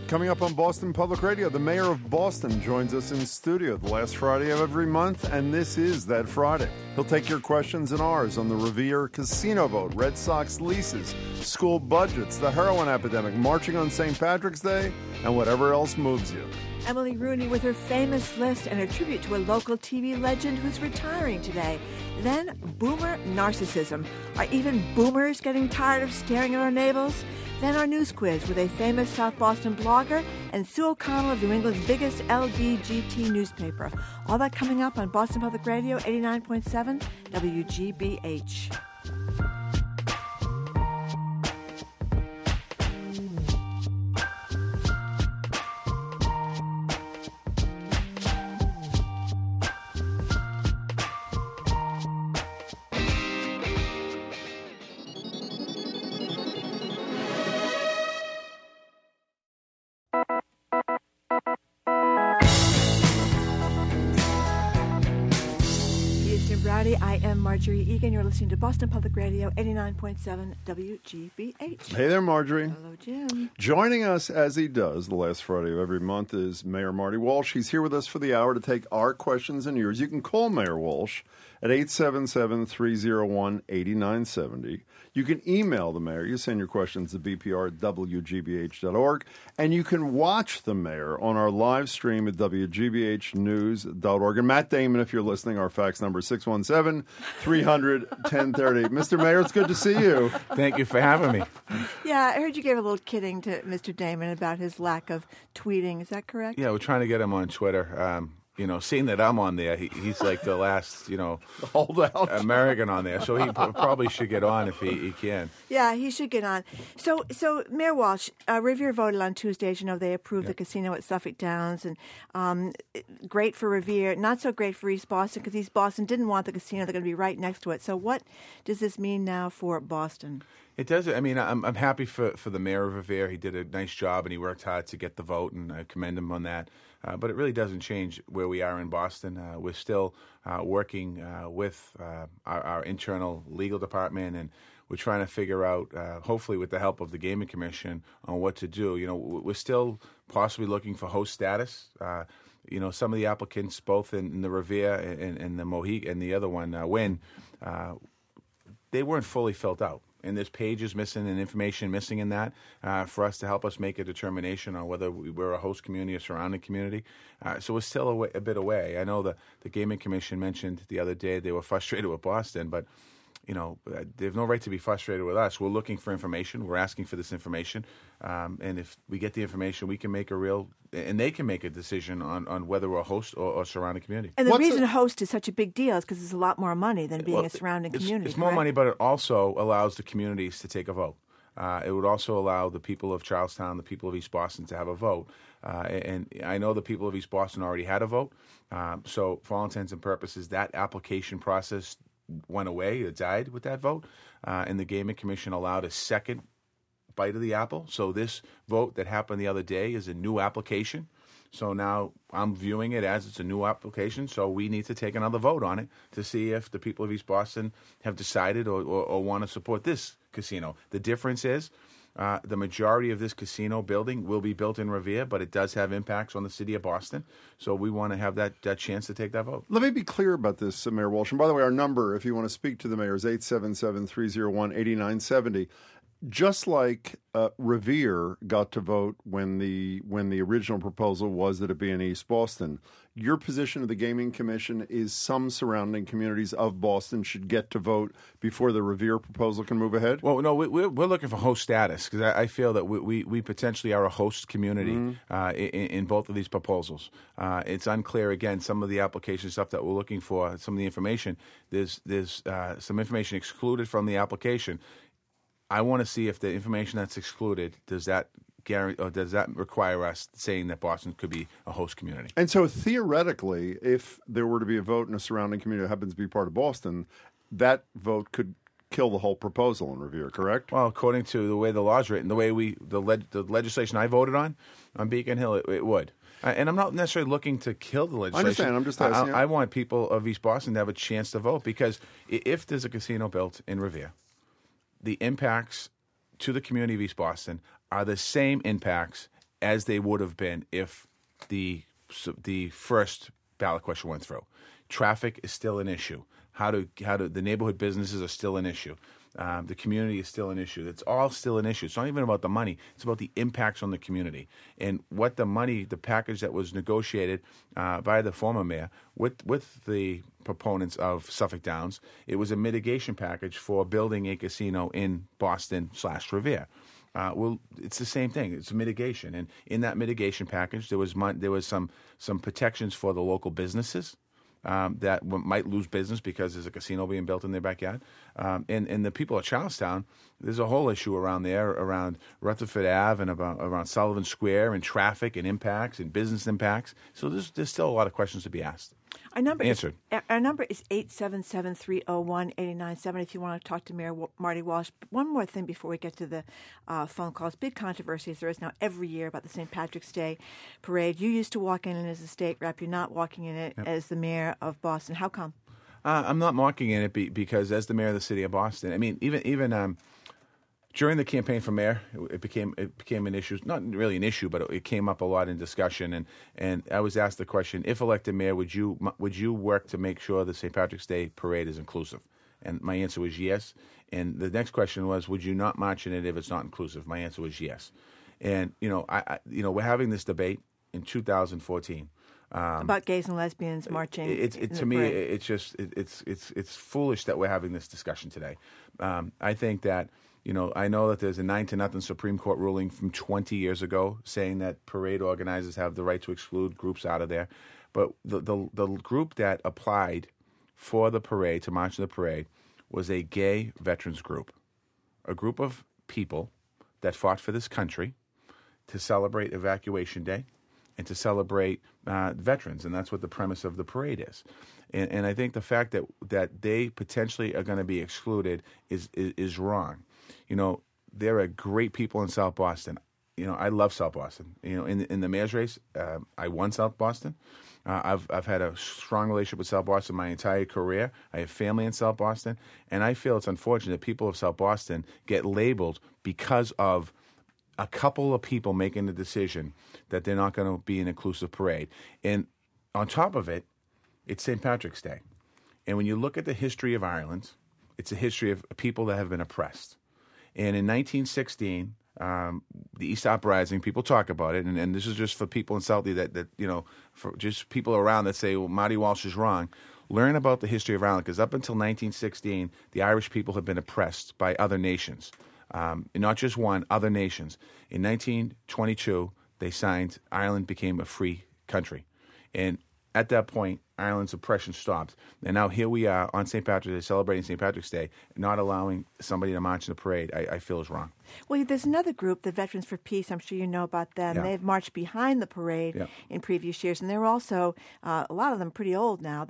Coming up on Boston Public Radio, the mayor of Boston joins us in studio the last Friday of every month, and this is that Friday. He'll take your questions and ours on the Revere casino vote, Red Sox leases, school budgets, the heroin epidemic, marching on St. Patrick's Day, and whatever else moves you. Emily Rooney with her famous list and a tribute to a local TV legend who's retiring today. Then, boomer narcissism. Are even boomers getting tired of staring at our navels? Then our news quiz with a famous South Boston blogger and Sue O'Connell of New England's biggest LBGT newspaper. All that coming up on Boston Public Radio 89.7 WGBH. I am Marjorie Egan. You're listening to Boston Public Radio 89.7 WGBH. Hey there, Marjorie. Hello, Jim. Joining us, as he does the last Friday of every month, is Mayor Marty Walsh. He's here with us for the hour to take our questions and yours. You can call Mayor Walsh at 877-301-8970. You can email the mayor. You send your questions to bpr@wgbh.org. And you can watch the mayor on our live stream at wgbhnews.org. And Matt Damon, if you're listening, our fax number is 617-300-1030. Mr. Mayor, it's good to see you. Thank you for having me. Yeah, I heard you gave a little kidding to Mr. Damon about his lack of tweeting. Is that correct? Yeah, we're trying to get him on Twitter. Seeing that I'm on there, he's like the last, holdout American on there. So he probably should get on if he can. Yeah, he should get on. So Mayor Walsh, Revere voted on Tuesday. As you know, they approved the casino at Suffolk Downs, and great for Revere, not so great for East Boston because East Boston didn't want the casino. They're going to be right next to it. So what does this mean now for Boston? It does. I mean, I'm happy for the mayor of Revere. He did a nice job, and he worked hard to get the vote, and I commend him on that. But it really doesn't change where we are in Boston. We're still working with our internal legal department, and we're trying to figure out, hopefully with the help of the Gaming Commission, on what to do. We're still possibly looking for host status. Some of the applicants, both in the Revere and the Mohegan and the other one, Wynn, they weren't fully filled out. And there's pages missing and information missing in that for us to help us make a determination on whether we're a host community or surrounding community. So we're still a bit away. I know the Gaming Commission mentioned the other day they were frustrated with Boston, but they have no right to be frustrated with us. We're looking for information. We're asking for this information. And if we get the information, we can make and they can make a decision on whether we're a host or surrounding community. And the reason host is such a big deal is because it's a lot more money than being a surrounding community. It's more money, but it also allows the communities to take a vote. It would also allow the people of Charlestown, the people of East Boston to have a vote. And I know the people of East Boston already had a vote. So for all intents and purposes, that application process went away. It died with that vote. And the Gaming Commission allowed a second bite of the apple. So this vote that happened the other day is a new application. So now I'm viewing it as it's a new application. So we need to take another vote on it to see if the people of East Boston have decided or want to support this casino. The difference is the majority of this casino building will be built in Revere, but it does have impacts on the city of Boston. So we want to have that chance to take that vote. Let me be clear about this, Mayor Walsh. And by the way, our number, if you want to speak to the mayor, is 877-301-8970. Just like Revere got to vote when the original proposal was that it be in East Boston, your position of the Gaming Commission is some surrounding communities of Boston should get to vote before the Revere proposal can move ahead? Well, no, we're looking for host status because I feel that we potentially are a host community in both of these proposals. It's unclear, again, some of the application stuff that we're looking for, some of the information. There's some information excluded from the application. I want to see if the information that's excluded, does that require us saying that Boston could be a host community? And so theoretically, if there were to be a vote in a surrounding community that happens to be part of Boston, that vote could kill the whole proposal in Revere, correct? Well, according to the way the law's written, the way the legislation I voted on Beacon Hill, it would. And I'm not necessarily looking to kill the legislation. I understand. I'm just asking. I want people of East Boston to have a chance to vote because if there's a casino built in Revere, the impacts to the community of East Boston are the same impacts as they would have been if the first ballot question went through. Traffic is still an issue. How do the neighborhood businesses are still an issue. The community is still an issue. It's all still an issue. It's not even about the money. It's about the impacts on the community. And what the package that was negotiated by the former mayor with the proponents of Suffolk Downs, it was a mitigation package for building a casino in Boston/Revere. Well, it's the same thing. It's a mitigation. And in that mitigation package, there was some protections for the local businesses. That might lose business because there's a casino being built in their backyard. And the people of Charlestown, there's a whole issue around there, around Rutherford Ave and around Sullivan Square and traffic and impacts and business impacts. So there's still a lot of questions to be asked. Our number Answered. Our number is 877-301-8970 if you want to talk to Mayor Marty Walsh. One more thing before we get to the phone calls. Big controversy as there is now every year about the St. Patrick's Day parade. You used to walk in it as a state rep. You're not walking in it as the mayor of Boston. How come? I'm not walking in it because as the mayor of the city of Boston, I mean, even during the campaign for mayor, it became an issue. Not really an issue, but it came up a lot in discussion. And I was asked the question: if elected mayor, would you work to make sure the St. Patrick's Day parade is inclusive? And my answer was yes. And the next question was, would you not march in it if it's not inclusive? My answer was yes. And we're having this debate in 2014 about gays and lesbians marching. To me, it's foolish that we're having this discussion today. I think that. I know that there's a 9-0 Supreme Court ruling from 20 years ago saying that parade organizers have the right to exclude groups out of there. But the group that applied for the parade, to march in the parade, was a gay veterans group, a group of people that fought for this country to celebrate Evacuation Day and to celebrate veterans. And that's what the premise of the parade is. And I think the fact that they potentially are going to be excluded is wrong. There are great people in South Boston. I love South Boston. In the mayor's race, I won South Boston. I've had a strong relationship with South Boston my entire career. I have family in South Boston, and I feel it's unfortunate that people of South Boston get labeled because of a couple of people making the decision that they're not going to be an inclusive parade. And on top of it, it's St. Patrick's Day. And when you look at the history of Ireland, it's a history of people that have been oppressed. And in 1916, the East Uprising, people talk about it, and this is just for people in Southie that for just people around that say, well, Marty Walsh is wrong. Learn about the history of Ireland, because up until 1916, the Irish people have been oppressed by other nations, and not just one, other nations. In 1922, they signed, Ireland became a free country. And at that point, Ireland's oppression stopped. And now here we are on St. Patrick's Day, celebrating St. Patrick's Day, not allowing somebody to march in the parade, I feel is wrong. Well, there's another group, the Veterans for Peace. I'm sure you know about them. Yeah. They've marched behind the parade in previous years. And they're also, a lot of them pretty old now,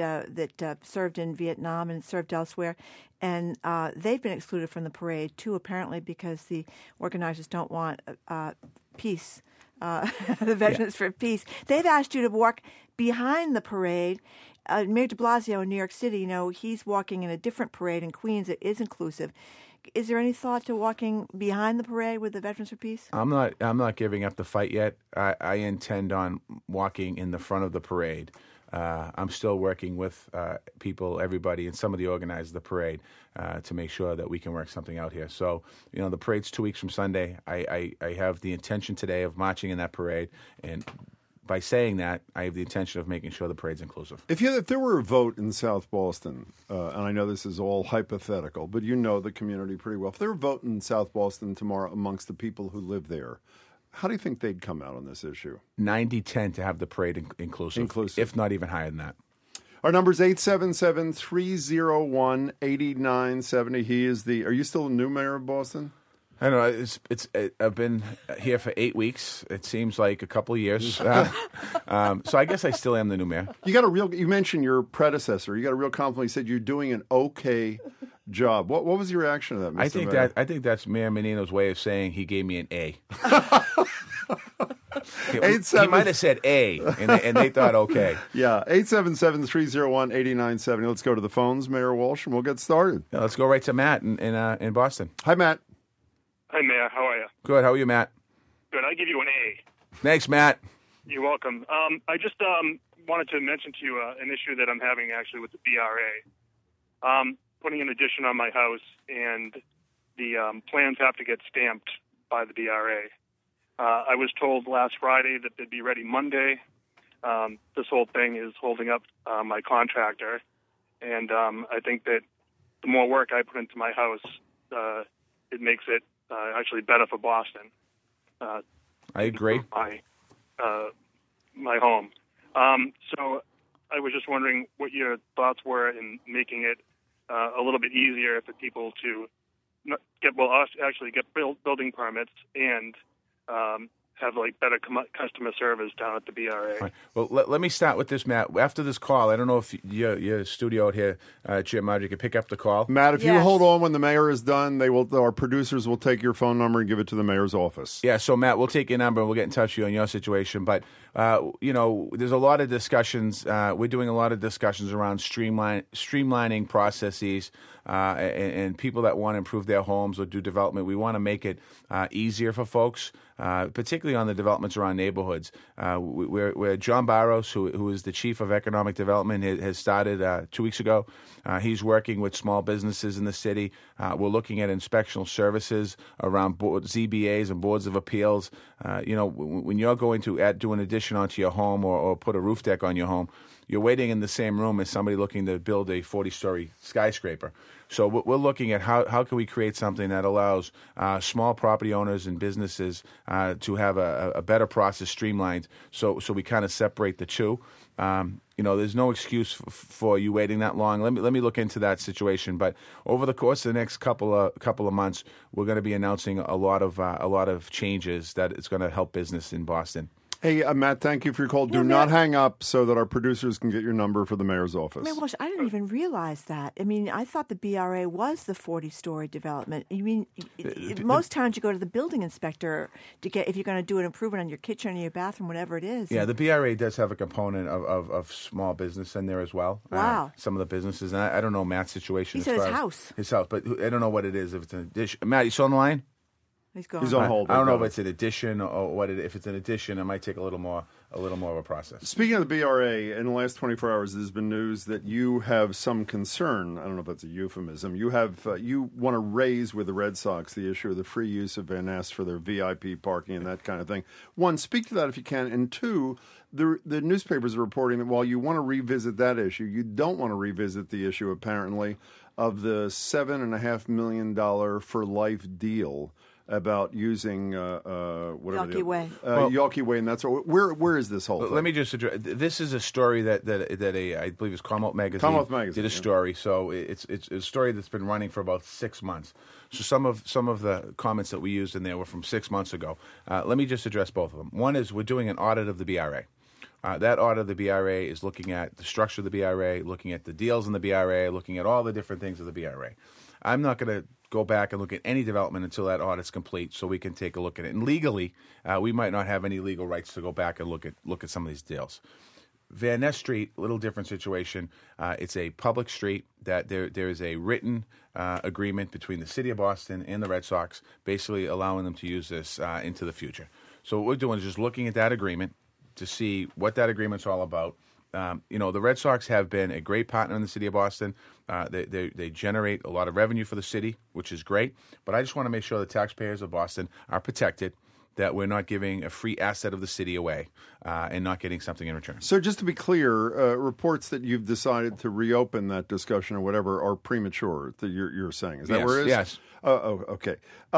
that served in Vietnam and served elsewhere. And they've been excluded from the parade, too, apparently because the organizers don't want peace. The Veterans for Peace. They've asked you to walk behind the parade. Mayor de Blasio in New York City, he's walking in a different parade in Queens that is inclusive. Is there any thought to walking behind the parade with the Veterans for Peace? I'm not giving up the fight yet. I intend on walking in the front of the parade. I'm still working with people, everybody, and some of the organizers of the parade to make sure that we can work something out here. So, the parade's 2 weeks from Sunday. I have the intention today of marching in that parade, and by saying that, I have the intention of making sure the parade's inclusive. If there were a vote in South Boston, and I know this is all hypothetical, but you know the community pretty well. If there were a vote in South Boston tomorrow amongst the people who live there, how do you think they'd come out on this issue? 90-10 to have the parade inclusive, if not even higher than that. Our number is 877-301-8970. Are you still the new mayor of Boston? I don't know. I've been here for 8 weeks. It seems like a couple of years. So I guess I still am the new mayor. You mentioned your predecessor. You got a real compliment. He said you're doing an okay job. What was your reaction to that, Mr. Mayor? I think that's Mayor Menino's way of saying he gave me an A. He might have said A, and they thought okay. Yeah, 877-301-8970. Let's go to the phones, Mayor Walsh, and we'll get started. Yeah, let's go right to Matt in Boston. Hi, Matt. Hi, Mayor. How are you? Good. How are you, Matt? Good. I give you an A. Thanks, Matt. You're welcome. I just wanted to mention to you an issue that I'm having actually with the BRA. Putting an addition on my house, and the plans have to get stamped by the BRA. I was told last Friday that they'd be ready Monday. This whole thing is holding up my contractor, and I think that the more work I put into my house, it makes it actually better for Boston. I agree. My home. So I was just wondering what your thoughts were in making it a little bit easier for people to get building permits and have better customer service down at the BRA. Right. Well, let me start with this, Matt. After this call, I don't know if your studio out here, Jim Margie, can pick up the call. Matt, if you hold on when the mayor is done, our producers will take your phone number and give it to the mayor's office. Yeah, so Matt, we'll take your number and we'll get in touch with you on your situation. But there's a lot of discussions. We're doing a lot of discussions around streamlining processes and people that want to improve their homes or do development. We want to make it easier for folks. Particularly on the developments around neighborhoods, where John Barros, who is the chief of economic development, has started 2 weeks ago. He's working with small businesses in the city. We're looking at inspectional services around ZBAs and boards of appeals. When you're going to do an addition onto your home or put a roof deck on your home, you're waiting in the same room as somebody looking to build a 40-story skyscraper. So we're looking at how can we create something that allows small property owners and businesses to have a better process streamlined. So we kind of separate the two. There's no excuse for you waiting that long. Let me look into that situation. But over the course of the next couple of months, we're going to be announcing a lot of changes that it's going to help business in Boston. Hey, Matt, thank you for your call. Do not hang up so that our producers can get your number for the mayor's office. Man, Walsh, I didn't even realize that. I mean, I thought the BRA was the 40-story development. You mean, most times you go to the building inspector to get if you're going to do an improvement on your kitchen or your bathroom, whatever it is. Yeah, the BRA does have a component of small business in there as well. Wow. Some of the businesses, and I don't know Matt's situation. He said his house. His house, but I don't know what it is. If it's an addition. Matt, you still on the line? He's on hold. I don't know if it's an addition or what if it's an addition, it might take a little more of a process. Speaking of the BRA, in the last 24 hours, there's been news that you have some concern. I don't know if that's a euphemism. You want to raise with the Red Sox the issue of the free use of Van Ness for their VIP parking and that kind of thing. One, speak to that if you can. And two, the newspapers are reporting that while you want to revisit that issue, you don't want to revisit the issue, apparently, of the $7.5 million for life deal about using Yawkey Way. Yawkey Way, and that's where is this whole thing? Let me just address. This is a story that I believe is Commonwealth Magazine. Did a story, so it's a story that's been running for about 6 months. So some of the comments that we used in there were from 6 months ago. Let me just address both of them. One is we're doing an audit of the BRA. That audit of the BRA is looking at the structure of the BRA, looking at the deals in the BRA, looking at all the different things of the BRA. I'm not going to go back and look at any development until that audit's complete so we can take a look at it. And legally, we might not have any legal rights to go back and look at some of these deals. Van Ness Street, a little different situation. It's a public street that there is a written agreement between the City of Boston and the Red Sox, basically allowing them to use this into the future. So what we're doing is just looking at that agreement to see what that agreement's all about. The Red Sox have been a great partner in the City of Boston. They generate a lot of revenue for the city, which is great. But I just want to make sure the taxpayers of Boston are protected, that we're not giving a free asset of the city away and not getting something in return. So just to be clear, reports that you've decided to reopen that discussion or whatever are premature, that you're saying. Is that where it is? Yes. Okay.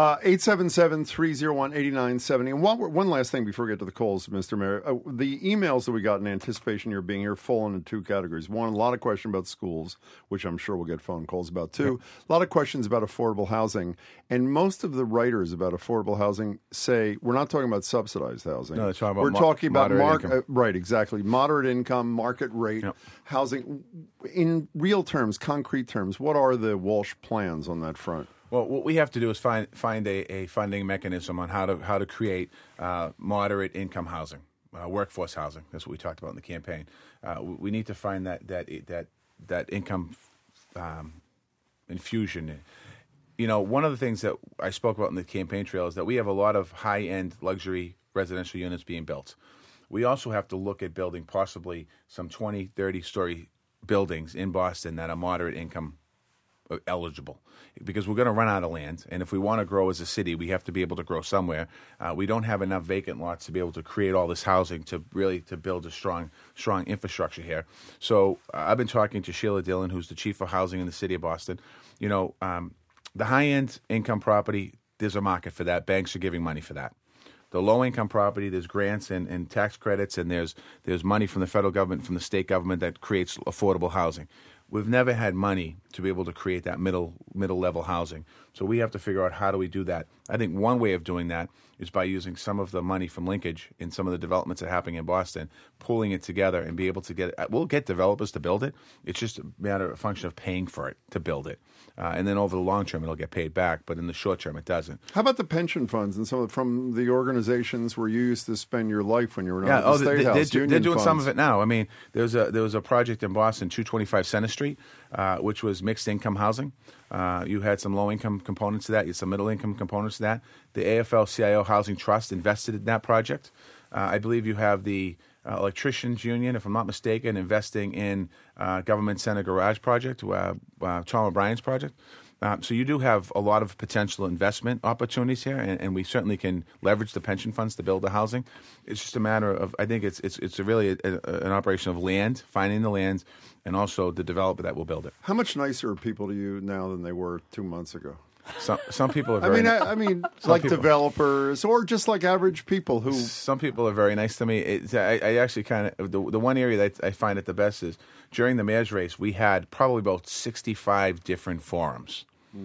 877-301-8970. And one last thing before we get to the calls, Mr. Mayor. The emails that we got in anticipation of your being here fall into two categories. One, a lot of questions about schools, which I'm sure we'll get phone calls about. Two, a lot of questions about affordable housing. And most of the writers about affordable housing say we're not talking about subsidized housing. No, they're talking about we're talking about right, exactly. Moderate income, market rate housing. In real terms, concrete terms, what are the Walsh plans on that front? Well, what we have to do is find a funding mechanism on how to create moderate income housing, workforce housing. That's what we talked about in the campaign. We need to find that income infusion. one of the things that I spoke about in the campaign trail is that we have a lot of high-end luxury residential units being built. We also have to look at building possibly some 20, 30-story buildings in Boston that are moderate income eligible, because we're going to run out of land, and if we want to grow as a city, we have to be able to grow somewhere. We don't have enough vacant lots to be able to create all this housing to build a strong infrastructure here. So I've been talking to Sheila Dillon, who's the chief of housing in the city of Boston. The high-end income property, there's a market for that. Banks are giving money for that. The low-income property, there's grants and tax credits, and there's money from the federal government, from the state government that creates affordable housing. We've never had money to be able to create that middle-level housing. So we have to figure out how do we do that. I think one way of doing that is by using some of the money from linkage in some of the developments that are happening in Boston, pulling it together and be able to get it. We'll get developers to build it. It's just a function of paying for it to build it. And then over the long term, it'll get paid back. But in the short term, it doesn't. How about the pension funds and some from the organizations where you used to spend your life when you were at the State House? They're doing some of it now. I mean, there was a project in Boston, 225 Center Street, which was mixed income housing. You had some low income components to that. You had some middle income components to that. The AFL-CIO Housing Trust invested in that project. I believe you have the Electricians Union, if I'm not mistaken, investing in Government Center Garage project, Tom O'Brien's project. So you do have a lot of potential investment opportunities here, and we certainly can leverage the pension funds to build the housing. It's just a matter of, I think it's really an operation of land, finding the land, and also the developer that will build it. How much nicer are people to you now than they were 2 months ago? Some people are very I mean, like people, developers or just like average people who... Some people are very nice to me. I actually kind of... The one area that I find it the best is during the mayor's race, we had probably about 65 different forums.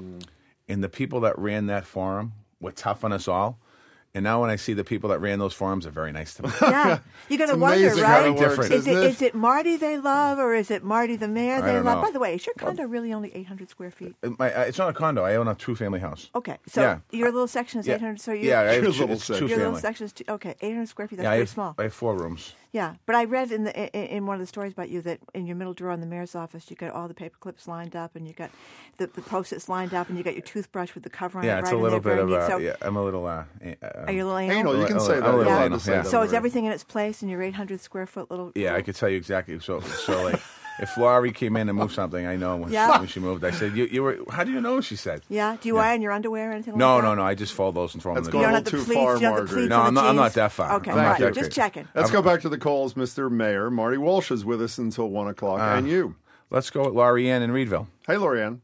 And the people that ran that forum were tough on us all. And now when I see the people that ran those forums are very nice to me. Yeah. You're going to wonder, right? Different. Is it Marty they love, or is it Marty the mayor they love? Know. By the way, is your condo really only 800 square feet? It's not a condo. I own a two-family house. Okay. So your little section is 800. So I have your two-family. section is 800 square feet. That's very small. I have 4 rooms. Yeah, but I read in one of the stories about you that in your middle drawer in the mayor's office, you got all the paper clips lined up, and you got the Post-its lined up, and you got your toothbrush with the cover on it. Yeah, it's a little bit of I'm a little... Are you a little anal? You can say that. So is everything in its place in your 800 square foot little... Yeah, I could tell you exactly. So like... If Laurie came in and moved something, I know when she moved. I said, "You were." How do you know? She said. Yeah. Do you iron your underwear or anything? No, like that? no. I just fold those and throw them in the going a little too far, Marjorie. No, I'm not that far. Okay, right. Just checking. Let's go back to the calls. Mr. Mayor Marty Walsh is with us until 1 o'clock, and you. Let's go with Laurie Ann in Reedville. Hey, Laurie Ann.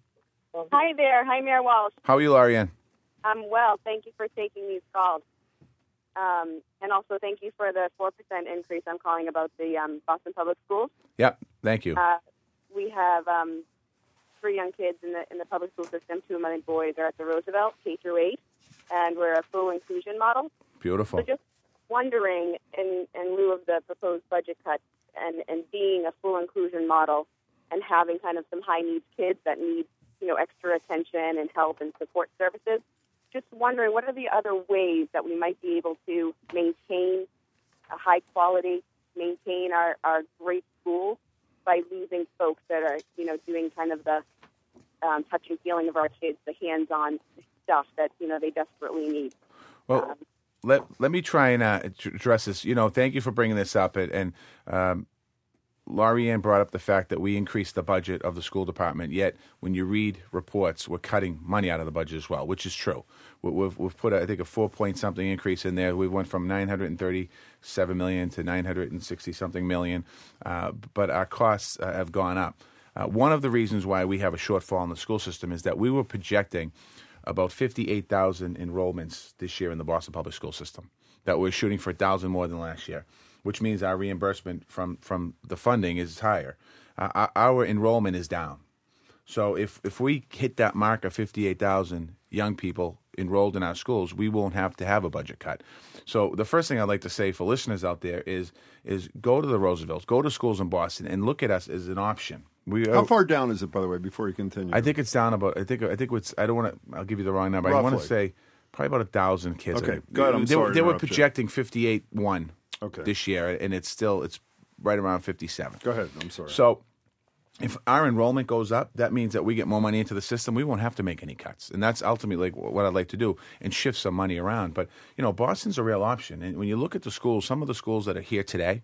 Hi there. Hi, Mayor Walsh. How are you, Laurie Ann? I'm well. Thank you for taking these calls. And also thank you for the 4% increase. I'm calling about the Boston Public Schools. Yep. Thank you. We have 3 young kids in the public school system. 2 of my boys are at the Roosevelt, K-8, and we're a full inclusion model. Beautiful. So just wondering, in lieu of the proposed budget cuts and being a full inclusion model and having kind of some high-needs kids that need, extra attention and help and support services, just wondering what are the other ways that we might be able to maintain a high quality, maintain our great schools, by losing folks that are, doing kind of the touch and feeling of our kids, the hands-on stuff that, they desperately need. Well, let me try and address this. Thank you for bringing this up. And Laurie Ann brought up the fact that we increased the budget of the school department, yet when you read reports, we're cutting money out of the budget as well, which is true. We've put, I think, a 4-point-something increase in there. We went from $937 million to $960-something million, but our costs have gone up. One of the reasons why we have a shortfall in the school system is that we were projecting about 58,000 enrollments this year in the Boston Public School System, that we're shooting for 1,000 more than last year, which means our reimbursement from the funding is higher. Our enrollment is down. So if we hit that mark of 58,000 young people enrolled in our schools, we won't have to have a budget cut. So the first thing I'd like to say for listeners out there is go to the Roosevelts, go to schools in Boston, and look at us as an option. How far down is it, by the way, before you continue? I think it's down about. I think it's. I don't want to. I'll give you the wrong number. Roughly. I want to say probably about 1,000 kids. Okay, go ahead. I'm sorry. They were projecting 58,1 this year, and it's right around 57. Go ahead. I'm sorry. So if our enrollment goes up, that means that we get more money into the system. We won't have to make any cuts. And that's ultimately what I'd like to do, and shift some money around. But, Boston's a real option. And when you look at the schools, some of the schools that are here today,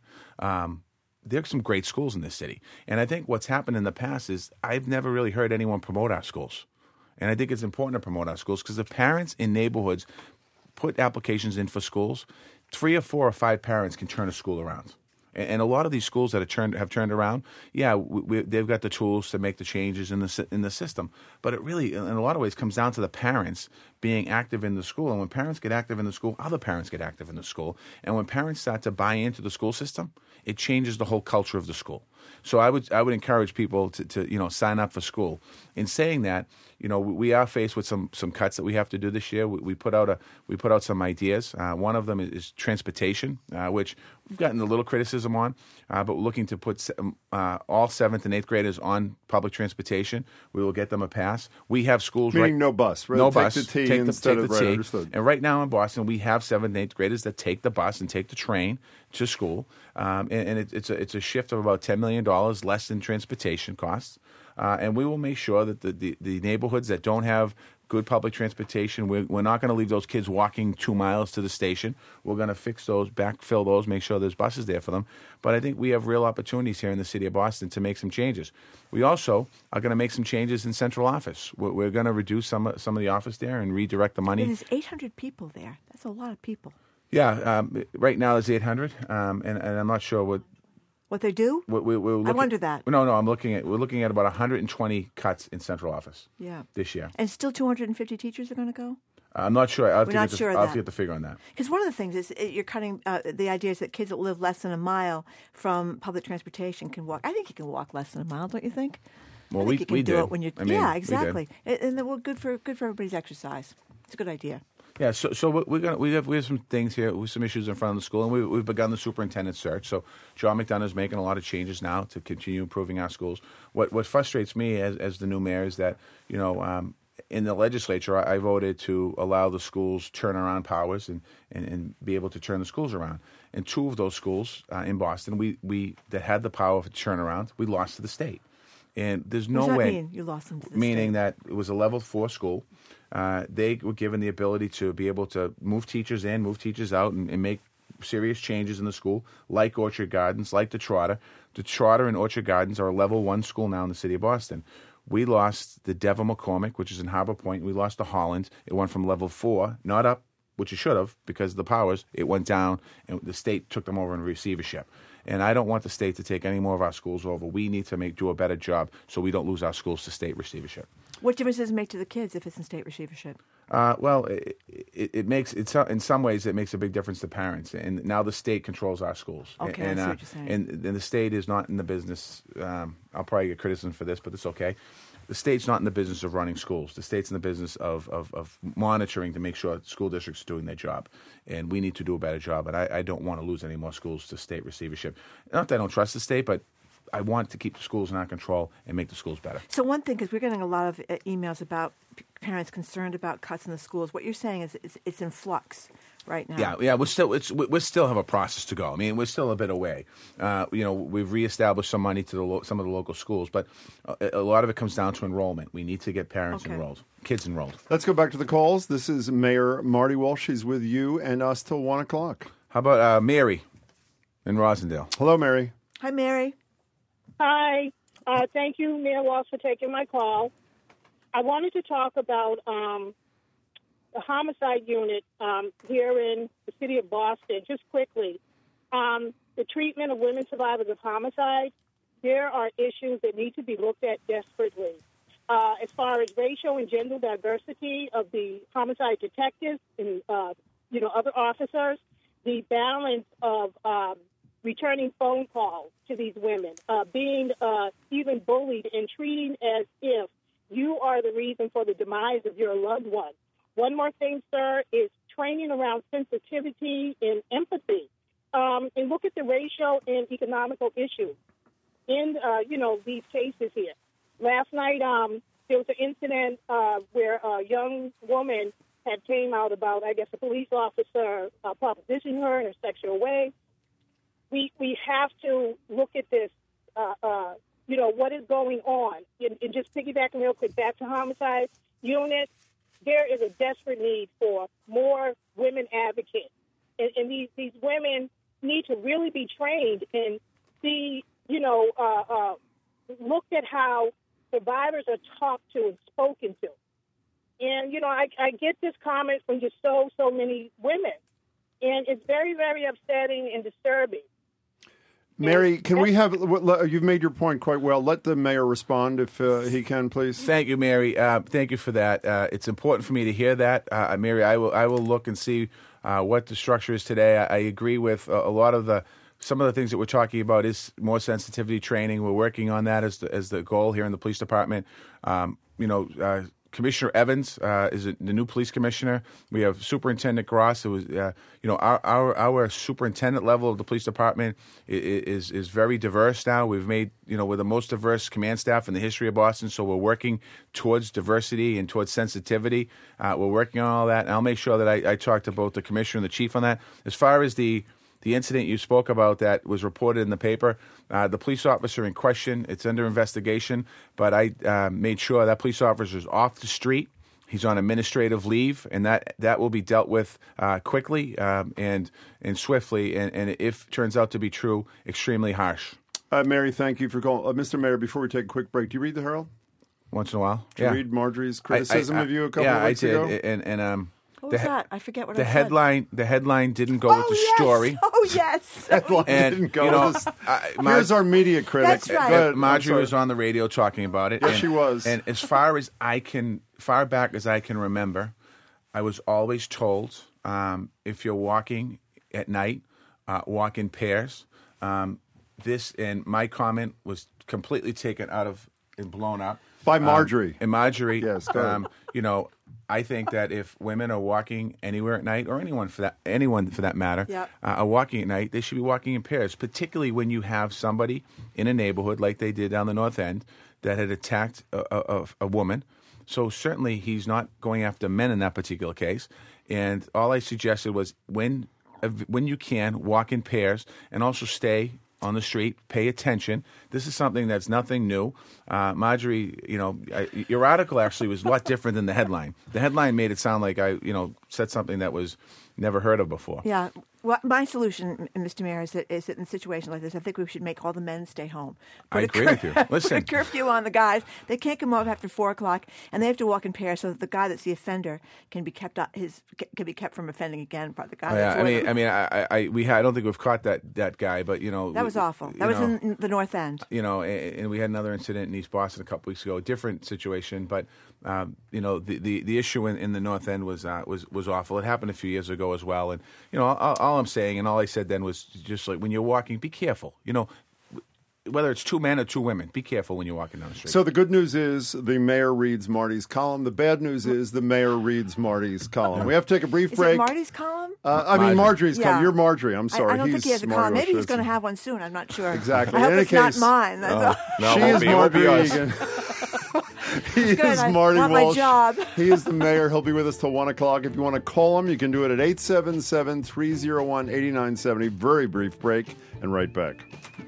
there's some great schools in this city. And I think what's happened in the past is I've never really heard anyone promote our schools. And I think it's important to promote our schools because the parents in neighborhoods put applications in for schools. 3 or 4 or 5 parents can turn a school around. And a lot of these schools that have turned around, they've got the tools to make the changes in the system. But it really, in a lot of ways, comes down to the parents being active in the school. And when parents get active in the school, other parents get active in the school. And when parents start to buy into the school system, it changes the whole culture of the school. So I would encourage people to sign up for school. In saying that, we are faced with some cuts that we have to do this year. We put out some ideas. One of them is transportation, which we've gotten a little criticism on, but we're looking to put all 7th and 8th graders on public transportation. We will get them a pass. We have schools meaning no bus, right? No take bus. The T take instead the of right, T. Understood. And right now in Boston, we have 7th and 8th graders that take the bus and take the train to school, and it's a shift of about $10 million less in transportation costs. And we will make sure that the neighborhoods that don't have good public transportation, we're not going to leave those kids walking 2 miles to the station. We're going to fix those, backfill those, make sure there's buses there for them. But I think we have real opportunities here in the city of Boston to make some changes. We also are going to make some changes in central office. We're going to reduce some of the office there and redirect the money. There's 800 people there. That's a lot of people. Yeah, right now there's 800, and I'm not sure what they do? I wonder that. No, we're looking at about 120 cuts in central office. This year. And still 250 teachers are going to go? I'm not sure. I'll have to get the figure on that. Because one of the things is you're cutting the idea is that kids that live less than a mile from public transportation can walk. I think you can walk less than a mile, don't you think? Well, we did. Do it when you're, exactly. We did. And well, good for everybody's exercise. It's a good idea. Yeah, so we have some things here, with some issues in front of the school, and we've begun the superintendent search. So John McDonough is making a lot of changes now to continue improving our schools. What frustrates me as the new mayor is that in the legislature I voted to allow the schools turnaround powers and be able to turn the schools around. And 2 of those schools in Boston we that had the power to turn around, we lost to the state. And there's no way. What does that mean? You lost them to the state? Meaning that it was a level 4 school. They were given the ability to be able to move teachers in, move teachers out, and make serious changes in the school, like Orchard Gardens, like the Trotter. The Trotter and Orchard Gardens are a level 1 school now in the city of Boston. We lost the Devon McCormick, which is in Harbor Point. We lost the Holland. It went from level 4, not up, which it should have, because of the powers. It went down, and the state took them over in receivership. And I don't want the state to take any more of our schools over. We need to do a better job so we don't lose our schools to state receivership. What difference does it make to the kids if it's in state receivership? Well, it makes in some ways it makes a big difference to parents. And now the state controls our schools. Okay, and, I see what you're saying. And the state is not in the business. I'll probably get criticism for this, but it's okay. The state's not in the business of running schools. The state's in the business of monitoring to make sure school districts are doing their job. And we need to do a better job. And I don't want to lose any more schools to state receivership. Not that I don't trust the state, but I want to keep the schools in our control and make the schools better. So one thing, because we're getting a lot of emails about parents concerned about cuts in the schools, what you're saying is it's in flux right now. Yeah, we still have a process to go. I mean, we're still a bit away. We've reestablished some money to some of the local schools, but a lot of it comes down to enrollment. We need to get parents enrolled, kids enrolled. Let's go back to the calls. This is Mayor Marty Walsh. She's with you and us till 1 o'clock. How about Mary in Rosendale? Hello, Mary. Hi, Mary. Hi. Thank you, Mayor Walsh, for taking my call. I wanted to talk about the homicide unit here in the city of Boston. Just quickly, the treatment of women survivors of homicide, there are issues that need to be looked at desperately. As far as racial and gender diversity of the homicide detectives and other officers, the balance of returning phone calls to these women, being even bullied and treating as if you are the reason for the demise of your loved one. One more thing, sir, is training around sensitivity and empathy. And look at the racial and economical issues in, these cases here. Last night, there was an incident where a young woman had came out about, I guess, a police officer propositioning her in a sexual way. We have to look at this what is going on. And just piggybacking real quick back to homicide unit, there is a desperate need for more women advocates. And these women need to really be trained and see, looked at how survivors are talked to and spoken to. And, I get this comment from just so many women. And it's very, very upsetting and disturbing. Mary, can we have, you've made your point quite well. Let the mayor respond if he can, please. Thank you, Mary. Thank you for that. It's important for me to hear that. Mary, I will look and see what the structure is today. I agree with a lot of some of the things that we're talking about is more sensitivity training. We're working on that as the goal here in the police department. Commissioner Evans is the new police commissioner. We have Superintendent Gross. It was, our superintendent level of the police department is very diverse now. We've made, we're the most diverse command staff in the history of Boston. So we're working towards diversity and towards sensitivity. We're working on all that. And I'll make sure that I talk to both the commissioner and the chief on that. As far as the incident you spoke about that was reported in the paper, the police officer in question, it's under investigation, but I made sure that police officer is off the street. He's on administrative leave, and that will be dealt with quickly and swiftly, and if it turns out to be true, extremely harsh. Mary, thank you for calling. Mr. Mayor, before we take a quick break, do you read the Herald? Once in a while. Did you read Marjorie's criticism of you a couple of weeks ago? Yeah, I did, and what was that? I forget what the I said. headline. The headline didn't go with the story. Oh yes. Headline didn't go. Here's our media critic. That's right. Marjorie was on the radio talking about it. Yes, she was. And as far back as I can remember, I was always told if you're walking at night, walk in pairs. This and my comment was completely taken out of and blown up by Marjorie. And Marjorie, yes, go ahead. I think that if women are walking anywhere at night, or anyone for that matter, are walking at night, they should be walking in pairs. Particularly when you have somebody in a neighborhood like they did down the North End that had attacked a woman. So certainly he's not going after men in that particular case. And all I suggested was when you can, walk in pairs, and also stay on the street, pay attention. This is something that's nothing new. Marjorie, your article actually was a lot different than the headline. The headline made it sound like I, said something that was never heard of before. Yeah. Well, my solution, Mr. Mayor, is that in a situation like this, I think we should make all the men stay home. I agree with you. Listen. Put a curfew on the guys. They can't come up after 4 o'clock, and they have to walk in pairs so that the guy that's the offender can be kept from offending again. But the guy. I don't think we've caught that guy, but that was awful. That was in the North End. And we had another incident in East Boston a couple weeks ago, a different situation, but the issue in the North End was awful. It happened a few years ago as well, and all I'm saying, and all I said then was just like when you're walking, be careful. Whether it's 2 men or 2 women, be careful when you're walking down the street. So the good news is the mayor reads Marty's column. The bad news is the mayor reads Marty's column. We have to take a brief break. Is it Marty's column? Marjorie's column. You're Marjorie. I'm sorry. I don't think he has a column. Maybe he's going to have one soon. I'm not sure. Exactly. I hope in it's any case, not mine. That's no, she is Marjorie Egan. He is Marty want Walsh. My job. He is the mayor. He'll be with us till 1 o'clock. If you want to call him, you can do it at 877-301-8970. Very brief break and right back.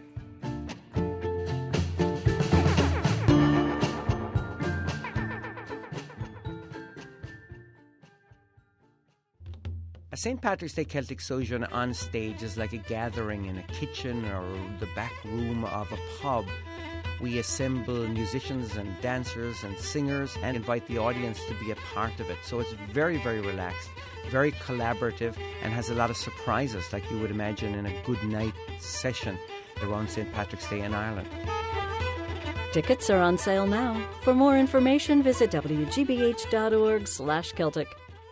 A St. Patrick's Day Celtic Sojourn on stage is like a gathering in a kitchen or the back room of a pub. We assemble musicians and dancers and singers and invite the audience to be a part of it. So it's very, very relaxed, very collaborative, and has a lot of surprises like you would imagine in a good night session around St. Patrick's Day in Ireland. Tickets are on sale now. For more information, visit wgbh.org/Celtic.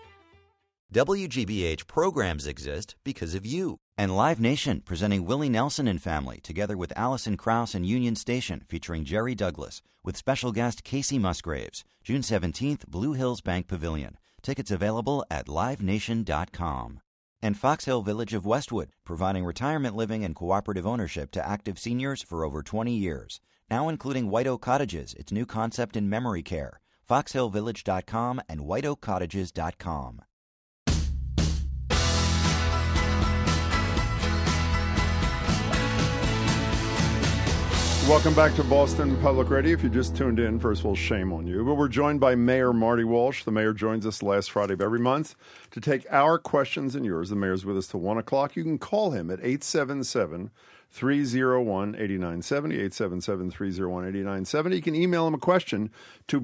WGBH programs exist because of you. And Live Nation, presenting Willie Nelson and Family, together with Alison Krauss and Union Station, featuring Jerry Douglas, with special guest Casey Musgraves, June 17th, Blue Hills Bank Pavilion. Tickets available at livenation.com. And Fox Hill Village of Westwood, providing retirement living and cooperative ownership to active seniors for over 20 years. Now including White Oak Cottages, its new concept in memory care. FoxHillVillage.com and WhiteOakCottages.com. Welcome back to Boston Public Radio. If you just tuned in, first of all, shame on you. But we're joined by Mayor Marty Walsh. The mayor joins us last Friday of every month to take our questions and yours. The mayor's with us till 1 o'clock. You can call him at 877-301-8970, 877-301-8970. You can email him a question to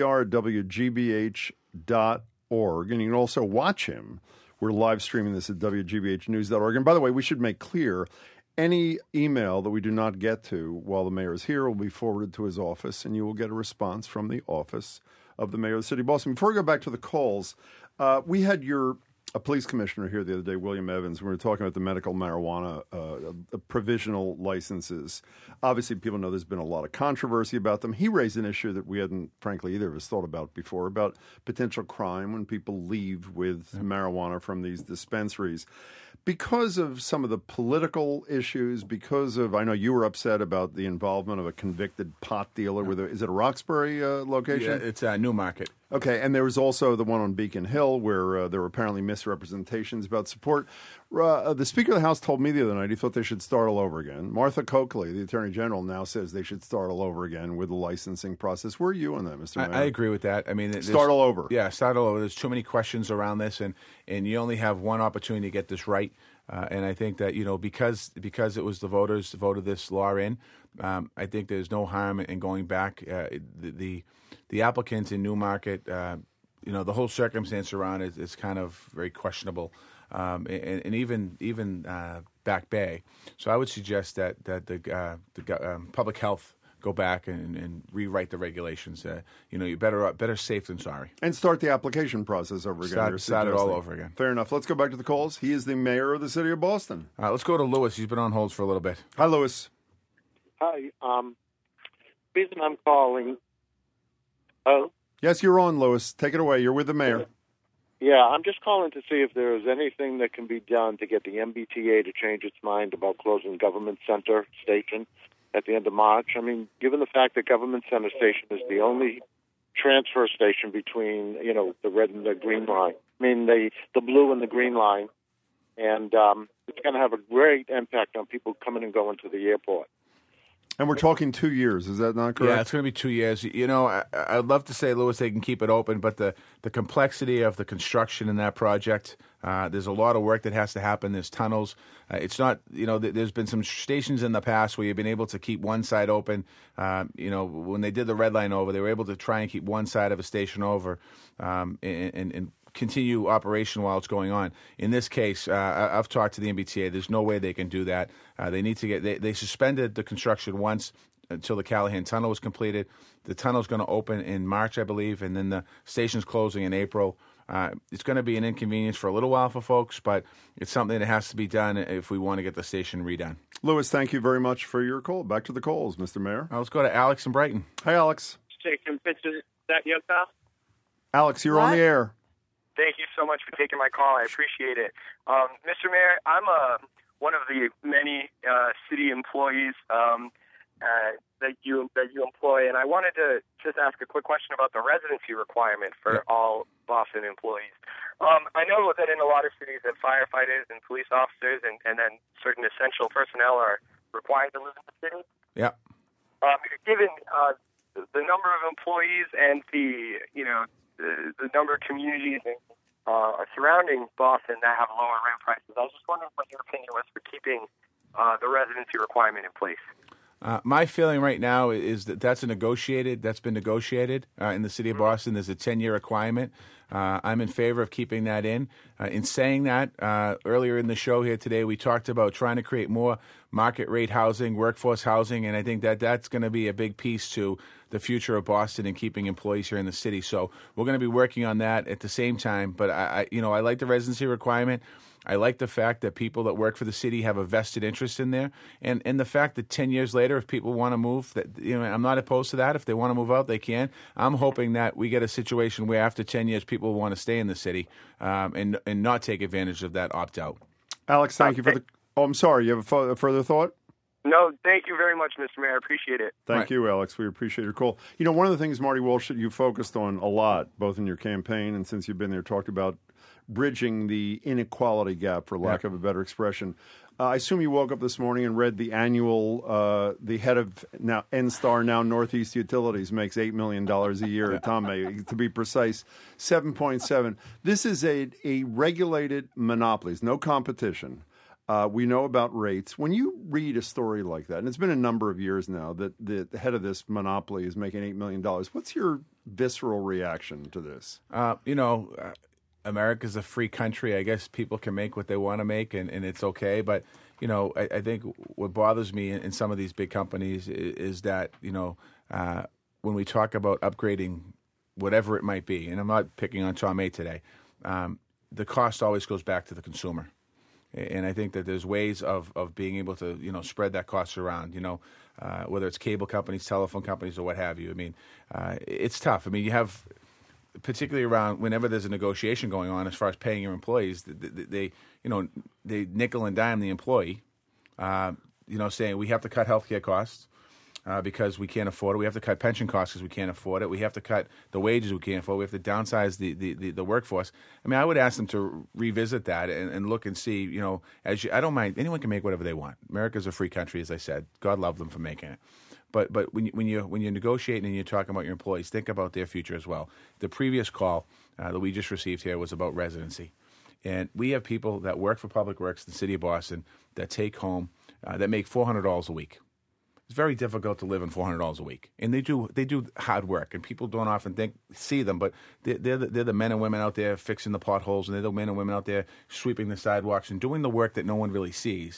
bpr@wgbh.org. And you can also watch him. We're live streaming this at wgbhnews.org. And by the way, we should make clear, any email that we do not get to while the mayor is here will be forwarded to his office, and you will get a response from the office of the mayor of the city of Boston. Before we go back to the calls, we had a police commissioner here the other day, William Evans. We were talking about the medical marijuana provisional licenses. Obviously, people know there's been a lot of controversy about them. He raised an issue that we hadn't, frankly, either of us thought about before, about potential crime when people leave with marijuana from these dispensaries. Because of some of the political issues, because of, I know you were upset about the involvement of a convicted pot dealer with is it a Roxbury location? Yeah, it's Newmarket. Okay, and there was also the one on Beacon Hill where there were apparently misrepresentations about support. The Speaker of the House told me the other night he thought they should start all over again. Martha Coakley, the Attorney General, now says they should start all over again with the licensing process. Where are you on that, Mr. Mayor? I agree with that. I mean, start all over. Yeah, start all over. There's too many questions around this, and you only have one opportunity to get this right. And I think that, because it was the voters that voted this law in, I think there's no harm in going back. The applicants in Newmarket, the whole circumstance around it is kind of very questionable, and even Back Bay. So I would suggest that the public health go back and rewrite the regulations. You're better safe than sorry. And start the application process over again. Start it all over again. Fair enough. Let's go back to the calls. He is the mayor of the city of Boston. Let's go to Lewis. He's been on hold for a little bit. Hi, Lewis. Hi. Reason I'm calling. Oh. Yes, you're on, Lewis. Take it away. You're with the mayor. Yeah, I'm just calling to see if there is anything that can be done to get the MBTA to change its mind about closing Government Center Station at the end of March. I mean, given the fact that Government Center Station is the only transfer station between, the red and the green line. I mean, the blue and the green line. And it's going to have a great impact on people coming and going to the airport. And we're talking 2 years. Is that not correct? Yeah, it's going to be 2 years. I'd love to say, Lewis, they can keep it open, but the complexity of the construction in that project, there's a lot of work that has to happen. There's tunnels. It's not, there's been some stations in the past where you've been able to keep one side open. When they did the Red Line over, they were able to try and keep one side of a station over and continue operation while it's going on. In this case, I've talked to the MBTA. There's no way they can do that. They need to they suspended the construction once until the Callahan Tunnel was completed. The tunnel's going to open in March, I believe, and then the station's closing in April. It's going to be an inconvenience for a little while for folks, but it's something that has to be done if we want to get the station redone. Lewis, thank you very much for your call. Back to the calls, Mr. Mayor. Let's go to Alex in Brighton. Hi, Alex. Taking pictures. Is that you, pal? Alex, you're on the air. Thank you so much for taking my call. I appreciate it. Mr. Mayor, I'm one of the many city employees that you employ, and I wanted to just ask a quick question about the residency requirement for all Boston employees. I know that in a lot of cities that firefighters and police officers and then certain essential personnel are required to live in the city. Yeah. Given the number of employees and the number of communities surrounding Boston that have lower rent prices, I was just wondering what your opinion was for keeping the residency requirement in place. My feeling right now is that that's been negotiated in the city of Boston. There's a 10-year requirement. I'm in favor of keeping that in. In saying that, earlier in the show here today, we talked about trying to create more market rate housing, workforce housing, and I think that that's going to be a big piece to the future of Boston and keeping employees here in the city. So we're going to be working on that at the same time. But I like the residency requirement. I like the fact that people that work for the city have a vested interest in there, and the fact that 10 years later, if people want to move, that I'm not opposed to that. If they want to move out, they can. I'm hoping that we get a situation where after 10 years, people will want to stay in the city and not take advantage of that opt out. Alex, thank you for the. Oh, I'm sorry. You have a further thought? No, thank you very much, Mr. Mayor. I appreciate it. Thank you, Alex. We appreciate your call. One of the things, Marty Walsh, that you focused on a lot, both in your campaign and since you've been there, talked about bridging the inequality gap, for lack of a better expression. I assume you woke up this morning and read the annual, the head of now NSTAR, now Northeast Utilities, makes $8 million a year, Tom May, to be precise, 7.7. This is a regulated monopoly, no competition. We know about rates. When you read a story like that, and it's been a number of years now that the head of this monopoly is making $8 million, what's your visceral reaction to this? America's a free country. I guess people can make what they want to make, and it's okay. But, I think what bothers me in some of these big companies is that, when we talk about upgrading whatever it might be, and I'm not picking on Tom May today, the cost always goes back to the consumer. And I think that there's ways of being able to, spread that cost around, whether it's cable companies, telephone companies, or what have you. I mean, it's tough. I mean, you have, particularly around whenever there's a negotiation going on as far as paying your employees, they nickel and dime the employee, saying we have to cut healthcare costs because we can't afford it. We have to cut pension costs because we can't afford it. We have to cut the wages we can't afford. We have to downsize the workforce. I mean, I would ask them to revisit that and look and see, I don't mind. Anyone can make whatever they want. America's a free country, as I said. God love them for making it. But when you're negotiating and you're talking about your employees, think about their future as well. The previous call that we just received here was about residency. And we have people that work for Public Works in the city of Boston that take home, that make $400 a week. It's very difficult to live on $400 a week, and they do hard work, and people don't often see them, but they're the men and women out there fixing the potholes, and they're the men and women out there sweeping the sidewalks and doing the work that no one really sees.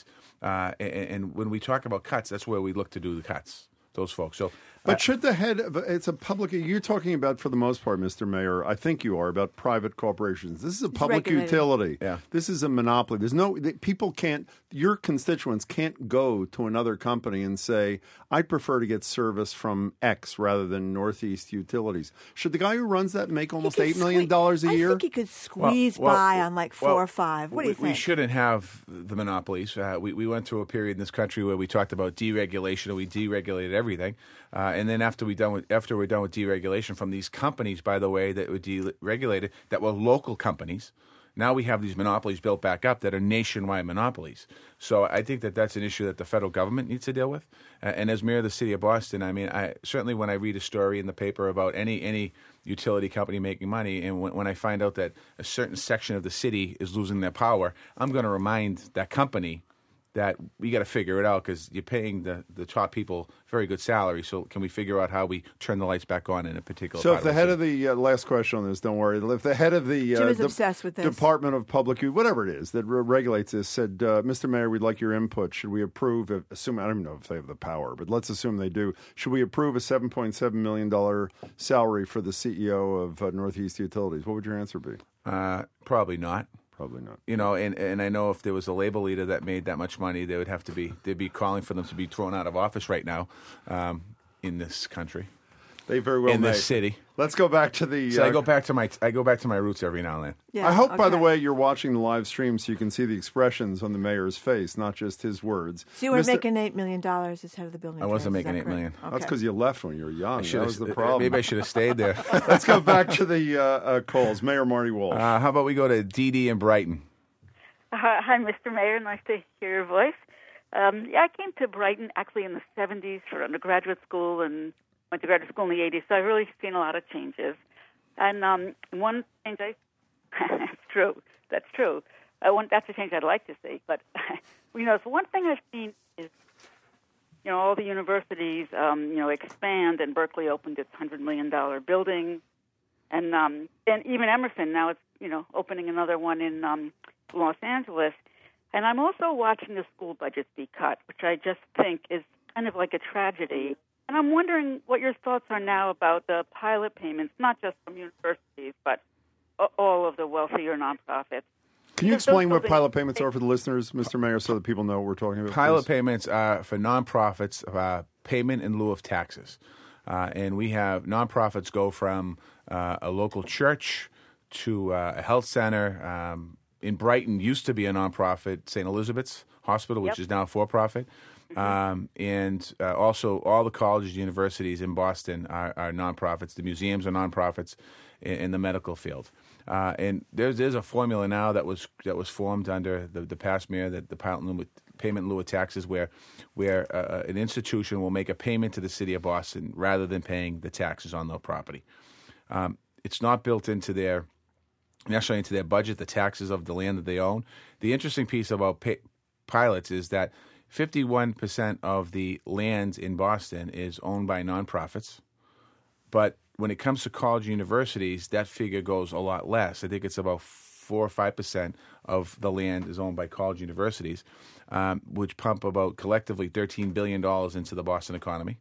And when we talk about cuts, that's where we look to do the cuts. Those folks. So, but should the head of it's a public? You're talking about, for the most part, Mr. Mayor. I think you are about private corporations. This is a public utility. Yeah. This is a monopoly. There's no people can't. Your constituents can't go to another company and say, "I prefer to get service from X rather than Northeast Utilities." Should the guy who runs that make almost $8 million a year? I think he could squeeze by on like 4 or 5. What do you think? We shouldn't have the monopolies. We went through a period in this country where we talked about deregulation, and we deregulated everything. And then after we're done with deregulation from these companies, by the way, that were deregulated, that were local companies, now we have these monopolies built back up that are nationwide monopolies. So I think that that's an issue that the federal government needs to deal with. And as mayor of the city of Boston, I mean, certainly when I read a story in the paper about any utility company making money, and when I find out that a certain section of the city is losing their power, I'm going to remind that company that we got to figure it out because you're paying the top people very good salary. So can we figure out how we turn the lights back on in a particular? So if the head of the last question on this, don't worry. If the head of the Jim is obsessed with this. Department of Public, whatever it is that regulates this, said, "Mr. Mayor, we'd like your input. Should we approve? I don't even know if they have the power, but let's assume they do. Should we approve a $7.7 million salary for the CEO of Northeast Utilities?" What would your answer be? Probably not. Probably not. And I know if there was a labor leader that made that much money, they'd be calling for them to be thrown out of office right now in this country. They very well in may. This city. Let's go back to the. So I go back to my roots every now and then. Yeah, I hope, by the way, you're watching the live stream so you can see the expressions on the mayor's face, not just his words. So you were making $8 million as head of the building. I wasn't making $8 million. Okay. That's because you left when you were young. That was the problem. Maybe I should have stayed there. Let's go back to the calls. Mayor Marty Walsh. How about we go to Dee Dee in Brighton? Hi, Mr. Mayor. Nice to hear your voice. I came to Brighton actually in the 70s for undergraduate school and went to graduate school in the 80s, so I've really seen a lot of changes. And one change that's true. That's a change I'd like to see. But, so one thing I've seen is, all the universities, expand, and Berkeley opened its $100 million building. And even Emerson, now it's, opening another one in Los Angeles. And I'm also watching the school budgets be cut, which I just think is kind of like a tragedy. And I'm wondering what your thoughts are now about the pilot payments, not just from universities, but all of the wealthier nonprofits. Can you explain what pilot payments are for the listeners, Mr. Mayor, so that people know what we're talking about? Pilot payments are for nonprofits, payment in lieu of taxes. And we have nonprofits go from a local church to a health center. In Brighton, used to be a nonprofit, St. Elizabeth's Hospital, which is now for-profit. And also all the colleges and universities in Boston are nonprofits. The museums are nonprofits in the medical field. And there's a formula now that was formed under the past mayor, that the pilot payment in lieu of taxes, where an institution will make a payment to the city of Boston rather than paying the taxes on the property. It's not built into necessarily into their budget, the taxes of the land that they own. The interesting piece about pilots is that 51% of the land in Boston is owned by nonprofits, but when it comes to college and universities, that figure goes a lot less. I think it's about 4 or 5% of the land is owned by college universities, which pump about collectively $13 billion into the Boston economy.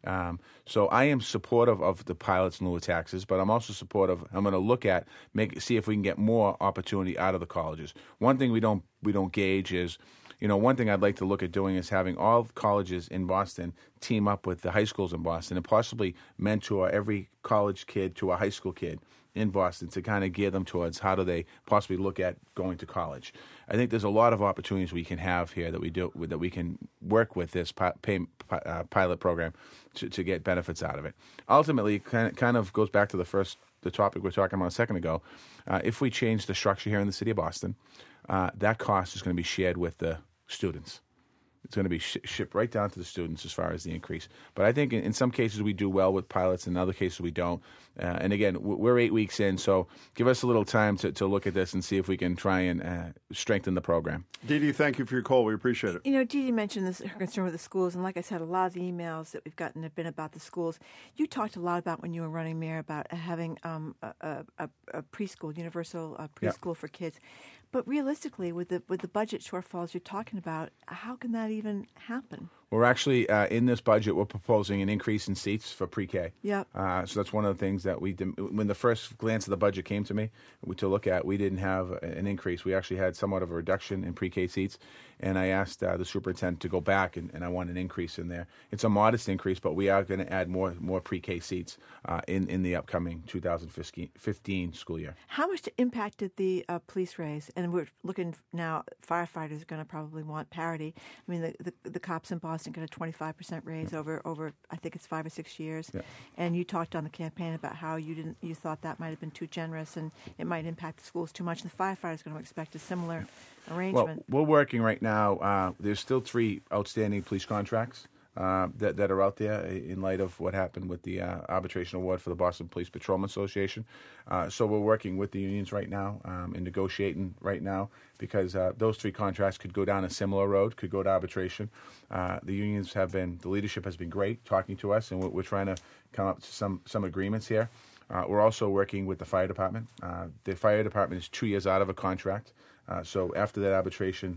So I am supportive of the pilots in lieu of taxes, but I'm also supportive. I'm going to look at see if we can get more opportunity out of the colleges. One thing we don't gauge is, one thing I'd like to look at doing is having all colleges in Boston team up with the high schools in Boston and possibly mentor every college kid to a high school kid in Boston to kind of gear them towards how do they possibly look at going to college. I think there's a lot of opportunities we can have here that we can work with this pilot program to get benefits out of it. Ultimately, it kind of goes back to the topic we were talking about a second ago. If we change the structure here in the city of Boston, that cost is going to be shared with the students. It's going to be shipped right down to the students as far as the increase. But I think in some cases we do well with pilots, in other cases we don't. And again, we're 8 weeks in, so give us a little time to look at this and see if we can try and strengthen the program. Dee Dee, thank you for your call. We appreciate it. Dee Dee mentioned her concern with the schools, and like I said, a lot of the emails that we've gotten have been about the schools. You talked a lot about when you were running mayor about having a preschool, universal preschool for kids. But realistically, with the budget shortfalls you're talking about, how can that even happen? We're actually, in this budget, we're proposing an increase in seats for pre-K. Yep. So that's one of the things that when the first glance of the budget came to me to look at, we didn't have an increase. We actually had somewhat of a reduction in pre-K seats. And I asked the superintendent to go back, and I want an increase in there. It's a modest increase, but we are going to add more pre-K seats in the upcoming 2015 school year. How much impacted the police raise? And we're looking now, firefighters are going to probably want parity. I mean, the cops in Boston got a 25% raise over I think it's 5 or 6 years. Yeah. And you talked on the campaign about how you thought that might have been too generous and it might impact the schools too much. And the firefighters are going to expect a similar arrangement. Well, we're working right now. There's still 3 outstanding police contracts that are out there in light of what happened with the arbitration award for the Boston Police Patrolmen Association. So we're working with the unions right now and negotiating right now because those 3 contracts could go down a similar road, could go to arbitration. The unions the leadership has been great talking to us, and we're trying to come up to some agreements here. We're also working with the fire department. The fire department is 2 years out of a contract. So after that arbitration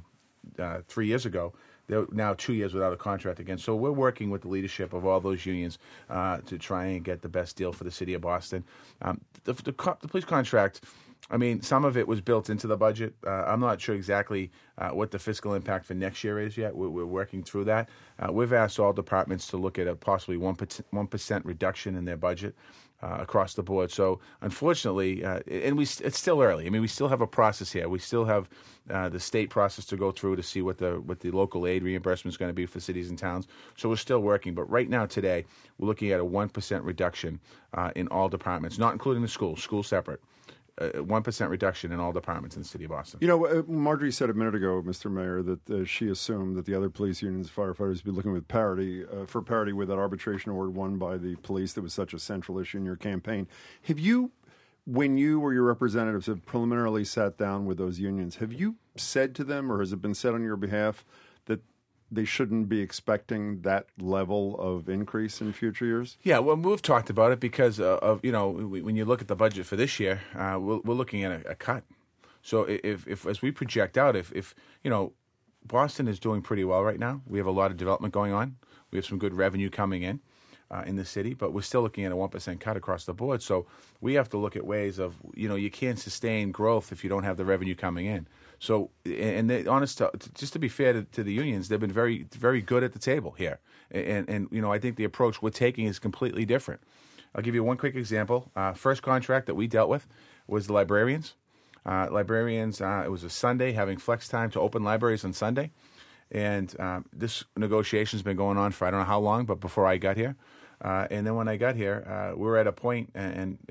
3 years ago, they're now 2 years without a contract again. So we're working with the leadership of all those unions to try and get the best deal for the city of Boston. The police contract, I mean, some of it was built into the budget. I'm not sure exactly what the fiscal impact for next year is yet. We're working through that. We've asked all departments to look at a possibly 1% reduction in their budget across the board. So unfortunately, it's still early. I mean, we still have a process here. We still have the state process to go through to see what the local aid reimbursement is going to be for cities and towns. So we're still working. But right now, today, we're looking at a 1% reduction in all departments, not including the schools. Schools separate. 1% reduction in all departments in the city of Boston. Marjorie said a minute ago, Mr. Mayor, that she assumed that the other police unions, firefighters, would be looking with parity with that arbitration award won by the police that was such a central issue in your campaign. Have you, when you or your representatives have preliminarily sat down with those unions, have you said to them, or has it been said on your behalf, that they shouldn't be expecting that level of increase in future years? Yeah, well, we've talked about it because of when you look at the budget for this year, we're looking at a cut. So if as we project out, if Boston is doing pretty well right now, we have a lot of development going on. We have some good revenue coming in the city, but we're still looking at a 1% cut across the board. So we have to look at ways of, you can't sustain growth if you don't have the revenue coming in. So, and just to be fair to the unions, they've been very, very good at the table here. And I think the approach we're taking is completely different. I'll give you one quick example. First contract that we dealt with was the librarians. It was a Sunday, having flex time to open libraries on Sunday. And this negotiation's been going on for I don't know how long, but before I got here. And then when I got here, we were at a point, and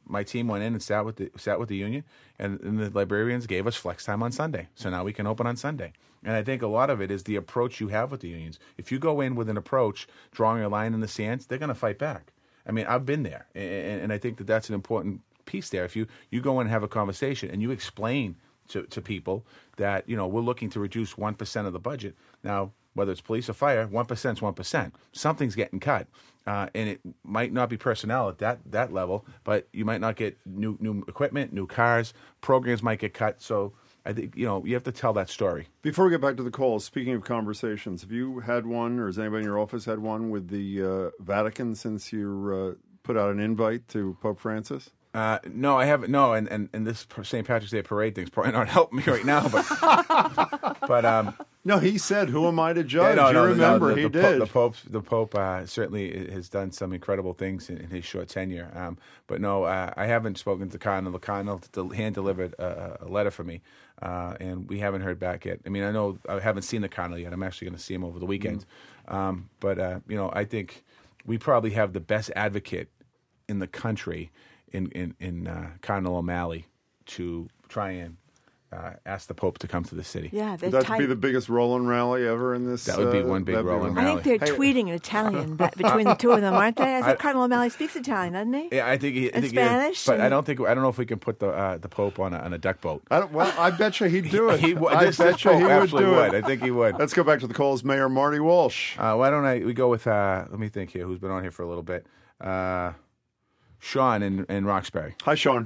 my team went in and sat with the union, and the librarians gave us flex time on Sunday. So now we can open on Sunday. And I think a lot of it is the approach you have with the unions. If you go in with an approach, drawing a line in the sand, they're going to fight back. I mean, I've been there, and I think that that's an important piece there. If you go in and have a conversation and you explain to people that, we're looking to reduce 1% of the budget. Now, whether it's police or fire, 1% is 1%. Something's getting cut. And it might not be personnel at that level, but you might not get new equipment, new cars, programs might get cut. So I think, you have to tell that story. Before we get back to the calls, speaking of conversations, have you had one, or has anybody in your office had one with the Vatican since you put out an invite to Pope Francis? No, I haven't. No, and this St. Patrick's Day parade thing's probably not helping me right now. But no, he said, "Who am I to judge?" You remember, he did. The Pope certainly has done some incredible things in his short tenure. But no, I haven't spoken to the Cardinal. The Cardinal hand-delivered a letter for me, and we haven't heard back yet. I mean, I haven't seen the Cardinal yet. I'm actually going to see him over the weekend. But I think we probably have the best advocate in the country in Cardinal O'Malley to try and ask the Pope to come to the city. Yeah, would that be the biggest roll-in rally ever in this? That would be one big roll-in rally. I think they're tweeting in Italian between the two of them, aren't they? I think Cardinal O'Malley speaks Italian, doesn't he? Yeah, I think he. And Spanish. But I don't know if we can put the Pope on a duck boat. I bet you he'd do it. I bet you he would do it. I think he would. Let's go back to the calls. Mayor Marty Walsh. Why don't we go with? Let me think here. Who's been on here for a little bit? Sean in Roxbury. Hi, Sean.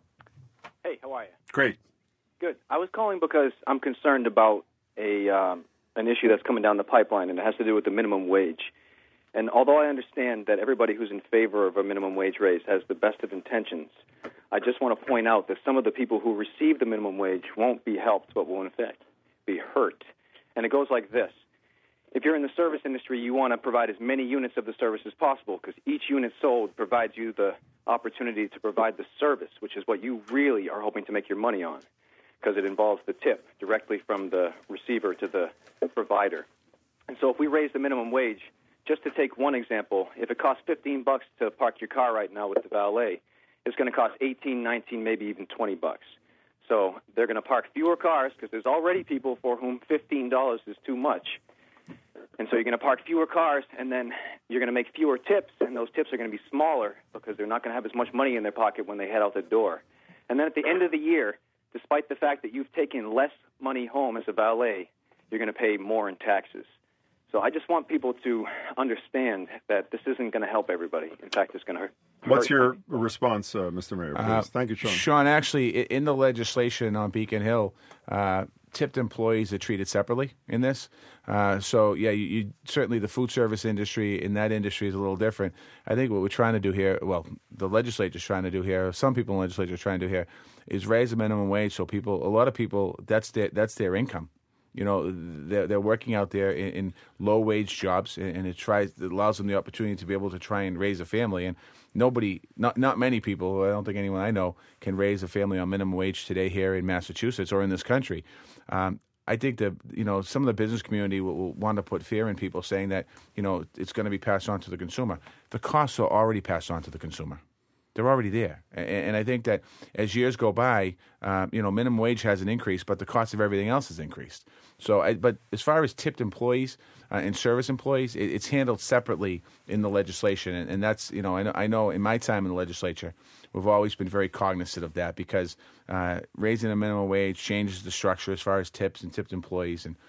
Hey, how are you? Great. Good. I was calling because I'm concerned about an issue that's coming down the pipeline, and it has to do with the minimum wage. And although I understand that everybody who's in favor of a minimum wage raise has the best of intentions, I just want to point out that some of the people who receive the minimum wage won't be helped, but will in fact be hurt. And it goes like this. If you're in the service industry, you want to provide as many units of the service as possible because each unit sold provides you the opportunity to provide the service, which is what you really are hoping to make your money on because it involves the tip directly from the receiver to the provider. And so if we raise the minimum wage, just to take one example, if it costs $15 to park your car right now with the valet, it's going to cost $18, $19, maybe even $20. So they're going to park fewer cars because there's already people for whom $15 is too much. And so you're going to park fewer cars, and then you're going to make fewer tips, and those tips are going to be smaller because they're not going to have as much money in their pocket when they head out the door. And then at the end of the year, despite the fact that you've taken less money home as a valet, you're going to pay more in taxes. So I just want people to understand that this isn't going to help everybody. In fact, it's going to hurt. What's your response, Mr. Mayor, please? Thank you, Sean. Sean, actually, in the legislation on Beacon Hill, tipped employees are treated separately in this. So, yeah, you certainly the food service industry, in that industry is a little different. I think what we're trying to do here, well, the legislature's trying to do here, some people in the legislature are trying to do here, is raise the minimum wage so a lot of people, that's their income. You know, they're working out there in low-wage jobs, and it allows them the opportunity to be able to try and raise a family. And not many people, I don't think anyone I know, can raise a family on minimum wage today here in Massachusetts or in this country. I think that, some of the business community will want to put fear in people saying that, it's going to be passed on to the consumer. The costs are already passed on to the consumer. They're already there. And I think that as years go by, minimum wage hasn't increased, but the cost of everything else has increased. But as far as tipped employees and service employees, it's handled separately in the legislation. And that's, I know in my time in the legislature, we've always been very cognizant of that because raising the minimum wage changes the structure as far as tips and tipped employees. And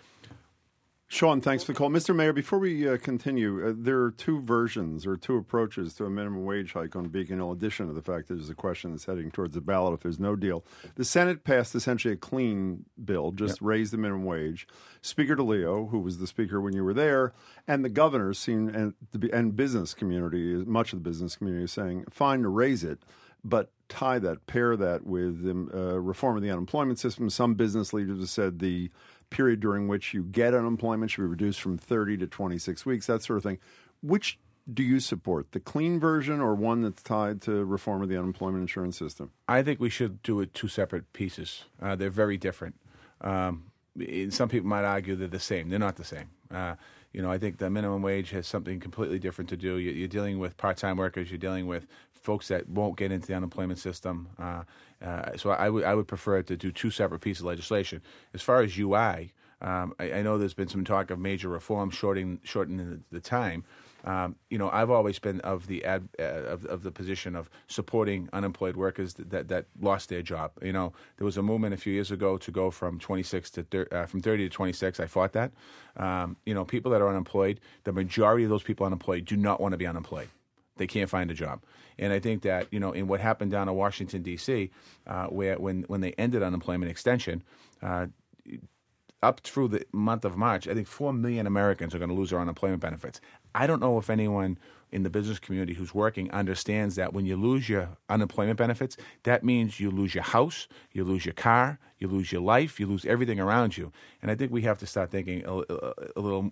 Sean, thanks for the call. Mr. Mayor, before we continue, there are two versions or two approaches to a minimum wage hike on Beacon Hill, in addition to the fact that there's a question that's heading towards the ballot if there's no deal. The Senate passed essentially a clean bill, just raise the minimum wage. Speaker DeLeo, who was the speaker when you were there, and the governor and business community, much of the business community is saying, fine to raise it, but pair that with reform of the unemployment system. Some business leaders have said the period during which you get unemployment should be reduced from 30 to 26 weeks, that sort of thing. Which do you support, the clean version or one that's tied to reform of the unemployment insurance system? I think we should do it two separate pieces. They're very different. Some people might argue they're the same. They're not the same. I think the minimum wage has something completely different to do. You're dealing with part-time workers. You're dealing with folks that won't get into the unemployment system. So I would prefer to do two separate pieces of legislation. As far as UI, I know there's been some talk of major reform shortening the time. I've always been of the position of supporting unemployed workers that lost their job. There was a movement a few years ago to go from 26 to from 30 to 26. I fought that. People that are unemployed, the majority of those people unemployed do not want to be unemployed. They can't find a job. And I think that, in what happened down in Washington, D.C., where when they ended unemployment extension, up through the month of March, I think 4 million Americans are going to lose their unemployment benefits. I don't know if anyone in the business community who's working understands that when you lose your unemployment benefits, that means you lose your house, you lose your car, you lose your life, you lose everything around you. And I think we have to start thinking a little,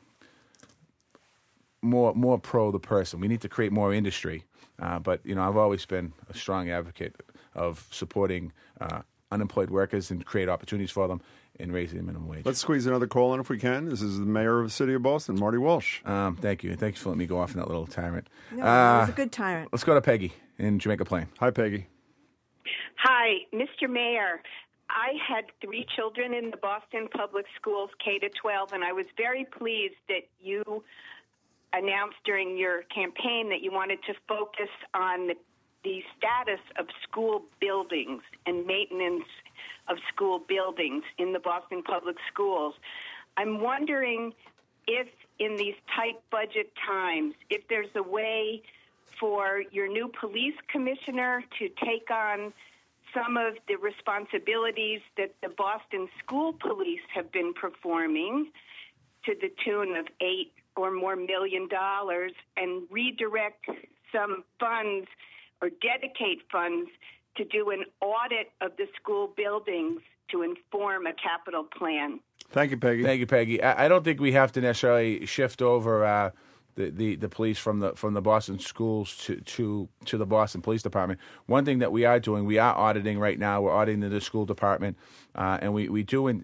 more pro the person. We need to create more industry. But I've always been a strong advocate of supporting unemployed workers and create opportunities for them and raising the minimum wage. Let's squeeze another call in if we can. This is the mayor of the city of Boston, Marty Walsh. Thank you. Thanks for letting me go off on that little tyrant. No, it was a good tyrant. Let's go to Peggy in Jamaica Plain. Hi, Peggy. Hi, Mr. Mayor. I had 3 children in the Boston Public Schools, K-12, and I was very pleased that you announced during your campaign that you wanted to focus on the status of school buildings and maintenance of school buildings in the Boston Public Schools. I'm wondering if in these tight budget times, if there's a way for your new police commissioner to take on some of the responsibilities that the Boston School Police have been performing to the tune of $8 or more million and redirect some funds or dedicate funds to do an audit of the school buildings to inform a capital plan. Thank you, Peggy. Thank you, Peggy. I don't think we have to necessarily shift over the police from the Boston schools to the Boston Police Department. One thing that we are doing, we are auditing right now. We're auditing the school department, and we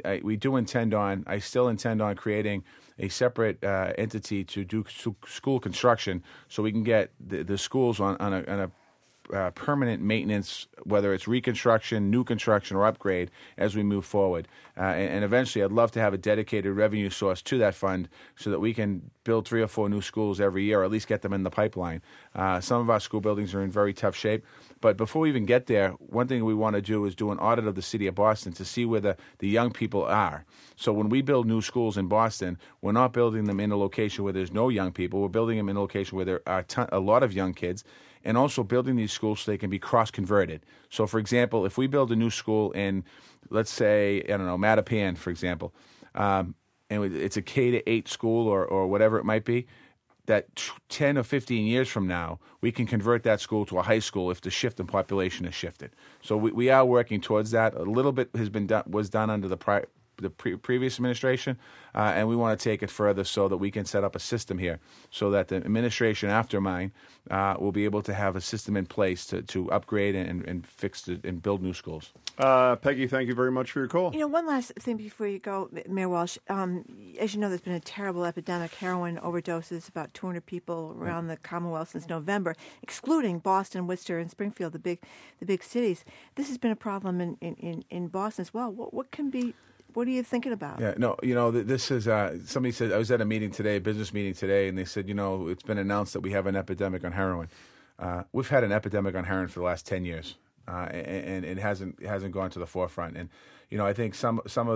I still intend on creating a separate entity to do school construction, so we can get the schools on a permanent maintenance, whether it's reconstruction, new construction, or upgrade as we move forward. And eventually, I'd love to have a dedicated revenue source to that fund so that we can build 3 or 4 new schools every year, or at least get them in the pipeline. Some of our school buildings are in very tough shape. But before we even get there, one thing we want to do is do an audit of the city of Boston to see where the young people are. So when we build new schools in Boston, we're not building them in a location where there's no young people. We're building them in a location where there are a lot of young kids, and also building these schools so they can be cross-converted. So, for example, if we build a new school in, let's say, Mattapan, for example, and it's a K-8 school or whatever it might be, that 10 or 15 years from now, we can convert that school to a high school if the shift in population has shifted. So we are working towards that. A little bit was done under the previous administration, and we want to take it further so that we can set up a system here so that the administration after mine will be able to have a system in place to upgrade and fix and build new schools. Peggy, thank you very much for your call. One last thing before you go, Mayor Walsh. As you know, there's been a terrible epidemic, heroin overdoses, about 200 people around the Commonwealth since November, excluding Boston, Worcester, and Springfield, the big cities. This has been a problem in Boston as well. What are you thinking about? Yeah, no, this is, somebody said, I was at a meeting today, a business meeting today, and they said, it's been announced that we have an epidemic on heroin. We've had an epidemic on heroin for the last 10 years, and it hasn't gone to the forefront. And, I think some of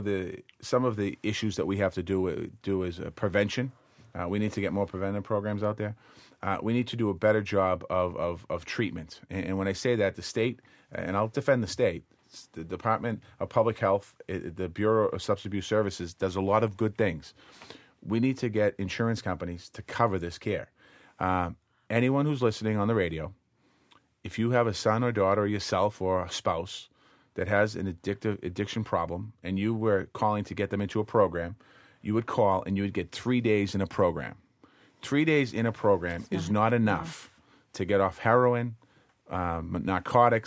the issues that we have to do is prevention. We need to get more preventive programs out there. We need to do a better job of treatment. And when I say that, the state, and I'll defend the state, the Department of Public Health, the Bureau of Substance Abuse Services does a lot of good things. We need to get insurance companies to cover this care. Anyone who's listening on the radio, if you have a son or daughter or yourself or a spouse that has an addiction problem and you were calling to get them into a program, you would call and you would get 3 days in a program. 3 days in a program is not enough to get off heroin, narcotics,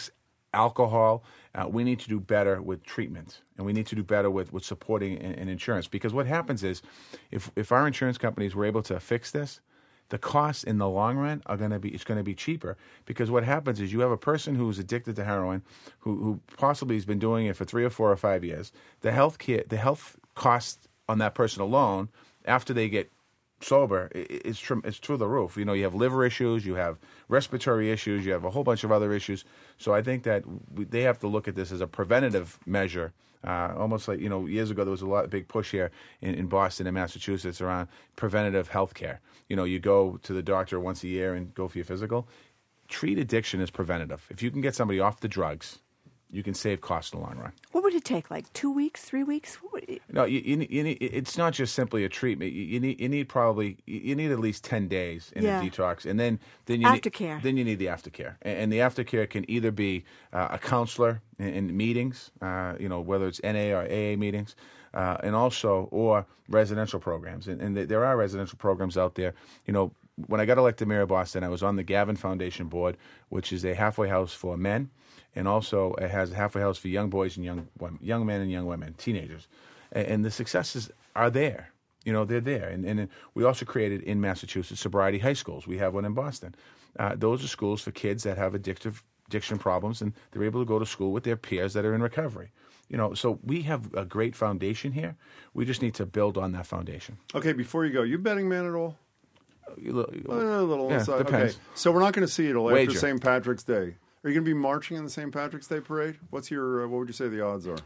alcohol. We need to do better with treatment, and we need to do better with supporting and insurance. Because what happens is, if our insurance companies were able to fix this, the costs in the long run are going to be cheaper. Because what happens is you have a person who's addicted to heroin, who possibly has been doing it for 3 or 4 or 5 years. The health costs on that person alone after they get sober, it's through the roof. You have liver issues, you have respiratory issues, you have a whole bunch of other issues. So I think that they have to look at this as a preventative measure. Almost like, years ago there was a big push here in Boston and Massachusetts around preventative health care. You go to the doctor once a year and go for your physical. Treat addiction as preventative. If you can get somebody off the drugs, you can save costs in the long run. What would it take? Like 2 weeks, 3 weeks? No, you need, it's not just simply a treatment. You need at least 10 days in a detox, and then you aftercare. Then you need the aftercare, and the aftercare can either be a counselor in meetings, whether it's NA or AA meetings, and also or residential programs, and there are residential programs out there. When I got elected mayor of Boston, I was on the Gavin Foundation board, which is a halfway house for men, and also it has a halfway house for young boys and young men and young women, teenagers. And the successes are there. They're there. And we also created in Massachusetts sobriety high schools. We have one in Boston. Those are schools for kids that have addiction problems, and they're able to go to school with their peers that are in recovery. So we have a great foundation here. We just need to build on that foundation. Okay, before you go, you betting man at all? A little. Yeah, depends. Okay. So we're not going to see it till Wager. after St. Patrick's Day. Are you going to be marching in the St. Patrick's Day parade? What would you say the odds are?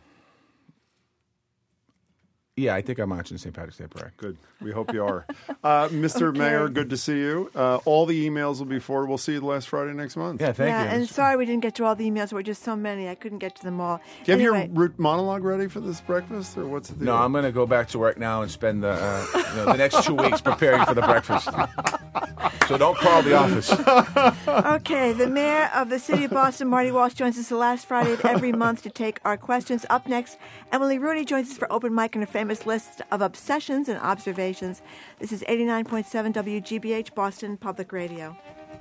Yeah, I think I'm watching the St. Patrick's Day parade. Good. We hope you are. Mr. Mayor, good to see you. All the emails will be forwarded. We'll see you last Friday next month. Yeah, thank you. And sorry we didn't get to all the emails. There were just so many. I couldn't get to them all. Do you have your monologue ready for this breakfast, or what's the deal? No, I'm going to go back to work now and spend the next 2 weeks preparing for the breakfast. So don't call the office. Okay, the mayor of the city of Boston, Marty Walsh, joins us the last Friday of every month to take our questions. Up next, Emily Rooney joins us for Open Mic and her famous list of obsessions and observations. This is 89.7 WGBH Boston Public Radio.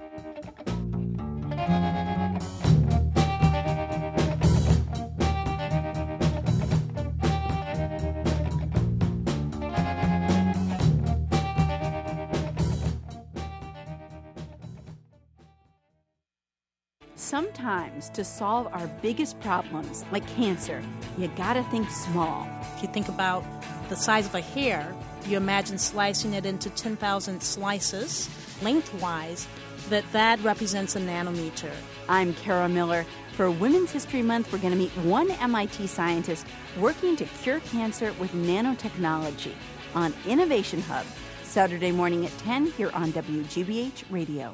Sometimes to solve our biggest problems, like cancer, you gotta think small. If you think about the size of a hair, you imagine slicing it into 10,000 slices lengthwise, that represents a nanometer. I'm Kara Miller. For Women's History Month, we're going to meet one MIT scientist working to cure cancer with nanotechnology on Innovation Hub, Saturday morning at 10 here on WGBH Radio.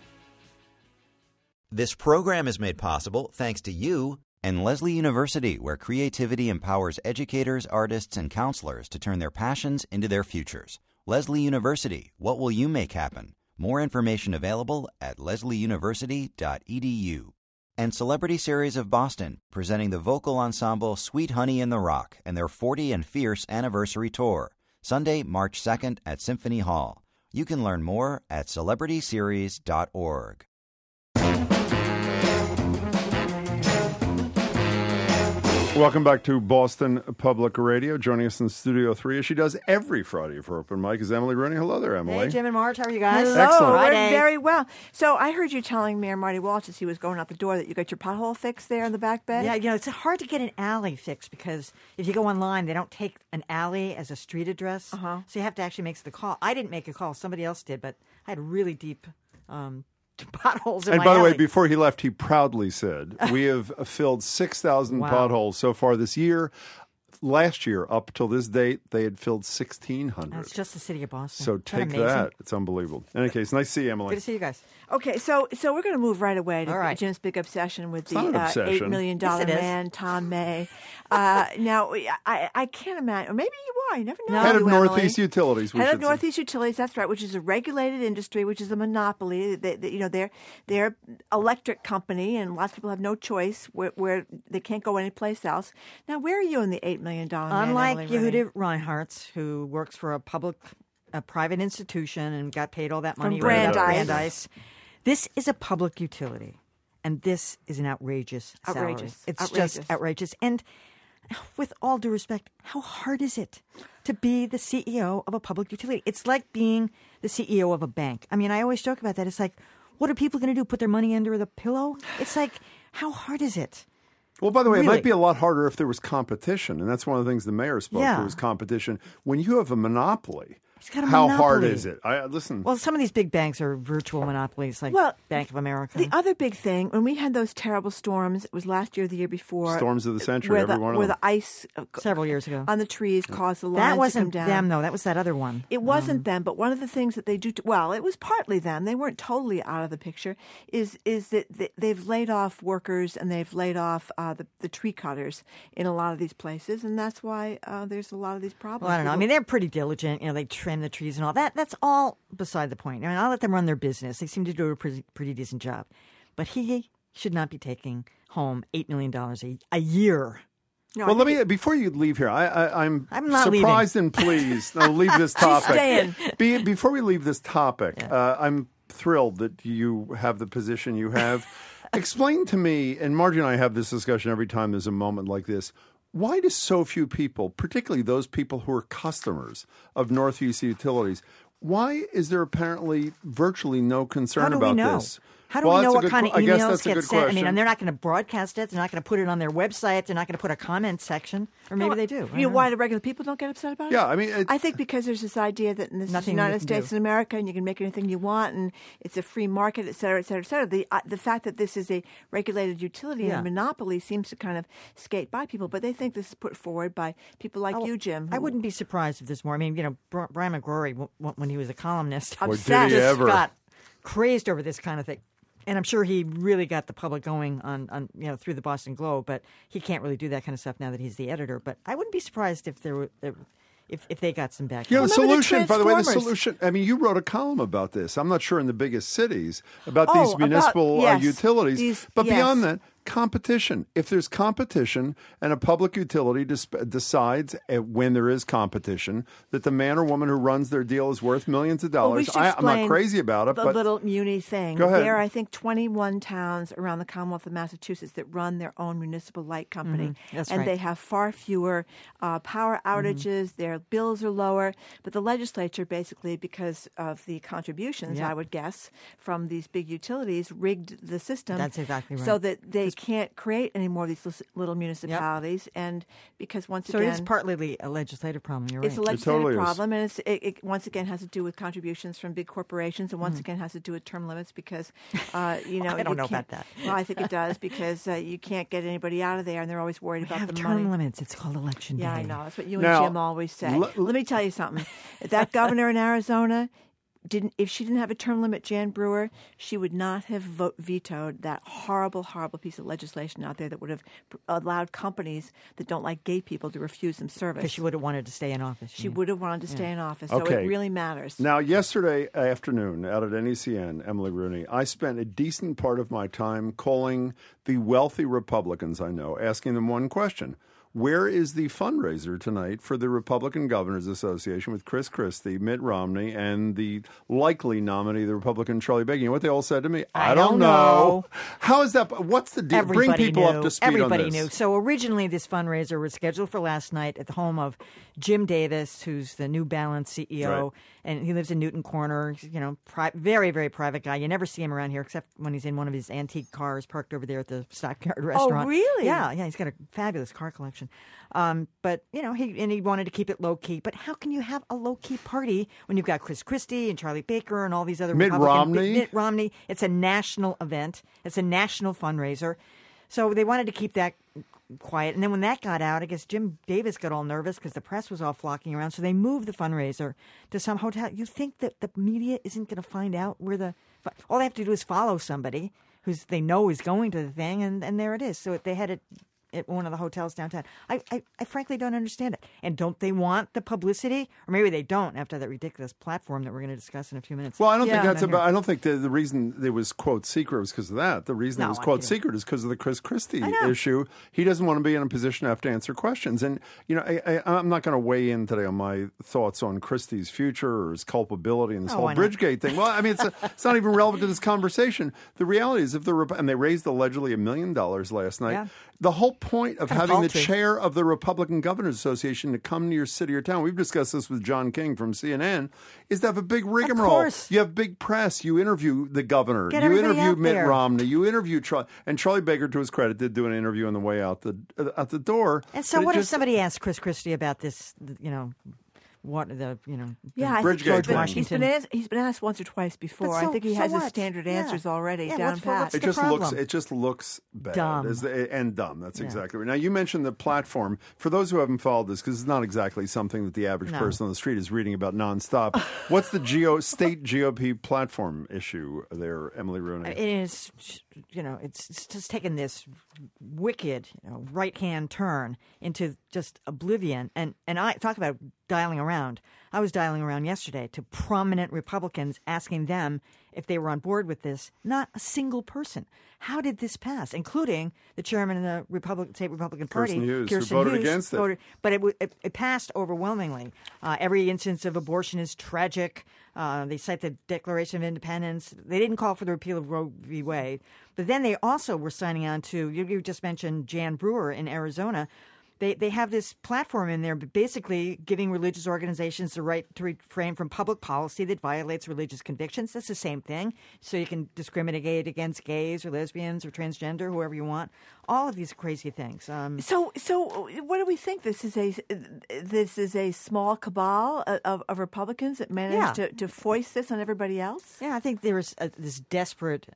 This program is made possible thanks to you and Leslie University, where creativity empowers educators, artists, and counselors to turn their passions into their futures. Leslie University, what will you make happen? More information available at leslieuniversity.edu. And Celebrity Series of Boston, presenting the vocal ensemble Sweet Honey in the Rock and their 40 and Fierce Anniversary Tour, Sunday, March 2nd at Symphony Hall. You can learn more at celebrityseries.org. Welcome back to Boston Public Radio. Joining us in Studio 3, as she does every Friday for Open Mic, is Emily Rooney. Hello there, Emily. Hey, Jim and Marge. How are you guys? Hello. Excellent. We're Friday. very well. So I heard you telling Mayor Marty Walsh as he was going out the door that you got your pothole fixed there in the back bay. Yeah, it's hard to get an alley fixed because if you go online, they don't take an alley as a street address. So you have to actually make the call. I didn't make a call. Somebody else did, but I had really deep potholes in my And by the alley. way, before he left, he proudly said, we have filled 6,000 Wow. potholes so far this year. Last year, up till this date, they had filled 1,600. That's just the city of Boston. So Isn't that take amazing? that. It's unbelievable. In any case, nice to see you, Emily. Good to see you guys. Okay, so we're going to move right away to All right. Jim's big obsession with It's not an the obsession. $8 million Yes, it is. man, Tom May. Now, I can't imagine, or maybe you are, you never know. Head of you, Emily. Northeast Utilities, we Head should of say. Northeast Utilities, that's right, which is a regulated industry, which is a monopoly. They're electric company, and lots of people have no choice where they can't go anyplace else. Now, where are you in the $8 million man, Unlike Emily Rooney? Yehuda Reinhardt, who works for a private institution and got paid all that money Brandeis. right out of Brandeis, this is a public utility. and this is an outrageous salary. Outrageous. It's Outrageous. just outrageous. And with all due respect, how hard is it to be the CEO of a public utility? It's like being the CEO of a bank. I mean, I always joke about that. It's like, what are people going to do? Put their money under the pillow? It's like, how hard is it? Well, by the way, Really? it might be a lot harder if there was competition, and that's one of the things the mayor spoke to was competition. When you have a monopoly, got a how hard monopoly. is it? Listen. Well, some of these big banks are virtual monopolies, like Bank of America. The other big thing, when we had those terrible storms, it was last year or the year before. Storms of the century, where every the, one of where them. the ice several years ago on the trees caused the lines That to wasn't come down. them, though. That was that other one. It wasn't them, but one of the things that they do, well, it was partly them. They weren't totally out of the picture. Is that they've laid off workers and they've laid off the tree cutters in a lot of these places, and that's why there's a lot of these problems. Well, I don't know. I mean, they're pretty diligent. You know, they trim the trees and all that. That's all beside the point. I mean, I'll let them run their business. They seem to do a pretty decent job. But he should not be taking home $8 million a year. No, well, let me before you leave here. I'm not surprised leaving. and pleased. I'll leave this topic. staying. Before we leave this topic, I'm thrilled that you have the position you have. Explain to me, and Margie and I have this discussion every time there's a moment like this. Why do so few people, particularly those people who are customers of Northeast Utilities, why is there apparently virtually no concern about this? How do we know that's a what good kind of I guess emails that's a get good sent? I mean, question. and they're not going to broadcast it. They're not going to put it on their website. They're not going to put a comment section. Or maybe they do. You know why the regular people don't get upset about it? Yeah, I mean, I think because there's this idea that in this is the Nothing you United can States do. and America, and you can make anything you want, and it's a free market, et cetera, et cetera, et cetera. The fact that this is a regulated utility and a monopoly seems to kind of skate by people, but they think this is put forward by people like you, Jim. I wouldn't be surprised if there's more. I mean, you know, Brian McGrory, when he was a columnist, Or did he ever? got crazed over this kind of thing. And I'm sure he really got the public going on through the Boston Globe, but he can't really do that kind of stuff now that he's the editor. But I wouldn't be surprised if there were if they got some backlash. You know, the solution, by the way, the Transformers. solution, I mean, you wrote a column about this. I'm not sure in the biggest cities about these municipal yes. utilities. But beyond that, competition. If there's competition and a public utility decides when there is competition that the man or woman who runs their deal is worth millions of Well, we dollars, should I'm not explain crazy about it. The But little muni thing. Go ahead. There are, I think, 21 towns around the Commonwealth of Massachusetts that run their own municipal light company. That's and right. they have far fewer power outages. Their bills are lower. But the legislature, basically, because of the contributions, I would guess, from these big utilities, rigged the system. That's exactly right. So that they can't create any more of these little municipalities. And because once So again... it is partly a legislative problem. You're right. It's a legislative totally is. problem, and it once again has to do with contributions from big corporations, and once again has to do with term limits because, I don't know about that. Well, I think it does because you can't get anybody out of there, and they're always worried We about have the term money. limits. It's called election day. Yeah, I know. That's what you Now, and Jim always say. let Let me tell you something. That governor in Arizona if she didn't have a term limit, Jan Brewer, she would not have vetoed that horrible, horrible piece of legislation out there that would have allowed companies that don't like gay people to refuse them service. Because she would have wanted to stay in office. She would have wanted to stay in office. So Okay. it really matters. Now, yesterday afternoon out at NECN, Emily Rooney, I spent a decent part of my time calling the wealthy Republicans I know, asking them one question. Where is the fundraiser tonight for the Republican Governors Association with Chris Christie, Mitt Romney, and the likely nominee, the Republican Charlie Baker? You know what they all said to me? I don't know. How is that? What's the deal? Bring people up to speed Everybody on this. knew. So originally this fundraiser was scheduled for last night at the home of Jim Davis, who's the New Balance CEO, Right. and he lives in Newton Corner. He's, very, very private guy. You never see him around here except when he's in one of his antique cars parked over there at the Stockyard restaurant. Oh, really? Yeah, he's got a fabulous car collection. But he wanted to keep it low key. But how can you have a low key party when you've got Chris Christie and Charlie Baker and all these other Mitt Romney? Mitt Romney. It's a national event. It's a national fundraiser. So they wanted to keep that quiet. And then when that got out, I guess Jim Davis got all nervous because the press was all flocking around. So they moved the fundraiser to some hotel. You think that the media isn't going to find out where all they have to do is follow somebody they know is going to the thing, and there it is. So they had it at one of the hotels downtown. I frankly don't understand it. And don't they want the publicity? Or maybe they don't after that ridiculous platform that we're going to discuss in a few minutes. Well, I don't think that's about. I don't think the reason it was quote secret was because of that. The reason it was quote secret is because of the Chris Christie issue. He doesn't want to be in a position to have to answer questions. And I'm not going to weigh in today on my thoughts on Christie's future or his culpability in this whole Bridgegate thing. Well, I mean, it's not even relevant to this conversation. The reality is, and they raised allegedly $1 million last night. Yeah. The whole point of having the chair of the Republican Governors Association to come to your city or town, we've discussed this with John King from CNN, is to have a big rigmarole. You have big press. You interview the governor. You interview Mitt Romney. You interview Charlie Baker, to his credit, did do an interview on the way out the door. And so what if somebody asked Chris Christie about this, Bridgegate thing. He's been asked once or twice before. I think he has his standard answers already down pat. It just looks bad. Dumb. And dumb. That's exactly right. Now, you mentioned the platform. For those who haven't followed this, because it's not exactly something that the average person on the street is reading about nonstop, what's the state GOP platform issue there, Emily Rooney? It is, it's just taken this wicked right-hand turn into just oblivion. And I talk about dialing around. I was dialing around yesterday to prominent Republicans asking them if they were on board with this. Not a single person. How did this pass? Including the chairman of the state Republican Party, Kirsten Hughes, who voted against it. But it passed overwhelmingly. Every instance of abortion is tragic. They cite the Declaration of Independence. They didn't call for the repeal of Roe v. Wade. But then they also were signing on to, you just mentioned Jan Brewer in Arizona. They have this platform in there basically giving religious organizations the right to refrain from public policy that violates religious convictions. That's the same thing. So you can discriminate against gays or lesbians or transgender, whoever you want. All of these crazy things. So what do we think? This is a small cabal of Republicans that managed to foist this on everybody else? Yeah, I think there was this desperate,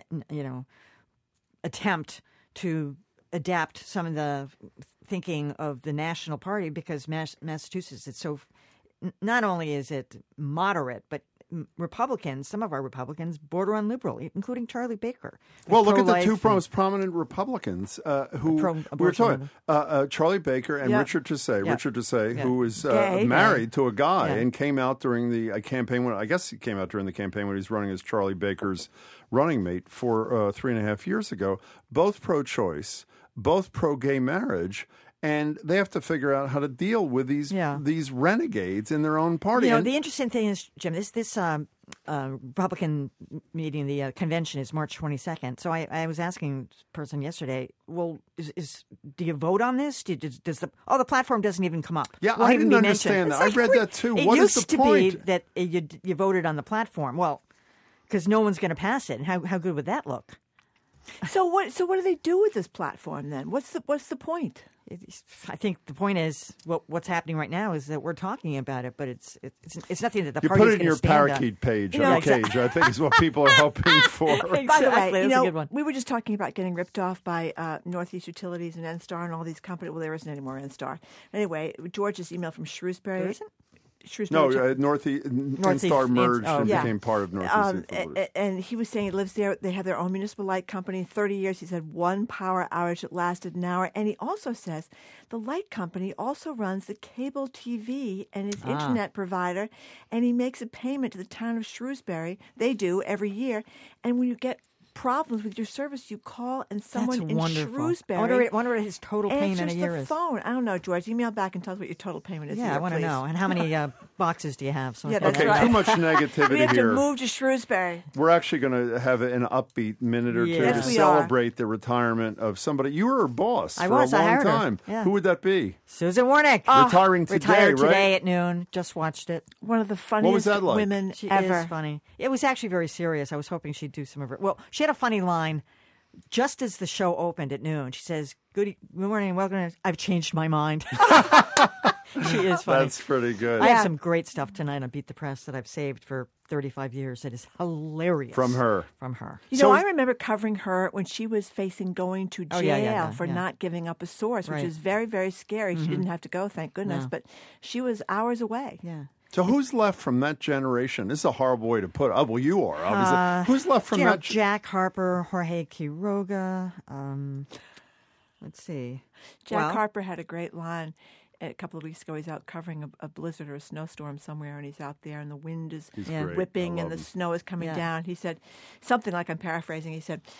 attempt to adapt some of the thinking of the National Party, because Massachusetts, it's so, not only is it moderate, but Republicans, some of our Republicans, border on liberal, including Charlie Baker. Well, look at the two most prominent Republicans who we were talking. Charlie Baker and Richard Tussey. Yeah. Richard Tussey, who was married to a guy and came out during the campaign. I guess he came out during the campaign when he was running as Charlie Baker's running mate for 3.5 years ago. Both pro-choice, both pro-gay marriage. And they have to figure out how to deal with these renegades in their own party. The interesting thing is, Jim, this Republican meeting, the convention, is March 22nd. So I was asking a person yesterday, well, do you vote on this? Does the platform doesn't even come up? Yeah, I didn't understand that. I read that too. What is the point? It used to be that you voted on the platform. Well, because no one's going to pass it. And how good would that look? So what do they do with this platform then? What's the point? I think the point is what's happening right now is that we're talking about it, but it's nothing that the party's going to stand on. You put it in your parakeet page on the cage, I think, is what people are hoping for. Exactly. By the way, that's a good one. We were just talking about getting ripped off by Northeast Utilities and NSTAR and all these companies. Well, there isn't any more NSTAR. Anyway, George's email from Shrewsbury. There isn't? Northeast NSTAR merged and became part of Northeast. And he was saying he lives there. They have their own municipal light company. 30 years, he said, one power outage that lasted an hour. And he also says the light company also runs the cable TV and his internet provider, and he makes a payment to the town of Shrewsbury. They do every year. And when you get problems with your service, you call, and someone in Shrewsbury. I wonder what his total payment a year is. The phone. I don't know, George. Email back and tell us what your total payment is. Yeah, I want to know. And how many boxes do you have? So that's right. Too much negativity here. We have to move to Shrewsbury. We're actually going to have an upbeat minute or two to celebrate the retirement of somebody. You were her boss for a long time. Yeah. Who would that be? Susan Warnick. Retiring today, Retired today at noon. Just watched it. One of the funniest women ever. She is funny. It was actually very serious. I was hoping she'd do some of it. Well, she had a funny line. Just as the show opened at noon, she says, good morning, welcome. I've changed my mind. She is funny. That's pretty good. I have some great stuff tonight on Beat the Press that I've saved for 35 years. It is hilarious. From her. I remember covering her when she was facing going to jail for not giving up a source, which is very, very scary. Mm-hmm. She didn't have to go, thank goodness, but she was hours away. Yeah. So who's left from that generation? This is a horrible way to put it. Oh, well, you are, obviously. Who's left from that? Jack Harper, Jorge Quiroga. Let's see. Jack Harper had a great line a couple of weeks ago. He's out covering a blizzard or a snowstorm somewhere, and he's out there, and the wind is whipping, and the snow is coming down. He said something like, I'm paraphrasing, he said,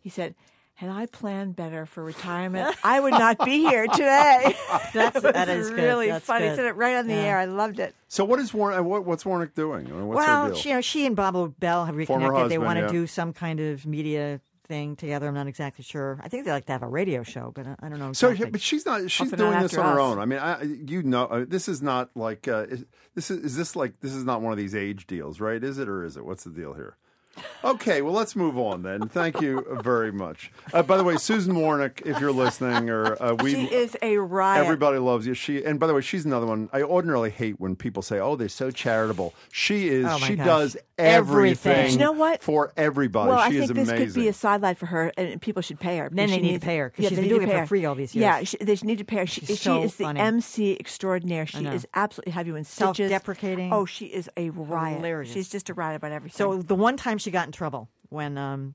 had I planned better for retirement, I would not be here today. That is really good. funny. He said it right on the air. I loved it. So what is what's Warnick doing? I mean, what's her deal? She and Bob Bell have reconnected. Husband, they want to do some kind of media thing together. I'm not exactly sure. I think they like to have a radio show, but I don't know exactly. So, but she's not. She's doing this on her own. I mean, this is not like this is not one of these age deals, right? Is it or is it? What's the deal here? Okay, well, let's move on then. Thank you very much. By the way, Susan Warnick, if you're listening, she is a riot. Everybody loves you. And by the way, she's another one. I ordinarily hate when people say, "Oh, they're so charitable." She is. She does everything. You know what? For everybody. Well, she is amazing. This could be a sidelight for her, and people should pay her. Then they need to pay her because she's been doing it for free all these years. Yeah, they need to pay her. She is the MC extraordinaire. She is absolutely have you in stitches. Self-deprecating. Oh, she is a riot. Hilarious. She's just a riot about everything. So the one time she got in trouble when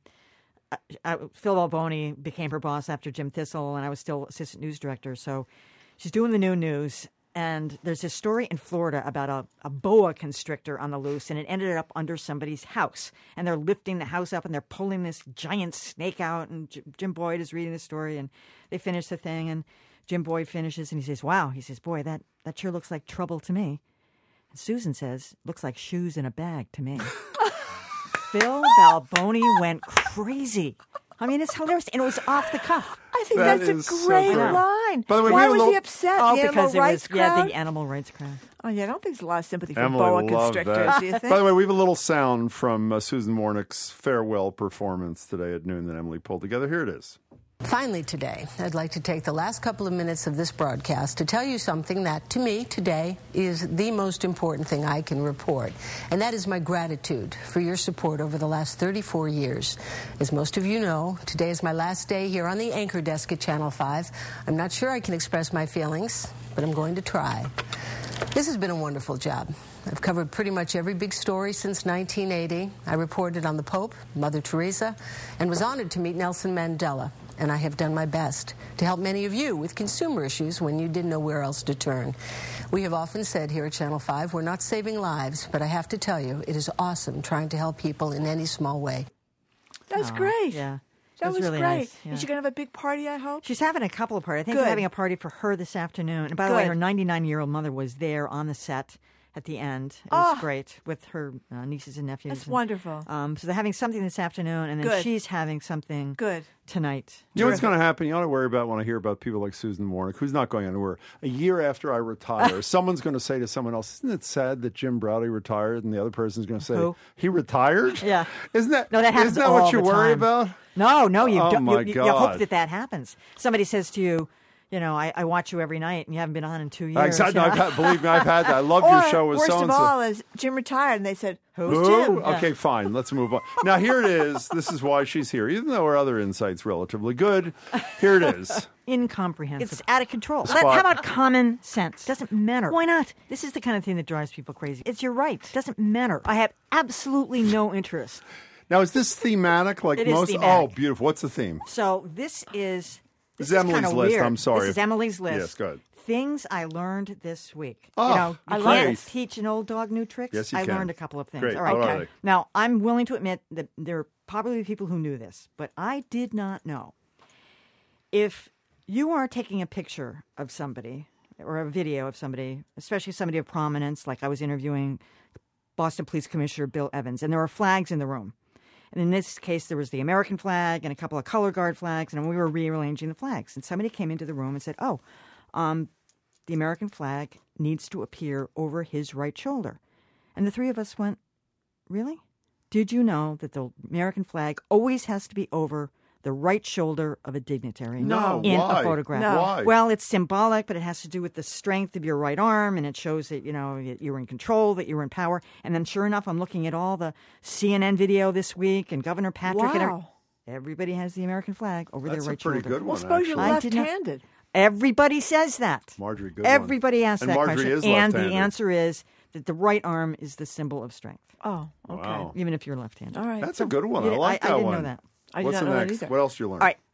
Phil Alboni became her boss after Jim Thistle, and I was still assistant news director. So she's doing the new news, and there's this story in Florida about a boa constrictor on the loose, and it ended up under somebody's house. And they're lifting the house up, and they're pulling this giant snake out, and Jim Boyd is reading the story, and they finish the thing, and Jim Boyd finishes, and he says, "Wow," he says, "boy, that sure looks like trouble to me." And Susan says, "Looks like shoes in a bag to me." Phil Balboni went crazy. I mean, it's hilarious, and it was off the cuff. I think that's a great line. By the way, why was he upset? The because animal rights crowd? the animal rights crowd. Oh, yeah, I don't think there's a lot of sympathy for Emily boa loved constrictors, that. do you think? By the way, we have a little sound from Susan Warnick's farewell performance today at noon that Emily pulled together. Here it is. Finally today, I'd like to take the last couple of minutes of this broadcast to tell you something that, to me, today is the most important thing I can report, and that is my gratitude for your support over the last 34 years. As most of you know, today is my last day here on the anchor desk at Channel 5. I'm not sure I can express my feelings, but I'm going to try. This has been a wonderful job. I've covered pretty much every big story since 1980. I reported on the Pope, Mother Teresa, and was honored to meet Nelson Mandela. And I have done my best to help many of you with consumer issues when you didn't know where else to turn. We have often said here at Channel 5, we're not saving lives, but I have to tell you, it is awesome trying to help people in any small way. That's great. Yeah. That was really great. nice, yeah. Is she going to have a big party, I hope? She's having a couple of parties. I think Good. they're having a party for her this afternoon. And by the way, her 99-year-old mother was there on the set at the end. It was great with her nieces and nephews. That's wonderful. So they're having something this afternoon, and then she's having something tonight. You know what's going to happen? You ought to worry about when I hear about people like Susan Warnick, who's not going anywhere. A year after I retire, someone's going to say to someone else, "Isn't it sad that Jim Browdy retired?" And the other person's going to say, Who? "He retired?" Yeah. Isn't that happens isn't that what all you the worry time. about? No, you Oh, don't. my You God. hope that happens. Somebody says to you, "You know, I watch you every night, and you haven't been on in 2 years." Exactly. Believe me, I've had that. I love your show with worst so-and-so. of all is Jim retired, and they said, "Who's Who? Jim?" Okay, fine. Let's move on. Now, here it is. This is why she's here. Even though her other insight's relatively good, here it is. Incomprehensible. It's out of control. Spot. How about common sense? Doesn't matter. Why not? This is the kind of thing that drives people crazy. It's your right. Doesn't matter. I have absolutely no interest. Now, is this thematic? Like It is most? thematic. Oh, beautiful. What's the theme? So this is Emily's kinda list. weird. I'm sorry. This is Emily's list. Yes, go ahead. Things I learned this week. Oh, you know, I you love can't it. teach an old dog new tricks. Yes, you I can. learned a couple of things. Great. All right. What are they? Now, I'm willing to admit that there are probably people who knew this, but I did not know. If you are taking a picture of somebody or a video of somebody, especially somebody of prominence, like I was interviewing Boston Police Commissioner Bill Evans, and there are flags in the room. And in this case, there was the American flag and a couple of color guard flags, and we were rearranging the flags. And somebody came into the room and said, the American flag needs to appear over his right shoulder. And the three of us went, really? Did you know that the American flag always has to be over the right shoulder of a dignitary No, in why? a photograph? No. Why? Well, it's symbolic, but it has to do with the strength of your right arm, and it shows that, you know, you're in control, that you're in power. And then sure enough, I'm looking at all the CNN video this week, and Governor Patrick and everybody has the American flag over That's their a right pretty shoulder. good one, Suppose you're actually. left-handed. Everybody says that. Marjorie, good Everybody one. asks And that Marjorie question. is And the left-handed. answer is that the right arm is the symbol of strength. Oh, okay. Wow. Even if you're left-handed. All right. That's a good one. You I like that I didn't one. know that. I did What's not the know that next? either. What else did you learn? All right.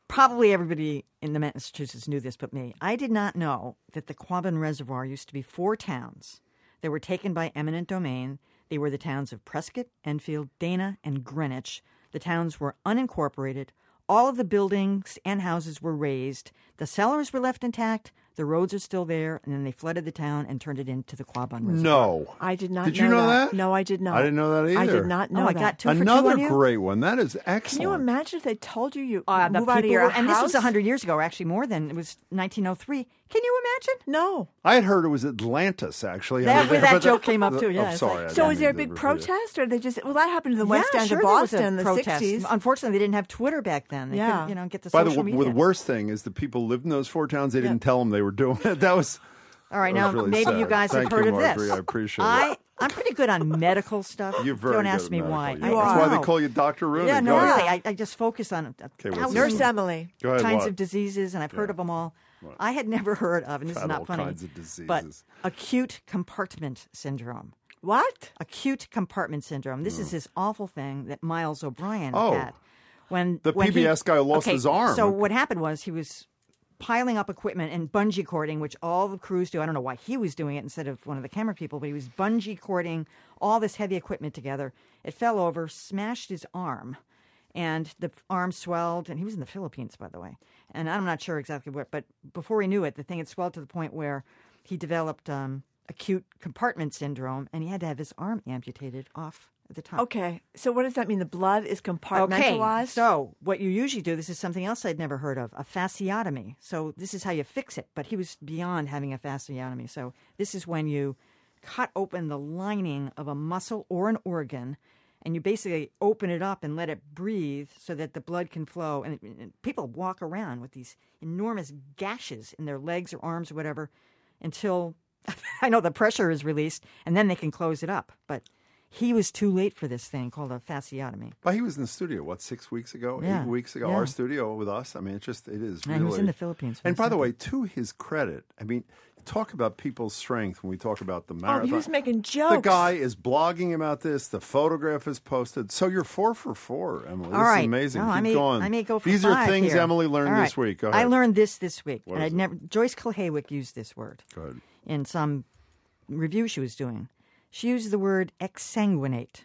Probably everybody in the Massachusetts knew this but me. I did not know that the Quabbin Reservoir used to be 4 towns that were taken by eminent domain. They were the towns of Prescott, Enfield, Dana, and Greenwich. The towns were unincorporated. All of the buildings and houses were razed. The cellars were left intact. The roads are still there, and then they flooded the town and turned it into the Quabbin Reservoir. No. I did not Did you know that? No, I did not. I didn't know that either. I did not know I that. got 2 for 2 Another on you. great one. That is Can excellent. you imagine if they told you move the out of people your were- house? And this was 100 years ago, or actually more than. It was 1903. Can you imagine? No. I had heard it was Atlantis, actually. That- But that joke came up, too, yeah. I'm It's sorry. like- I So didn't is there a mean to big repeat it. protest, or they just? Well, that happened in the West Yeah, End sure, of there was Boston a in the protest. 60s. Unfortunately, they didn't have Twitter back then. They Yeah. couldn't, get the By social the media. worst thing is the people who lived in those 4 towns, they didn't tell them they were doing it. That was... All right, that now was really maybe sad. you guys Thank have heard you, of Marjorie. this. I appreciate it. I'm pretty good on medical stuff. You're very Don't good ask at me medical, why. yeah. I That's why they know. call you Dr. Rooney. Yeah, Go no, ahead. really. I just focus on what's thousands Nurse Emily. Go ahead, kinds what? of diseases, and I've heard of them all. I had never heard of, and this is Got not all funny, kinds of diseases. but acute compartment syndrome. What? Acute compartment syndrome. This is this awful thing that Miles O'Brien Oh. had. When The PBS guy who lost his arm. So what happened was he was piling up equipment and bungee cording, which all the crews do. I don't know why he was doing it instead of one of the camera people, but he was bungee cording all this heavy equipment together. It fell over, smashed his arm, and the arm swelled. And he was in the Philippines, by the way. And I'm not sure exactly what, but before he knew it, the thing had swelled to the point where he developed acute compartment syndrome, and he had to have his arm amputated off at the top. Okay, so what does that mean? The blood is compartmentalized? Okay, so what you usually do, this is something else I'd never heard of, a fasciotomy. So this is how you fix it, but he was beyond having a fasciotomy. So this is when you cut open the lining of a muscle or an organ, and you basically open it up and let it breathe so that the blood can flow. And people walk around with these enormous gashes in their legs or arms or whatever until, I know, the pressure is released, and then they can close it up. But he was too late for this thing called a fasciotomy. But he was in the studio, 6 weeks ago, Yeah. 8 weeks ago, Yeah. our studio with us. I mean, it is Yeah, really... he was in the Philippines. And by the way, to his credit, I mean, talk about people's strength when we talk about the marathon. Oh, he was making jokes. The guy is blogging about this. The photograph is posted. So you're 4 for 4, Emily. All this right. is amazing. No, Keep going. I may go for These 5 are things here. Emily learned All right. this week. Go ahead. I learned this week, What and is I'd it? never. Joyce Kilhaywick used this word Go ahead. in some review she was doing. She used the word exsanguinate.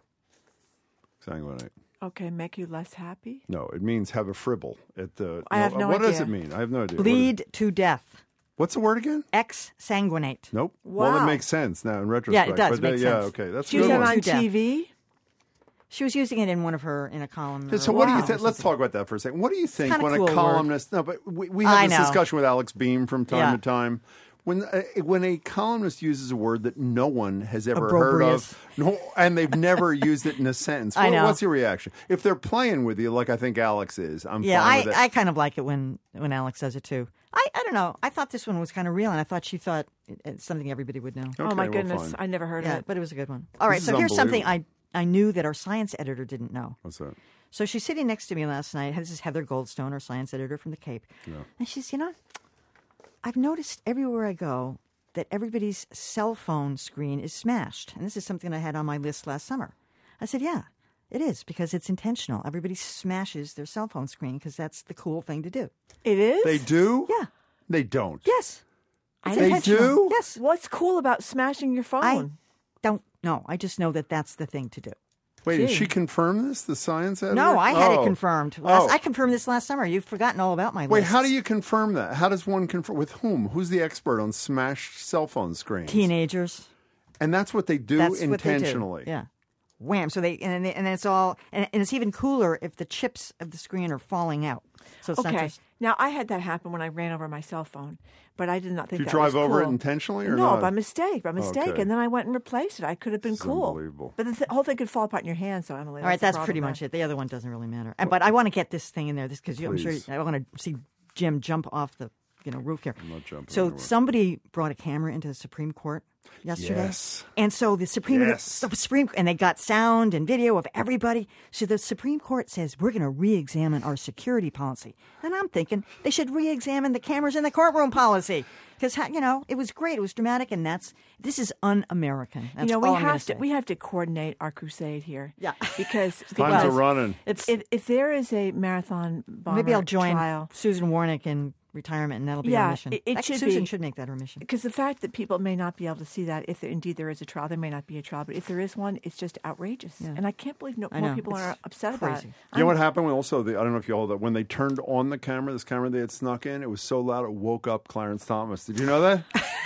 Sanguinate. Okay, make you less happy? No, it means have a fribble. I have no What does idea. it mean? I have no idea. Bleed to death. What's the word again? Exsanguinate. Nope. Well, it Wow. makes sense now in retrospect. Yeah, it does But, make yeah, sense. okay. That's She a was good on one. TV? She was using it in a column. So or- what do you Wow. think? Let's talk about that for a second. What do you think kinda when cool a word. columnist? No, but we I have this know. discussion with Alex Beam from time Yeah. to time. When a columnist uses a word that no one has ever heard Opprobrious. of, and they've never used it in a sentence, I know. what's your reaction? If they're playing with you, like I think Alex is, I'm Yeah, fine with it. I kind of like it when Alex says it too. I don't know. I thought this one was kind of real, and I thought she thought it's something everybody would know. Oh, my well, goodness. fine. I never heard Yeah, of it. but it was a good one. All right, This so is here's something unbelievable. I knew that our science editor didn't know. What's that? So she's sitting next to me last night. This is Heather Goldstone, our science editor from the Cape. Yeah. And she's, I've noticed everywhere I go that everybody's cell phone screen is smashed. And this is something I had on my list last summer. I said, yeah, it is, because it's intentional. Everybody smashes their cell phone screen because that's the cool thing to do. It is? They do? Yeah. They don't. Yes. It's They intentional. do? Yes. What's cool about smashing your phone? I don't know. I just know that that's the thing to do. Wait, did Gee. she confirm this? The science editor? No, I had Oh. it confirmed. Oh. I confirmed this last summer. You've forgotten all about my Wait, list. how do you confirm that? How does one confirm? With whom? Who's the expert on smashed cell phone screens? Teenagers. And that's what they do That's intentionally. what they do. Yeah. Wham. So and it's all, and it's even cooler if the chips of the screen are falling out. So it's not Okay. just. Now, I had that happen when I ran over my cell phone, but I did not think Did you that drive was over it cool. intentionally or no, not? by mistake, Okay. and then I went and replaced it. I could have been This is cool. unbelievable. But the whole thing could fall apart in your hands, so Emily. All right, that's the pretty problem much it. The other one doesn't really matter. But I want to get this thing in there because I'm sure Please. I want to see Jim jump off the roof here. I'm not jumping So anywhere. somebody brought a camera into the Supreme Court yesterday. Yes. And so the Supreme and they got sound and video of everybody. So the Supreme Court says we're going to re-examine our security policy. And I'm thinking they should re-examine the cameras in the courtroom policy. Because, it was great. It was dramatic. And this is un-American. That's all I'm gonna say. we have to coordinate our crusade here. Yeah. Because Times are running. If there is a marathon bomber Maybe I'll join trial, Susan Warnick in retirement, and that'll be our mission. Susan should make that her mission. Because the fact that people may not be able to see that, if indeed there is a trial, there may not be a trial, but if there is one, it's just outrageous. Yeah. And I can't believe I more know. people It's are upset crazy. about it. You know what happened when also, I don't know if you all that, when they turned on the camera, this camera they had snuck in, it was so loud it woke up Clarence Thomas. Did you know that?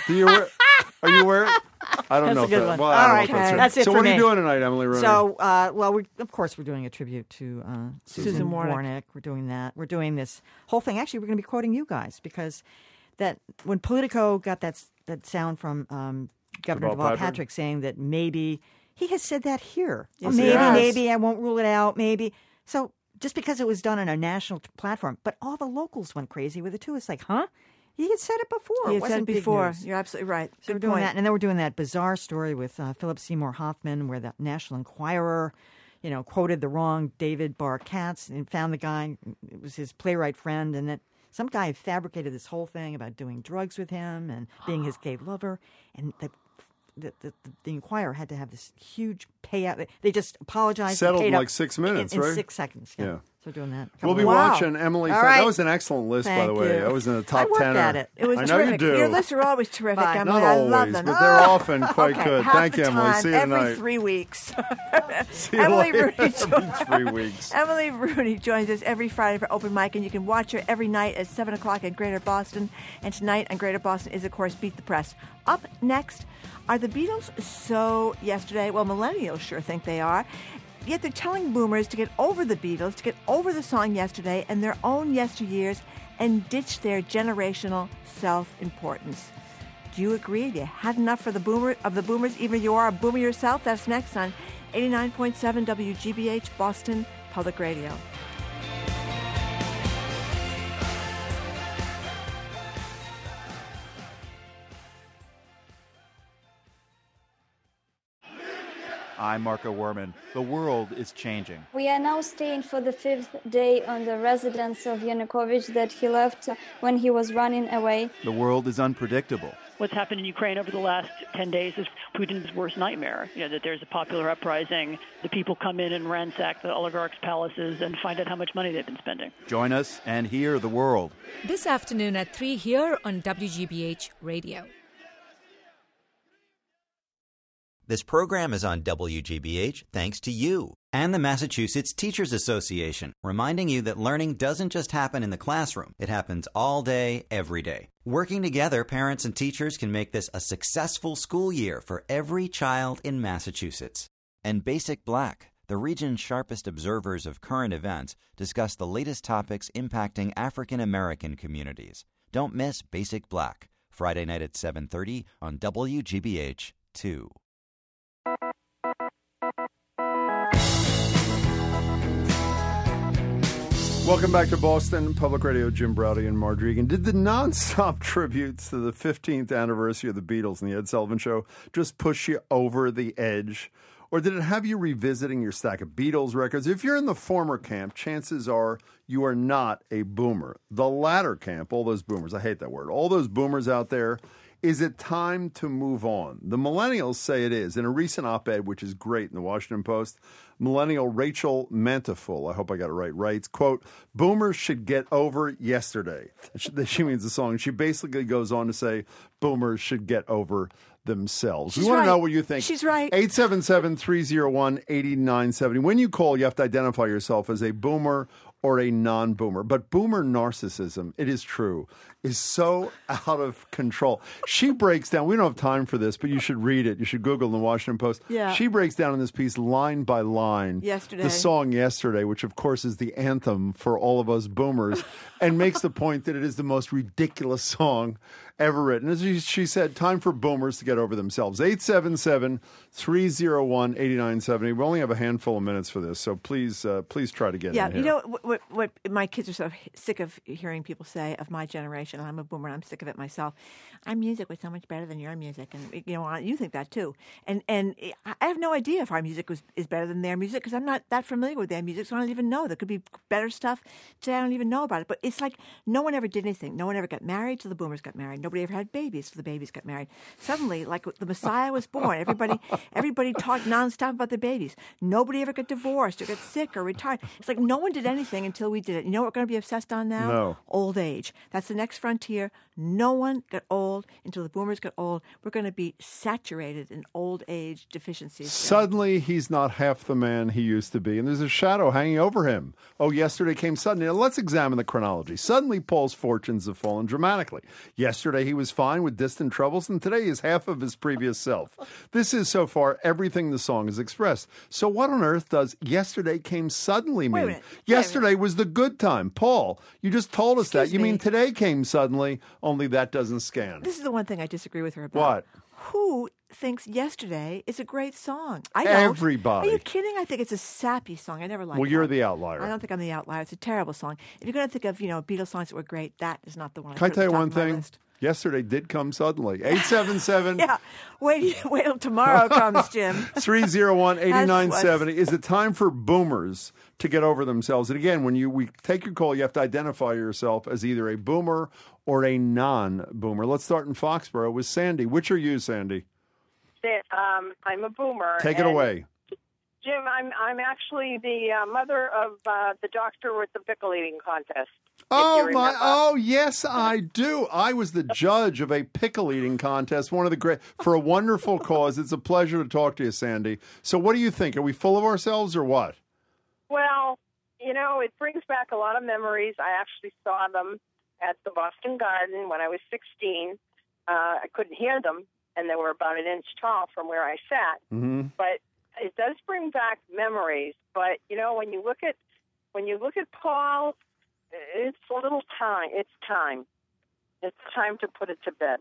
Are you aware? I don't That's know. a good one. Well, All I don't know right, if that's, that's it so for what me. are you doing tonight, Emily Rooney? So, of course, we're doing a tribute to Susan Warnick. We're doing that. We're doing this whole thing. Actually, we're going to be quoting you guys because that when Politico got that sound from Governor Deval Patrick saying that maybe he has said that here. Yes, maybe I won't rule it out. Maybe so. Just because it was done on a national platform, but all the locals went crazy with it too. It's like, huh? He had said it before. He It had said it wasn't big before. news. You're absolutely right. So we're doing that, and then we're doing that bizarre story with Philip Seymour Hoffman, where the National Enquirer, quoted the wrong David Barr Katz and found the guy. It was his playwright friend, and that some guy had fabricated this whole thing about doing drugs with him and being his gay lover, and the Enquirer had to have this huge payout. They just apologized. Settled paid in up like 6 minutes, in right? 6 seconds. Yeah. So we're doing that. We'll be watching Emily. All right. That was an excellent list, by the Thank way. you. That was in the top I 10. worked at it. It was I know terrific. you do. Your lists are always terrific, Bye. Emily. Not I always, love them. but they're often quite Okay, good. half Thank the you, Emily. time, See you every tonight. 3 weeks. See you Emily later. Rooney Every 3 weeks. Emily Rooney joins us every Friday for Open Mic, and you can watch her every night at 7 o'clock at Greater Boston. And tonight on Greater Boston is, of course, Beat the Press. Up next, are the Beatles so yesterday? Well, millennials sure think they are. Yet they're telling boomers to get over the Beatles, to get over the song Yesterday and their own yesteryears and ditch their generational self-importance. Do you agree? Have you had enough for the boomers, even if you are a boomer yourself? That's next on 89.7 WGBH Boston Public Radio. I'm Marco Werman. The world is changing. We are now staying for the 5th day on the residence of Yanukovych that he left when he was running away. The world is unpredictable. What's happened in Ukraine over the last 10 days is Putin's worst nightmare. That there's a popular uprising, the people come in and ransack the oligarchs' palaces and find out how much money they've been spending. Join us and hear the world. This afternoon at 3 here on WGBH Radio. This program is on WGBH thanks to you and the Massachusetts Teachers Association, reminding you that learning doesn't just happen in the classroom. It happens all day, every day. Working together, parents and teachers can make this a successful school year for every child in Massachusetts. And Basic Black, the region's sharpest observers of current events, discuss the latest topics impacting African American communities. Don't miss Basic Black, Friday night at 7:30 on WGBH 2. Welcome back to Boston Public Radio. Jim Braude and Margery Egan. Did the nonstop tributes to the 15th anniversary of the Beatles and the Ed Sullivan Show just push you over the edge? Or did it have you revisiting your stack of Beatles records? If you're in the former camp, chances are you are not a boomer. The latter camp, all those boomers, I hate that word, all those boomers out there, is it time to move on? The millennials say it is. In a recent op-ed, which is great in the Washington Post, millennial Rachel Manteful, I hope I got it right, writes, quote, boomers should get over yesterday. She means the song. She basically goes on to say boomers should get over themselves. She's we want right. to know what you think. She's right. 877-301-8970. When you call, you have to identify yourself as a boomer or a non-boomer. But boomer narcissism, it is true, is so out of control. She breaks down, we don't have time for this, but you should read it. You should Google in the Washington Post. Yeah. She breaks down in this piece line by line Yesterday. the song Yesterday, which of course is the anthem for all of us boomers, and makes the point that it is the most ridiculous song ever written. As she said, time for boomers to get over themselves. 877-301-8970. We only have a handful of minutes for this, so please try to get in here. You know, what my kids are so sick of hearing people say of my generation, and I'm a boomer, and I'm sick of it myself. Our music was so much better than your music, and you think that too. And I have no idea if our music is better than their music because I'm not that familiar with their music, so I don't even know. There could be better stuff today. I don't even know about it. But it's like no one ever did anything. No one ever got married till the boomers got married. Nobody ever had babies till the babies got married. Suddenly, like the Messiah was born, everybody talked nonstop about their babies. Nobody ever got divorced or got sick or retired. It's like no one did anything until we did it. You know what we're going to be obsessed on now? No. Old age. That's the next frontier. No one got old until the boomers got old. We're going to be saturated in old age deficiencies. Suddenly, he's not half the man he used to be, and there's a shadow hanging over him. Oh, yesterday came suddenly. Now, let's examine the chronology. Suddenly, Paul's fortunes have fallen dramatically. Yesterday, he was fine with distant troubles, and today is half of his previous self. This is, so far, everything the song has expressed. So what on earth does yesterday came suddenly mean? Wait a minute. Yesterday was the good time. Paul, you just told us that. You mean today came suddenly, only that doesn't scan. This is the one thing I disagree with her about. What? Who thinks Yesterday is a great song? I don't. Everybody. Are you kidding? I think it's a sappy song. I never liked it. Well, you're the outlier. I don't think I'm the outlier. It's a terrible song. If you're going to think of, Beatles songs that were great, that is not the one. Can I tell you one thing? Yesterday did come suddenly. 877. Yeah. Wait till tomorrow comes, Jim. 301-8970. Is it time for boomers to get over themselves? And again, when we take your call, you have to identify yourself as either a boomer or a non-boomer. Let's start in Foxborough with Sandy. Which are you, Sandy? I'm a boomer. Take it away. Jim, I'm actually the mother of the doctor with the pickle eating contest. Oh my! Oh yes, I do. I was the judge of a pickle eating contest. One of the great for a wonderful cause. It's a pleasure to talk to you, Sandy. So, what do you think? Are we full of ourselves or what? Well, it brings back a lot of memories. I actually saw them at the Boston Garden when I was 16. I couldn't hear them, and they were about an inch tall from where I sat. Mm-hmm. But it does bring back memories. But when you look at Paul, it's a little time. It's time. It's time to put it to bed.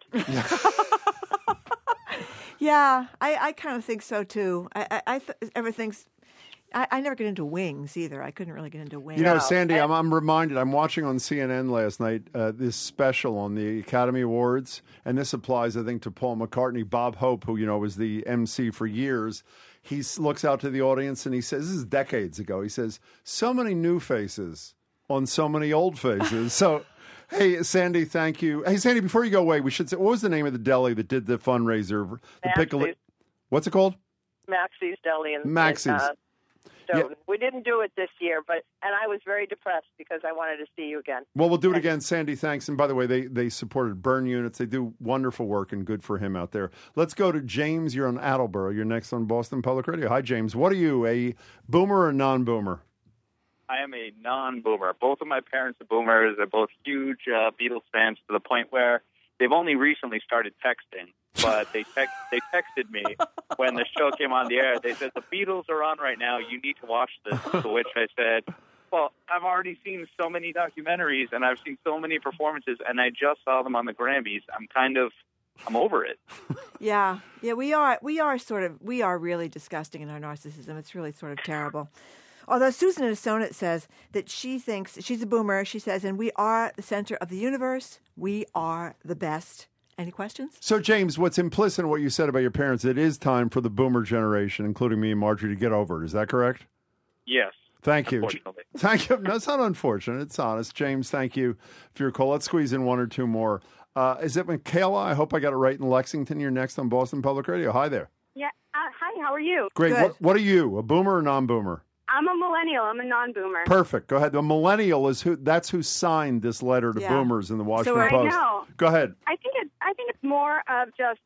Yeah, I kind of think so too. I never get into Wings either. I couldn't really get into Wings. Sandy, I'm reminded. I'm watching on CNN last night this special on the Academy Awards, and this applies, I think, to Paul McCartney. Bob Hope, who was the MC for years, he looks out to the audience and he says, "This is decades ago." He says, "So many new faces on so many old faces." So, hey, Sandy, thank you. Hey, Sandy, before you go away, we should say, what was the name of the deli that did the fundraiser? The pickle. What's it called? Maxie's Deli. Maxie's. So Yeah. we didn't do it this year, and I was very depressed because I wanted to see you again. Well, we'll do it again. Sandy, thanks. And by the way, they supported burn units. They do wonderful work, and good for him out there. Let's go to James. You're on Attleboro. You're next on Boston Public Radio. Hi, James. What are you, a boomer or non-boomer? I am a non-boomer. Both of my parents are boomers. They're both huge Beatles fans to the point where they've only recently started texting. But they texted me when the show came on the air. They said, "The Beatles are on right now. You need to watch this." To which I said, "Well, I've already seen so many documentaries and I've seen so many performances, and I just saw them on the Grammys. I'm over it." Yeah, we are really disgusting in our narcissism. It's really sort of terrible. Although Susan in Sonnet says that she thinks she's a boomer. She says, "And we are the center of the universe. We are the best." Any questions? So, James, what's implicit in what you said about your parents, it is time for the boomer generation, including me and Marjorie, to get over it. Is that correct? Yes. Thank you. Unfortunately. Thank you. No, it's not unfortunate. It's honest. James, thank you for your call. Let's squeeze in one or two more. Is it Michaela? I hope I got it right in Lexington. You're next on Boston Public Radio. Hi there. Yeah. Hi, how are you? Great. What are you, a boomer or non-boomer? I'm a millennial. I'm a non-boomer. Perfect. Go ahead. The millennial is who signed this letter to boomers in the Washington Post. I know. Go ahead. I think it's more of just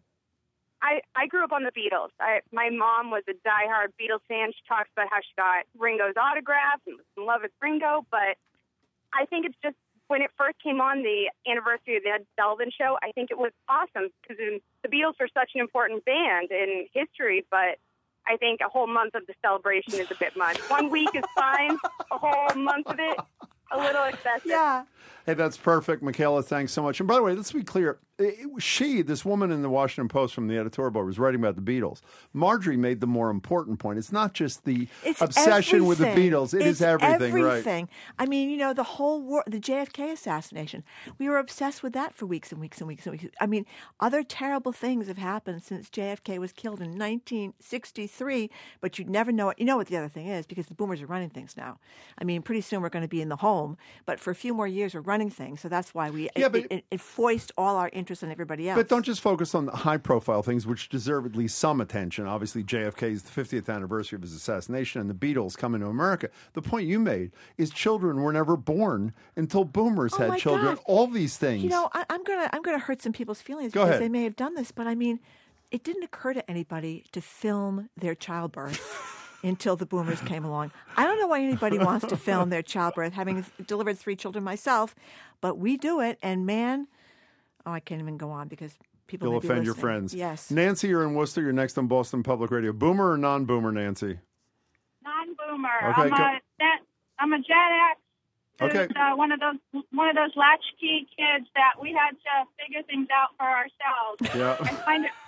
I grew up on the Beatles. My mom was a diehard Beatles fan. She talks about how she got Ringo's autograph and was in love with Ringo. But I think it's just when it first came on, the anniversary of the Ed Sullivan Show, I think it was awesome because the Beatles are such an important band in history, but I think a whole month of the celebration is a bit much. 1 week is fine. A whole month of it, a little excessive. Yeah. Hey, that's perfect, Michaela. Thanks so much. And by the way, let's be clear. This woman in the Washington Post from the editorial board was writing about the Beatles. Marjorie made the more important point. It's not just the obsession with the Beatles. It's everything, right? I mean, the whole war, the JFK assassination, we were obsessed with that for weeks and weeks and weeks and weeks. I mean, other terrible things have happened since JFK was killed in 1963, but you'd never know it. You know what the other thing is, because the boomers are running things now. I mean, pretty soon we're going to be in the home, but for a few more years we're running things. So that's why it foist all our interest on everybody else. But don't just focus on the high-profile things, which deserve at least some attention. Obviously, JFK's the 50th anniversary of his assassination and the Beatles coming to America. The point you made is children were never born until boomers had children. God. All these things. I'm gonna hurt some people's feelings Go because ahead. they may have done this, but I mean, it didn't occur to anybody to film their childbirth until the boomers came along. I don't know why anybody wants to film their childbirth, having delivered 3 children myself, but we do it, and man, I can't even go on because people You'll may be offend your listening. friends. Yes. Nancy, you're in Worcester. You're next on Boston Public Radio. Boomer or non-boomer, Nancy? Non-boomer. Okay, I'm a Gen X. Okay. Who's, one of those latchkey kids that we had to figure things out for ourselves. Yeah. I find it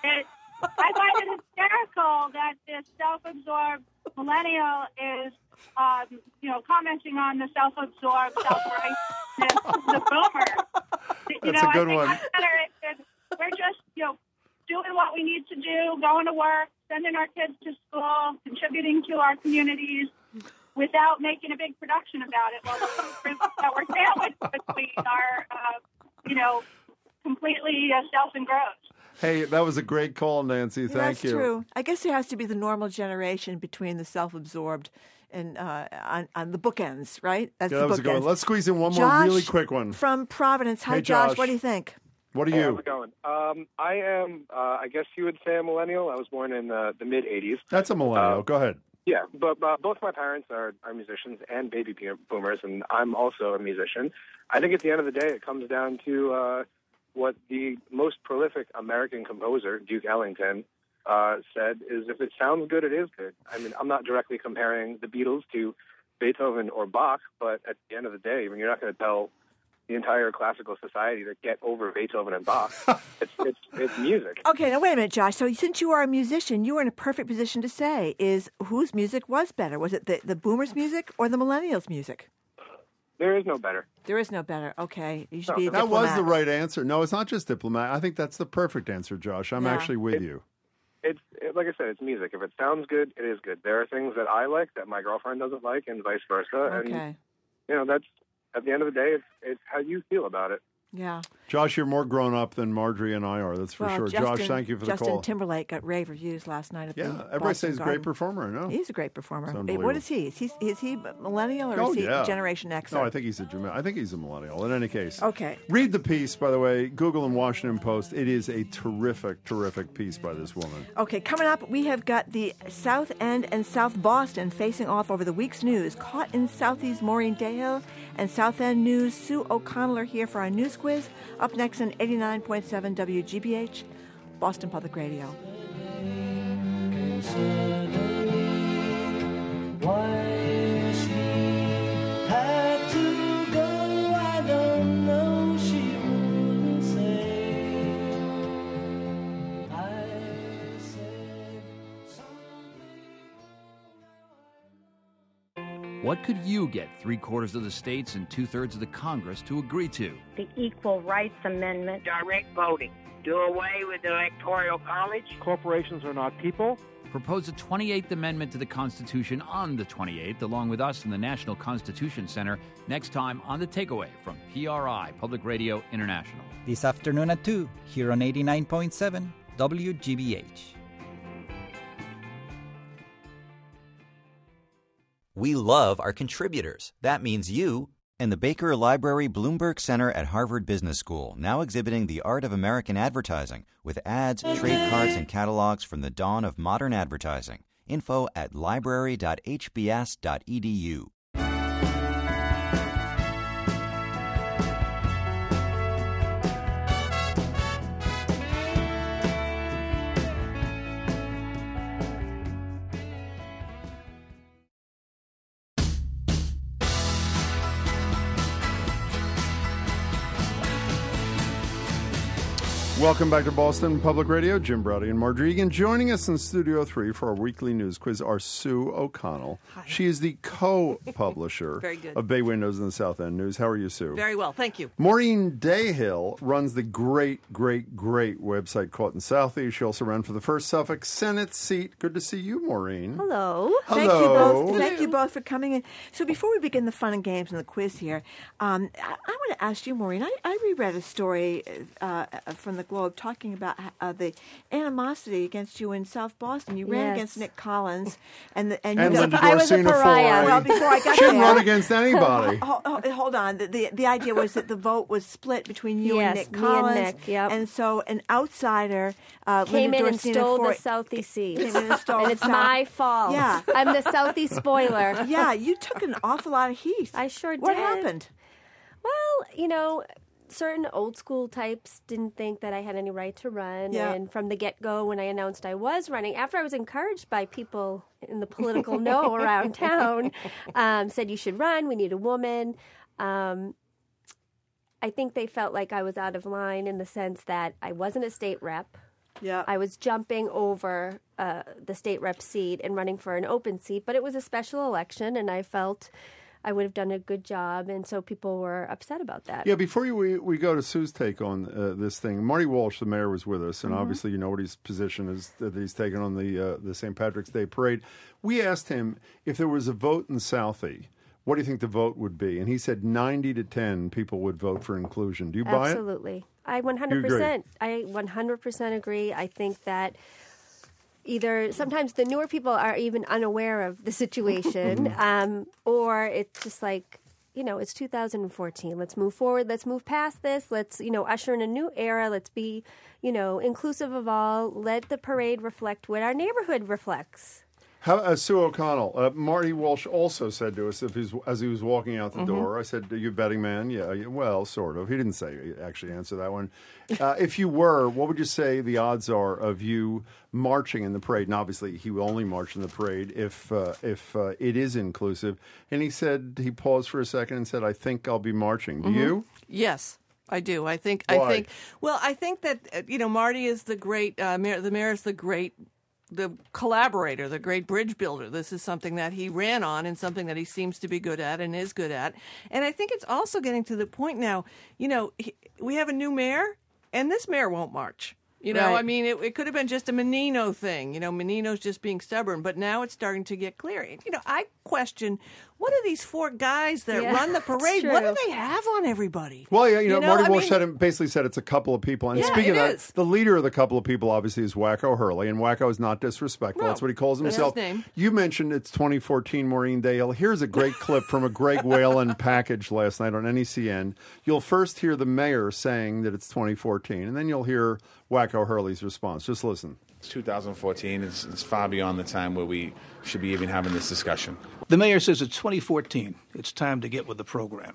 hysterical that this self-absorbed millennial is, commenting on the self-absorbed self-righteousness of the boomer. That's a good one. We're just, doing what we need to do, going to work, sending our kids to school, contributing to our communities without making a big production about it. Well, that we're sandwiched between are, completely self-engrossed. Hey, that was a great call, Nancy. Thank you. That's true. I guess there has to be the normal generation between the self-absorbed and on the bookends, right? That's that was a good one. Let's squeeze in one Josh more really quick one. From Providence. Hi, Hey, Josh. Josh. What do you think? What are Hey, you? how's it going? I am, I guess you would say a millennial. I was born in the mid-'80s. That's a millennial. Go ahead. Yeah, but both my parents are musicians and baby boomers, and I'm also a musician. I think at the end of the day, it comes down to what the most prolific American composer, Duke Ellington, said, is if it sounds good, it is good. I mean, I'm not directly comparing the Beatles to Beethoven or Bach, but at the end of the day, I mean, you're not going to tell the entire classical society to get over Beethoven and Bach. It's music. Okay, now wait a minute, Josh. So since you are a musician, you are in a perfect position to say is whose music was better? Was it the boomers' music or the millennials' music? There is no better. There is no better. Okay, you should be a That diplomat. was the right answer. No, it's not just diplomat. I think that's the perfect answer, Josh. I'm actually with you. It's like I said, it's music. If it sounds good, it is good. There are things that I like that my girlfriend doesn't like, and vice versa. Okay. And that's at the end of the day, it's how you feel about it. Yeah. Josh, you're more grown up than Marjorie and I are. That's for sure. Josh, thank you for the call. Justin Timberlake got rave reviews last night at the everybody Boston says he's a Garden. great performer. I know. He's a great performer. It's Hey, unbelievable. what is he? Is he millennial or is he Generation X? No, I think he's a millennial. In any case. Okay. Read the piece, by the way. Google and Washington Post. It is a terrific, terrific piece by this woman. Okay, coming up, we have got the South End and South Boston facing off over the week's news. Caught in Southeast, Maureen Dayhill and South End News, Sue O'Connell are here for our news quiz. Up next on 89.7 WGBH, Boston Public Radio. Why she had to go, I don't know, she wouldn't say. I said What could you get 3/4 of the states and 2/3 of the Congress to agree to? The Equal Rights Amendment. Direct voting. Do away with the Electoral College. Corporations are not people. Propose a 28th Amendment to the Constitution on the 28th, along with us in the National Constitution Center, next time on The Takeaway from PRI, Public Radio International. This afternoon at 2, here on 89.7 WGBH. We love our contributors. That means you. And the Baker Library Bloomberg Center at Harvard Business School, now exhibiting the art of American advertising with ads, trade cards, and catalogs from the dawn of modern advertising. Info at library.hbs.edu. Welcome back to Boston Public Radio. Jim Browdy and Margery Egan. Joining us in Studio 3 for our weekly news quiz are Sue O'Connell. Hi. She is the co-publisher Very good. of Bay Windows and the South End News. How are you, Sue? Very well, thank you. Maureen Dayhill runs the great website Caught in Southie. She also ran for the first Suffolk Senate seat. Good to see you, Maureen. Hello. Hello. Thank you both for coming in. So before we begin the fun and games and the quiz here, I want to ask you, Maureen, I reread a story from the Globe talking about the animosity against you in South Boston. You ran against Nick Collins, and Linda I was a Dorsina pariah. Foy. Well, before I got She didn't there, run against anybody. Hold on. The idea was that the vote was split between you and Nick me Collins, and Nick, yep. and so an outsider came Linda in and Dorsina stole Foy, the Southie seat. Came in and stole and it's the my fault. Yeah. I'm the Southie spoiler. Yeah, you took an awful lot of heat. I sure did. What happened? Well, certain old school types didn't think that I had any right to run. Yeah. And from the get-go, when I announced I was running, after I was encouraged by people in the political know around town, said you should run, we need a woman. I think they felt like I was out of line in the sense that I wasn't a state rep. Yeah. I was jumping over the state rep seat and running for an open seat, but it was a special election, and I felt I would have done a good job, and so people were upset about that. Yeah, before we go to Sue's take on this thing, Marty Walsh, the mayor, was with us, and obviously you know what his position is that he's taken on the St. Patrick's Day parade. We asked him if there was a vote in Southie, what do you think the vote would be? And he said 90 to 10 people would vote for inclusion. Do you buy it? Absolutely. I 100%. I 100% agree. I think that either sometimes the newer people are even unaware of the situation, or it's just like, it's 2014. Let's move forward. Let's move past this. Let's, usher in a new era. Let's be, inclusive of all. Let the parade reflect what our neighborhood reflects. Sue O'Connell, Marty Walsh also said to us as he was walking out the door, I said, are you a betting man? Yeah, well, sort of. He didn't actually answer that one. If you were, what would you say the odds are of you marching in the parade? And obviously, he will only march in the parade if it is inclusive. And he said, he paused for a second and said, I think I'll be marching. Do you? Yes. I do. I think Why? I think that, Marty is the great, mayor, the mayor is the collaborator, the great bridge builder. This is something that he ran on and something that he seems to be good at and is good at. And I think it's also getting to the point now, we have a new mayor, and this mayor won't march. Right. I mean, it could have been just a Menino thing. Menino's just being stubborn, but now it's starting to get clear. I question, what are these four guys that run the parade? What do they have on everybody? Well, Marty Walsh basically said it's a couple of people. And speaking of that, the leader of the couple of people, obviously, is Wacko Hurley. And Wacko is not disrespectful. That's what he calls himself. That's his name. You mentioned it's 2014, Maureen Dale. Here's a great clip from a Greg Whalen package last night on NECN. You'll first hear the mayor saying that it's 2014, and then you'll hear Wacko Hurley's response. Just listen. It's 2014. It's far beyond the time where we should be even having this discussion. The mayor says it's 2014. It's time to get with the program.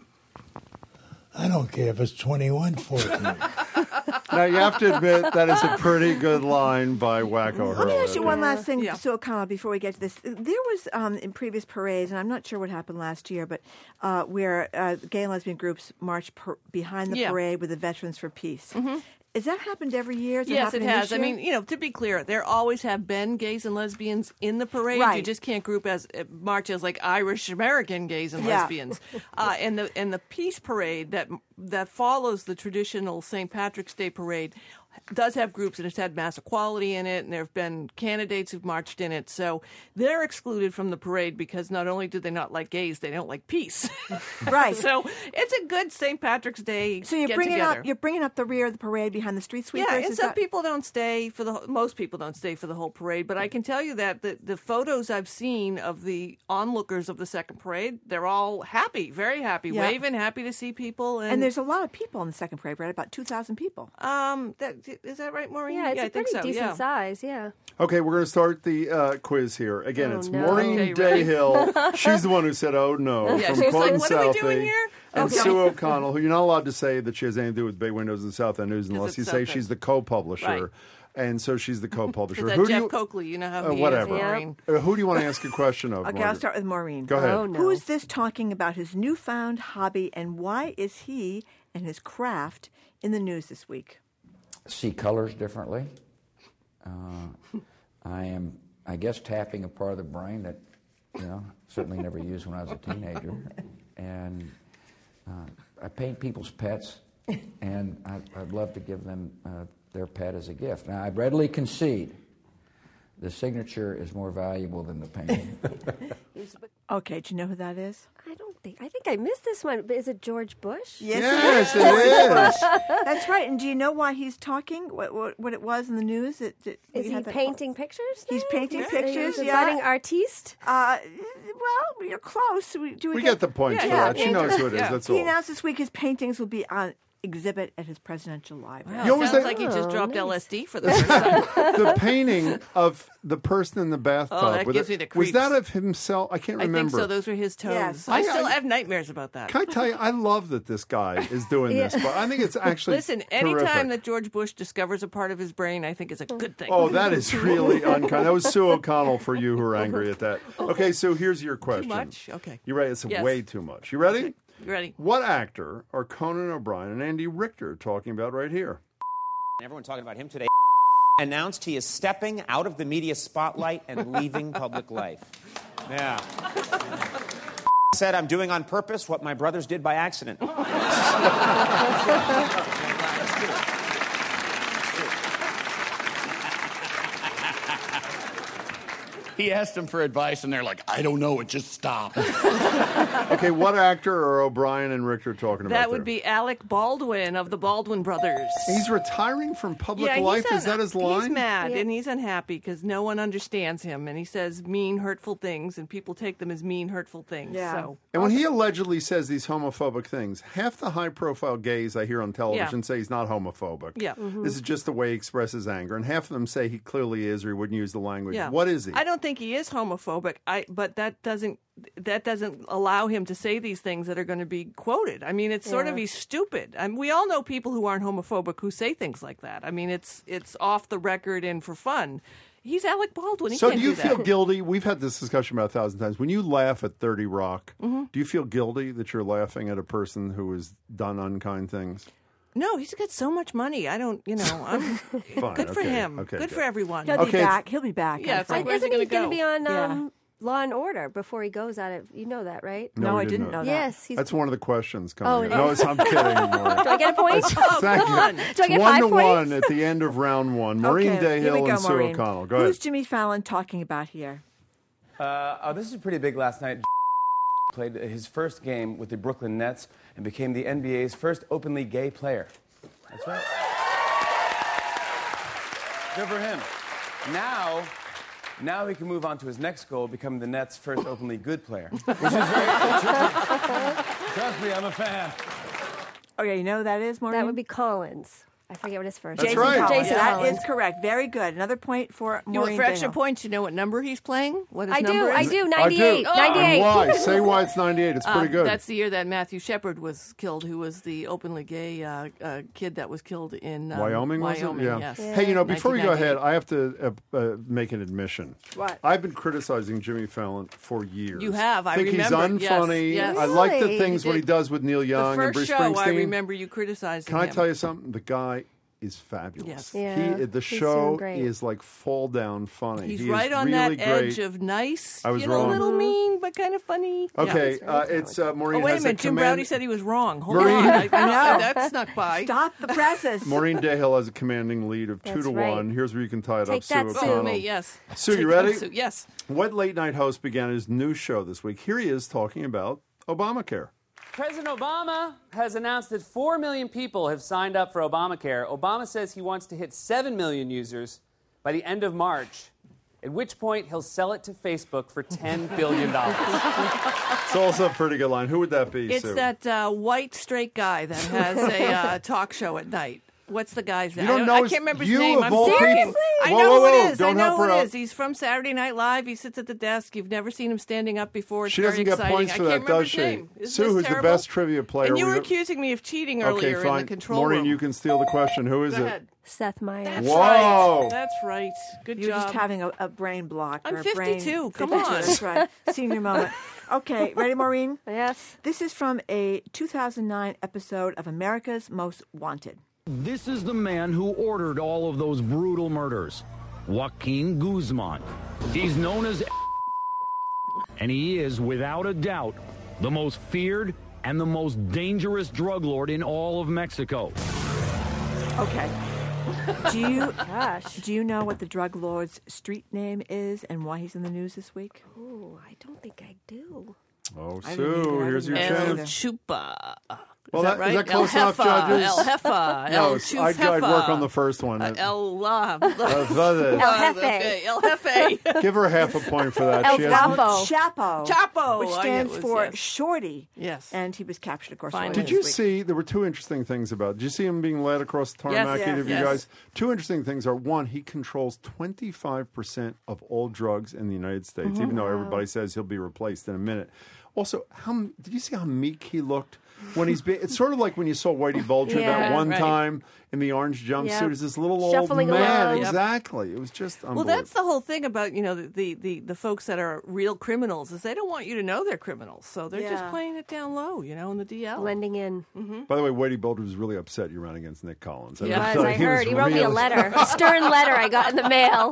I don't care if it's 2114. Now, you have to admit that is a pretty good line by Wacko Hurley. Let me ask you one last thing, Sue O'Connell, before we get to this. There was, in previous parades, and I'm not sure what happened last year, but where gay and lesbian groups marched behind the parade with the Veterans for Peace. Mm-hmm. Has that happened every year? Yes, it has. I mean, to be clear, there always have been gays and lesbians in the parade. Right. You just can't march as like Irish American gays and lesbians. And the peace parade that follows the traditional St. Patrick's Day parade does have groups, and it's had mass equality in it, and there have been candidates who've marched in it. So they're excluded from the parade because not only do they not like gays, they don't like peace. Right. So it's a good St. Patrick's Day. So you're bringing up the rear of the parade behind the street sweepers. Yeah, and some people don't stay most people don't stay for the whole parade. But I can tell you that the photos I've seen of the onlookers of the second parade, they're all happy, very happy, waving, happy to see people. And there's a lot of people in the second parade, right? About 2,000 people. Is that right, Maureen? Yeah, it's a pretty decent size, Okay, we're going to start the quiz here. Again, it's Maureen Dayhill. She's the one who said, oh, no. Yeah, from she was like, Clinton what are we doing here? And Sue O'Connell, who you're not allowed to say that she has anything to do with Bay Windows and South End News unless you say she's the co-publisher. Right. And so she's the co-publisher. Is that Jeff Coakley? You know how he whatever. is, Maureen. Who do you want to ask a question of? Okay, I'll start with Maureen. Go ahead. Oh, no. Who is this talking about his newfound hobby, and why is he and his craft in the news this week? see colors differently. I am, I guess, tapping a part of the brain that, certainly never used when I was a teenager. And I paint people's pets, and I'd love to give them their pet as a gift. Now, I readily concede the signature is more valuable than the painting. Okay, do you know who that is? I think I missed this one. But is it George Bush? Yes, it is. That's right. And do you know why he's talking? What it was in the news? Is he painting pictures? He's painting pictures. He's a yeah. budding artiste. Well, you're close. We get the point for that. She knows who it is. That's all. He announced this week his paintings will be on exhibit at his presidential library. Wow, sounds like he just dropped LSD for the first time. The painting of the person in the bathtub. Oh, that gives me the creeps. Was that of himself? I can't remember. I think so. Those were his toes. Yes. I still have nightmares about that. Can I tell you, I love that this guy is doing this, but I think it's actually Listen, terrific. anytime that George Bush discovers a part of his brain, I think is a good thing. Oh, that is really unkind. That was Sue O'Connell for you who are angry at that. Okay, so here's your question. Too much? Okay. You're right. It's Yes. way too much. You ready? Okay. You ready? What actor are Conan O'Brien and Andy Richter talking about right here? Everyone talking about him today announced he is stepping out of the media spotlight and leaving public life. Yeah. Said, I'm doing on purpose what my brothers did by accident. He asked them for advice, and they're like, I don't know, it just stopped. Okay, what actor are O'Brien and Richter talking about That would there? be Alec Baldwin of the Baldwin Brothers. He's retiring from public life? Is that his line? He's mad, and he's unhappy because no one understands him, and he says mean, hurtful things, and people take them as mean, hurtful things. Yeah. So. And when he allegedly says these homophobic things, half the high-profile gays I hear on television say he's not homophobic. Yeah. Mm-hmm. This is just the way he expresses anger. And half of them say he clearly is or he wouldn't use the language. Yeah. What is he? I don't think he is homophobic. But that doesn't allow him to say these things that are going to be quoted. I mean, it's sort of he's stupid. I mean, we all know people who aren't homophobic who say things like that. I mean, it's off the record and for fun. He's Alec Baldwin. He So can't do you do feel that. guilty? We've had this discussion about 1,000 times. When you laugh at 30 Rock, do you feel guilty that you're laughing at a person who has done unkind things? No, he's got so much money. I don't, I'm Fine, good for okay, him. okay, good good. for everyone. He'll be back. He'll be back. Yeah, it's like, where's Isn't he he going going to be on Yeah. Law and Order before he goes out of? You know that, right? No, I didn't know that. Yes, he's. That's one of the questions coming. Oh, in. it No, is? I'm kidding. Maureen. Do I get a point? Thank come you. on. Do I It's get 1 to 5 1 points? at the end of round one. Maureen Okay, here we Dayhill go, and Sue Maureen. O'Connell. Go ahead. Who's Jimmy Fallon talking about here? This is pretty big last night. Played his first game with the Brooklyn Nets and became the NBA's first openly gay player. That's right. Good for him. Now he can move on to his next goal, becoming the Nets' first openly good player. Which is very Trust me, I'm a fan. Okay, you know who that is, Maureen? That would be Collins. I forget what his first That's name is. right. Jason That Collins. is correct. Very good. Another point for You Maureen. for extra Dayhill. points, you know what number he's playing? What his I number do. is? I do. I 98. do. 98. And why? Say why it's 98. It's pretty good. That's the year that Matthew Shepard was killed, who was the openly gay kid that was killed in Wyoming, was Wyoming, it? yes. Hey, before we go 1998. ahead, I have to make an admission. What? I've been criticizing Jimmy Fallon for years. You have. I think remember. he's unfunny. Yes. I like the Really? things when he does with Neil Young The and first Bruce show, Springsteen. I remember you criticizing Can him. I tell you something? The guy is fabulous. Yes. Yeah, The he's show doing great. is like fall down funny. He's He right is on really that great. edge of nice, I was a wrong. little mean, but kind of funny. Okay, Yeah. it's Maureen Oh, wait a has minute. Jim command- Browdy said he was wrong. Hold Maureen- on. I know. That snuck by. Stop the presses. Maureen Dayhill has a commanding lead of 2 That's to right. 1. Here's where you can tie it Take up, that, Sue Sue. O'Connell. Oh, me, yes. Sue, Take you that, ready? Sue. Yes. What late night host began his new show this week? Here he is talking about Obamacare. President Obama has announced that 4 million people have signed up for Obamacare. Obama says he wants to hit 7 million users by the end of March, at which point he'll sell it to Facebook for $10 billion. It's also a pretty good line. Who would that be, It's Sue? that white straight guy that has a talk show at night. What's the guy's name? You don't know I his- can't remember his you name. of I'm all serious. people- I Whoa, know whoa, who whoa, it is. don't I know help who her it out. is. He's from Saturday Night Live. He sits at the desk. You've never seen him standing up before. It's She very doesn't get exciting. points for I that, can't remember does his she? name. Isn't Sue, this who's terrible? the best trivia player? And you were we've- accusing me of cheating Okay, earlier fine. in the control Maureen, room. you can steal the question. Who is Go it? ahead. Seth Meyers. That's Whoa. right. That's right. Good You're job. just having a brain block. I'm or a brain 52. Come 52. on. That's right. Senior moment. Okay, ready, Maureen? Yes. This is from a 2009 episode of America's Most Wanted. This is the man who ordered all of those brutal murders, Joaquin Guzman. He's known as and he is, without a doubt, the most feared and the most dangerous drug lord in all of Mexico. Okay. Do you know what the drug lord's street name is and why he's in the news this week? Ooh, I don't think I do. Oh, I Sue, here's your El chance. Chupa. Well, is that right? Is that close enough, judges? El Jefa. No, El I'd work on the first one. El Jefe. El Jefe. Give her half a point for that. El She has- Chapo. Chapo. Which I stands knew it was, for yes. Shorty. Yes. And he was captured, of course. Did you see, there were two interesting things about it. Did you see him being led across the tarmac, Yes, either of you yes. guys? Two interesting things are, one, he controls 25% of all drugs in the United States, even though everybody says he'll be replaced in a minute. Also, did you see how meek he looked? When he's been, it's sort of like when you saw Whitey Bulger that one time in the orange jumpsuit. Yep. As this little Shuffling old man. along. Exactly. It was just Well, unbelievable. that's the whole thing about, the folks that are real criminals is they don't want you to know they're criminals. So they're just playing it down low, in the DL. Blending in. By the way, Whitey Bulger was really upset you ran against Nick Collins. He was, I heard. He wrote me a letter, a stern letter I got in the mail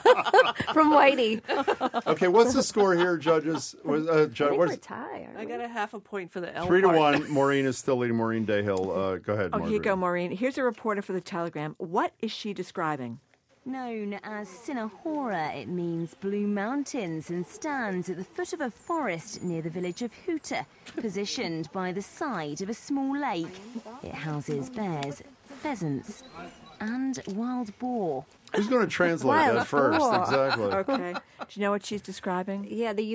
from Whitey. Okay, what's the score here, judges? I think we're tied. I got a half a point for the L 3-1. Maureen is still leading. Maureen Dayhill. Go ahead, Oh, Margaret. here you go, Maureen. Here's a reporter for the Telegram. What is she describing? Known as Sinahora, it means Blue Mountains and stands at the foot of a forest near the village of Huta, positioned by the side of a small lake. It houses bears, pheasants, and wild boar. Who's going to translate that first? Exactly. Okay. Do you know what she's describing? Yeah, the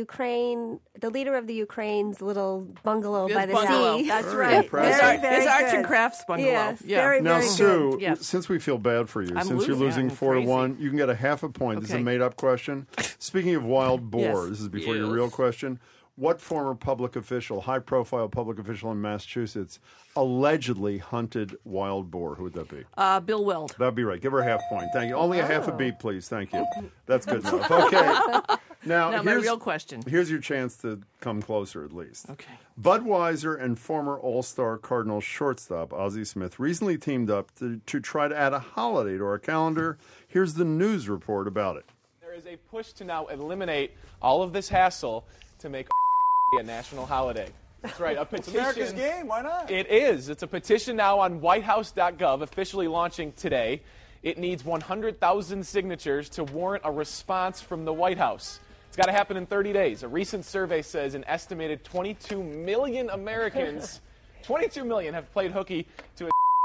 leader of the Ukraine's little bungalow His by the bungalow. sea. That's Very right. impressive. His arts and crafts bungalow. Yes, yeah. very, Now, very Sue, good. Yes. since we feel bad for you, I'm since you're losing, losing I'm 4-1, you can get a half a point. This is a Okay. made-up question. Speaking of wild boar, Yes. this is before your Yes. real question. What former public official, high-profile public official in Massachusetts, allegedly hunted wild boar? Who would that be? Bill Weld. That'd be right. Give her a half point. Thank you. Only a half a beat, please. Thank you. That's good enough. Okay. Now my real question. Here's your chance to come closer, at least. Okay. Budweiser and former All-Star Cardinals shortstop Ozzie Smith recently teamed up to try to add a holiday to our calendar. Here's the news report about it. There is a push to now eliminate all of this hassle to make a national holiday. That's right, a petition. It's America's game, why not? It is. It's a petition now on whitehouse.gov, officially launching today. It needs 100,000 signatures to warrant a response from the White House. It's got to happen in 30 days. A recent survey says an estimated 22 million Americans, 22 million, have played hooky to a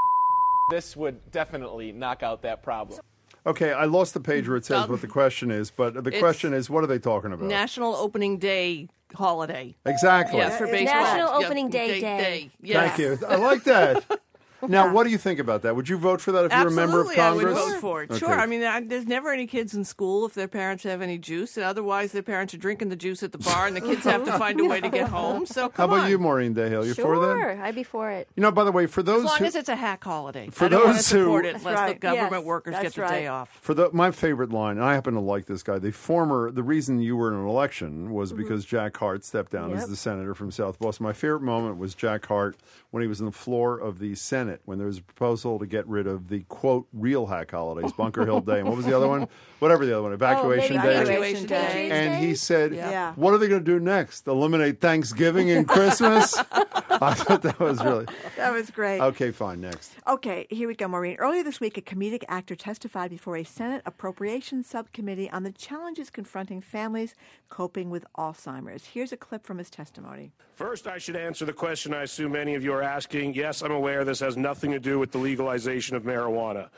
This would definitely knock out that problem. Okay, I lost the page where it says what the question is, but the It's question is, what are they talking about? National Opening Day holiday. Exactly. Yes, for baseball. National Yes, Opening Day. Yes. Thank you. I like that. Now, what do you think about that? Would you vote for that if you're a member of Absolutely, Congress? I would vote for it. Okay. Sure. I mean, there's never any kids in school if their parents have any juice, and otherwise their parents are drinking the juice at the bar, and the kids have to find a way to get home. So How come about on. you, Maureen Dayhill? You for that? Sure, I'd be for it. You know, by the way, for those As long who, as it's a hack holiday. For I don't want to those who- support it That's unless the right. government Yes, workers get that's the right. day off. for my favorite line, and I happen to like this guy. The reason you were in an election was because Jack Hart stepped down as Yep. the senator from South Boston. My favorite moment was Jack Hart when he was on the floor of the Senate when there was a proposal to get rid of the quote real hack holidays, Bunker Hill Day, and what was the other one? Whatever the other one, Evacuation Day. Evacuation Day. And he said, Yeah. "What are they going to do next? Eliminate Thanksgiving and Christmas?" I thought that was really That was great. okay. Fine, next. Okay, here we go, Maureen. Earlier this week, a comedic actor testified before a Senate Appropriations Subcommittee on the challenges confronting families coping with Alzheimer's. Here's a clip from his testimony. First, I should answer the question I assume many of you are asking. Yes, I'm aware this has nothing to do with the legalization of marijuana.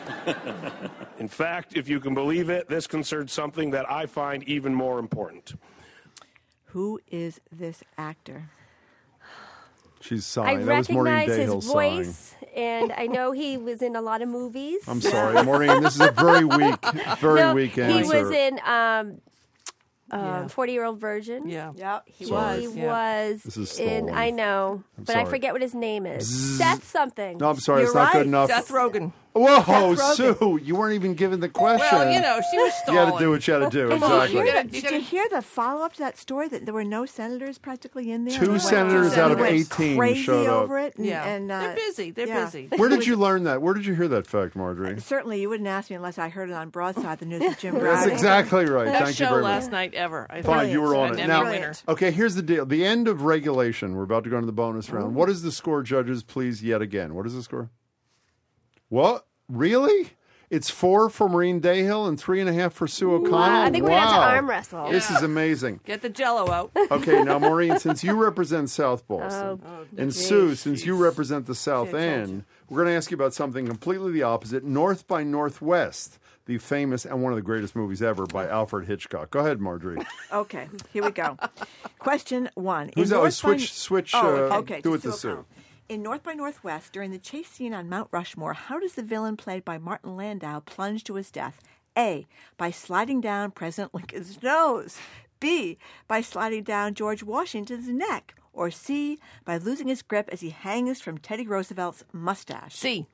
In fact, if you can believe it, this concerns something that I find even more important. Who is this actor? She's I sighing. That was Maureen recognize his Dayhill sighing. voice, and I know he was in a lot of movies. I'm sorry, Maureen. This is a very weak answer. He was in 40-Year-Old Virgin. Yeah. Yep, He Sorry. was This is in, stolen. I know, I'm but I sorry. forget what his name is. Seth something. No, I'm sorry. You're it's not right. good enough. Seth Rogen. Whoa, Seth Rogen. Sue, you weren't even given the question. Well, she was You stalling. got to do what you got to do. And Exactly. Did you hear the follow-up to that story that there were no senators practically in there? Two senators out of 18 crazy showed up. over it. And, Yeah. and, They're busy. They're busy. Where did you learn that? Where did you hear that fact, Marjorie? Certainly, you wouldn't ask me unless I heard it on Broadside, the news with Jim That's Browning. exactly right. Best Thank you show very last much. night ever. I Fine, think. you were on An it. Emmy Now, winner. okay, here's the deal. The end of regulation. We're about to go into the bonus round. What is the score, judges, please, yet again? What is the score? What? Really? It's 4 for Maureen Dayhill and 3.5 for Sue O'Connell? I think we're going to have to Wow. arm wrestle. This is amazing. Get the Jello out. Okay, now, Maureen, since you represent South Boston, and geez. Sue, since you represent the South See, I told End, we're going to ask you about something completely the opposite. North by Northwest, the famous and one of the greatest movies ever by Alfred Hitchcock. Go ahead, Marjorie. Okay, here we go. Question 1. Who's In that? North by- Switch, okay, do to it to Sue Sue. O'Connell. In North by Northwest, during the chase scene on Mount Rushmore, how does the villain played by Martin Landau plunge to his death? A, by sliding down President Lincoln's nose. B, by sliding down George Washington's neck. Or C, by losing his grip as he hangs from Teddy Roosevelt's mustache. C.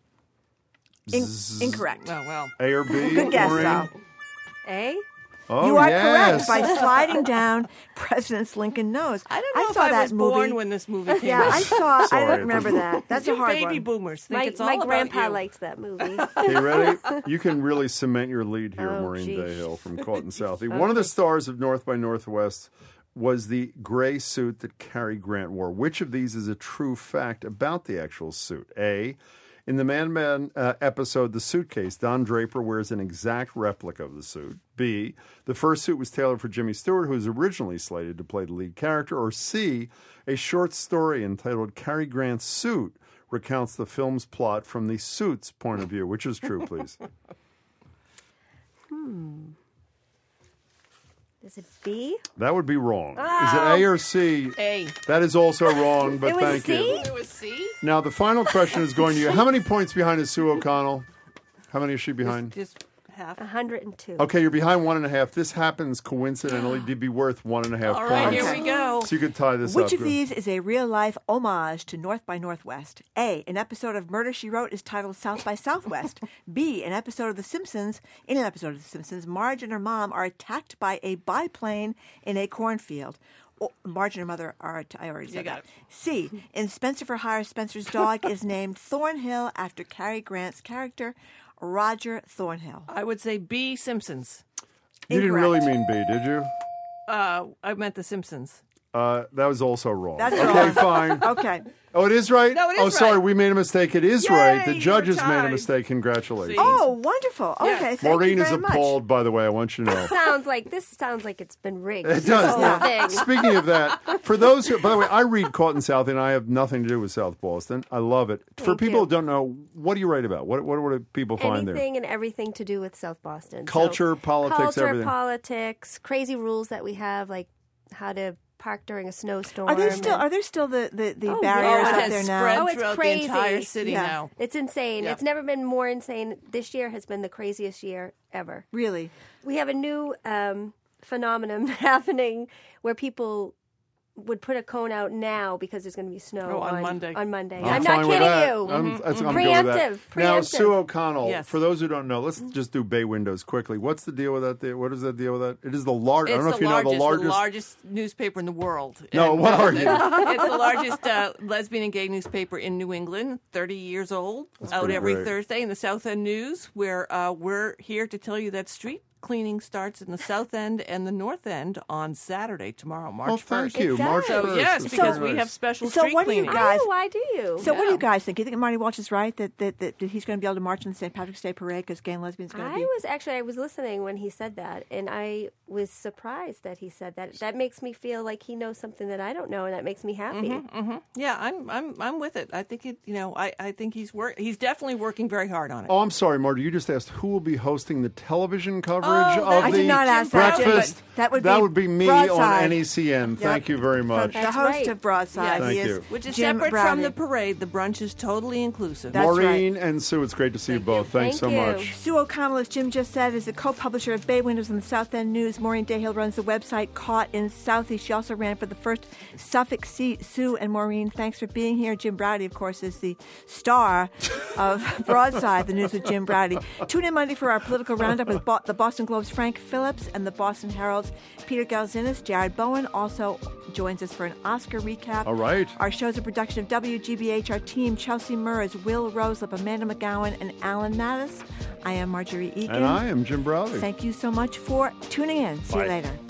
Incorrect. Oh, well. A or B? Good guess, Maureen? though. A? Oh, You are yes. correct by sliding down President Lincoln's nose. I don't know if saw I that was movie. born when this movie came Yeah, out. I saw. Sorry, I don't remember that. That's a You hard baby one. boomers think it's all My about grandpa you. likes that movie. Okay, ready? You can really cement your lead here, Oh, Maureen geez. Dayhill from Caught in Southie. One of the stars of North by Northwest was the gray suit that Cary Grant wore. Which of these is a true fact about the actual suit? A, in the Man episode The Suitcase, Don Draper wears an exact replica of the suit. B, the first suit was tailored for Jimmy Stewart, who was originally slated to play the lead character. Or C, a short story entitled Cary Grant's Suit recounts the film's plot from the suit's point of view. Which is true, please? Is it B? That would be wrong. Oh. Is it A or C? A. That is also wrong, but It was thank C? you. It was C? Now, the final question is going to you. How many points behind is Sue O'Connell? How many is she behind? Just half. 102. Okay, you're behind 1.5. This happens coincidentally to be worth 1.5 All right, points. here we go. So you could tie this up. Which of these is a real-life homage to North by Northwest? A, an episode of Murder, She Wrote is titled South by Southwest. B, an episode of The Simpsons. In an episode of The Simpsons, Marge and her mom are attacked by a biplane in a cornfield. Marge and her mother are, I already said that. C, in Spencer for Hire, Spencer's dog is named Thornhill after Cary Grant's character, Roger Thornhill. I would say B, Simpsons. You didn't really mean B, did you? I meant The Simpsons. That was also wrong. That's okay, wrong. fine. Okay. Oh, it is right? No, it is Oh, sorry, right. we made a mistake. It is Yay, right. The you judges were made a tied. mistake. Congratulations. Oh, wonderful. Okay, thank Maureen you is very much. appalled, by the way. I want you to know. This sounds like it's been rigged. It This does. whole Now, thing. speaking of that, for those who, by the way, I read Caught in South, and I have nothing to do with South Boston. I love it. For Thank people you. who don't know, what do you write about? What do people find there? Anything and everything to do with South Boston. Culture, politics, everything. Politics, crazy rules that we have, like how to park during a snowstorm. Are there still the Oh, barriers yeah. up It there has now? spread Oh, it's throughout crazy. the entire city Yeah. now. It's insane. Yeah. It's never been more insane. This year has been the craziest year ever. Really? We have a new phenomenon happening where people would put a cone out now because there's going to be snow on Monday. On Monday. I'm I'm fine not with kidding that. you. I'm good with that. Preemptive. Now, Preemptive. Sue O'Connell, Yes. for those who don't know, let's just do bay windows quickly. What's the deal with that? What is the deal with that? It is the largest. I It's don't know if you know the largest newspaper in the world. No, And, what are you? It's the largest lesbian and gay newspaper in New England, 30 years old, out pretty every great. Thursday in the South End News, where we're here to tell you that street cleaning starts in the South End and the North End on Saturday, tomorrow, March 1st. Well, thank you. March So, 1st. yes, That's because very we nice. have special So street what do you cleaning. guys- Oh, why do you? So what do you guys think? You think Marty Walsh is right that he's going to be able to march in the St. Patrick's Day parade because gay and lesbians going to be? I was listening when he said that, and I was surprised that he said that. That makes me feel like he knows something that I don't know, and that makes me happy. Yeah, I'm with it. I think I think he's definitely working very hard on it. Oh, I'm sorry, Marty. You just asked who will be hosting the television coverage coverage of I the did not ask that, Jim, breakfast. but that would be me Broadside. on NECN. Thank you very much. The host of Broadside. Thank He is you. Which is Jim separate Browdy. from the parade. The brunch is totally inclusive. Maureen and Sue, it's great to see you both. Thanks so much. Sue O'Connell, as Jim just said, is the co-publisher of Bay Windows and the South End News. Maureen Dayhill runs the website Caught in Southie. She also ran for the first Suffolk seat. Sue and Maureen, thanks for being here. Jim Browdy, of course, is the star of Broadside, the news with Jim Browdy. Tune in Monday for our political roundup with the Boston Globe's Frank Phillips and the Boston Herald's Peter Galzinis. Jared Bowen also joins us for an Oscar recap. All right. Our show's a production of WGBH. Our team, Chelsea Murrs, Will Roslip, Amanda McGowan, and Alan Mattis. I am Marjorie Egan. And I am Jim Browdy. Thank you so much for tuning in. See you Bye. later.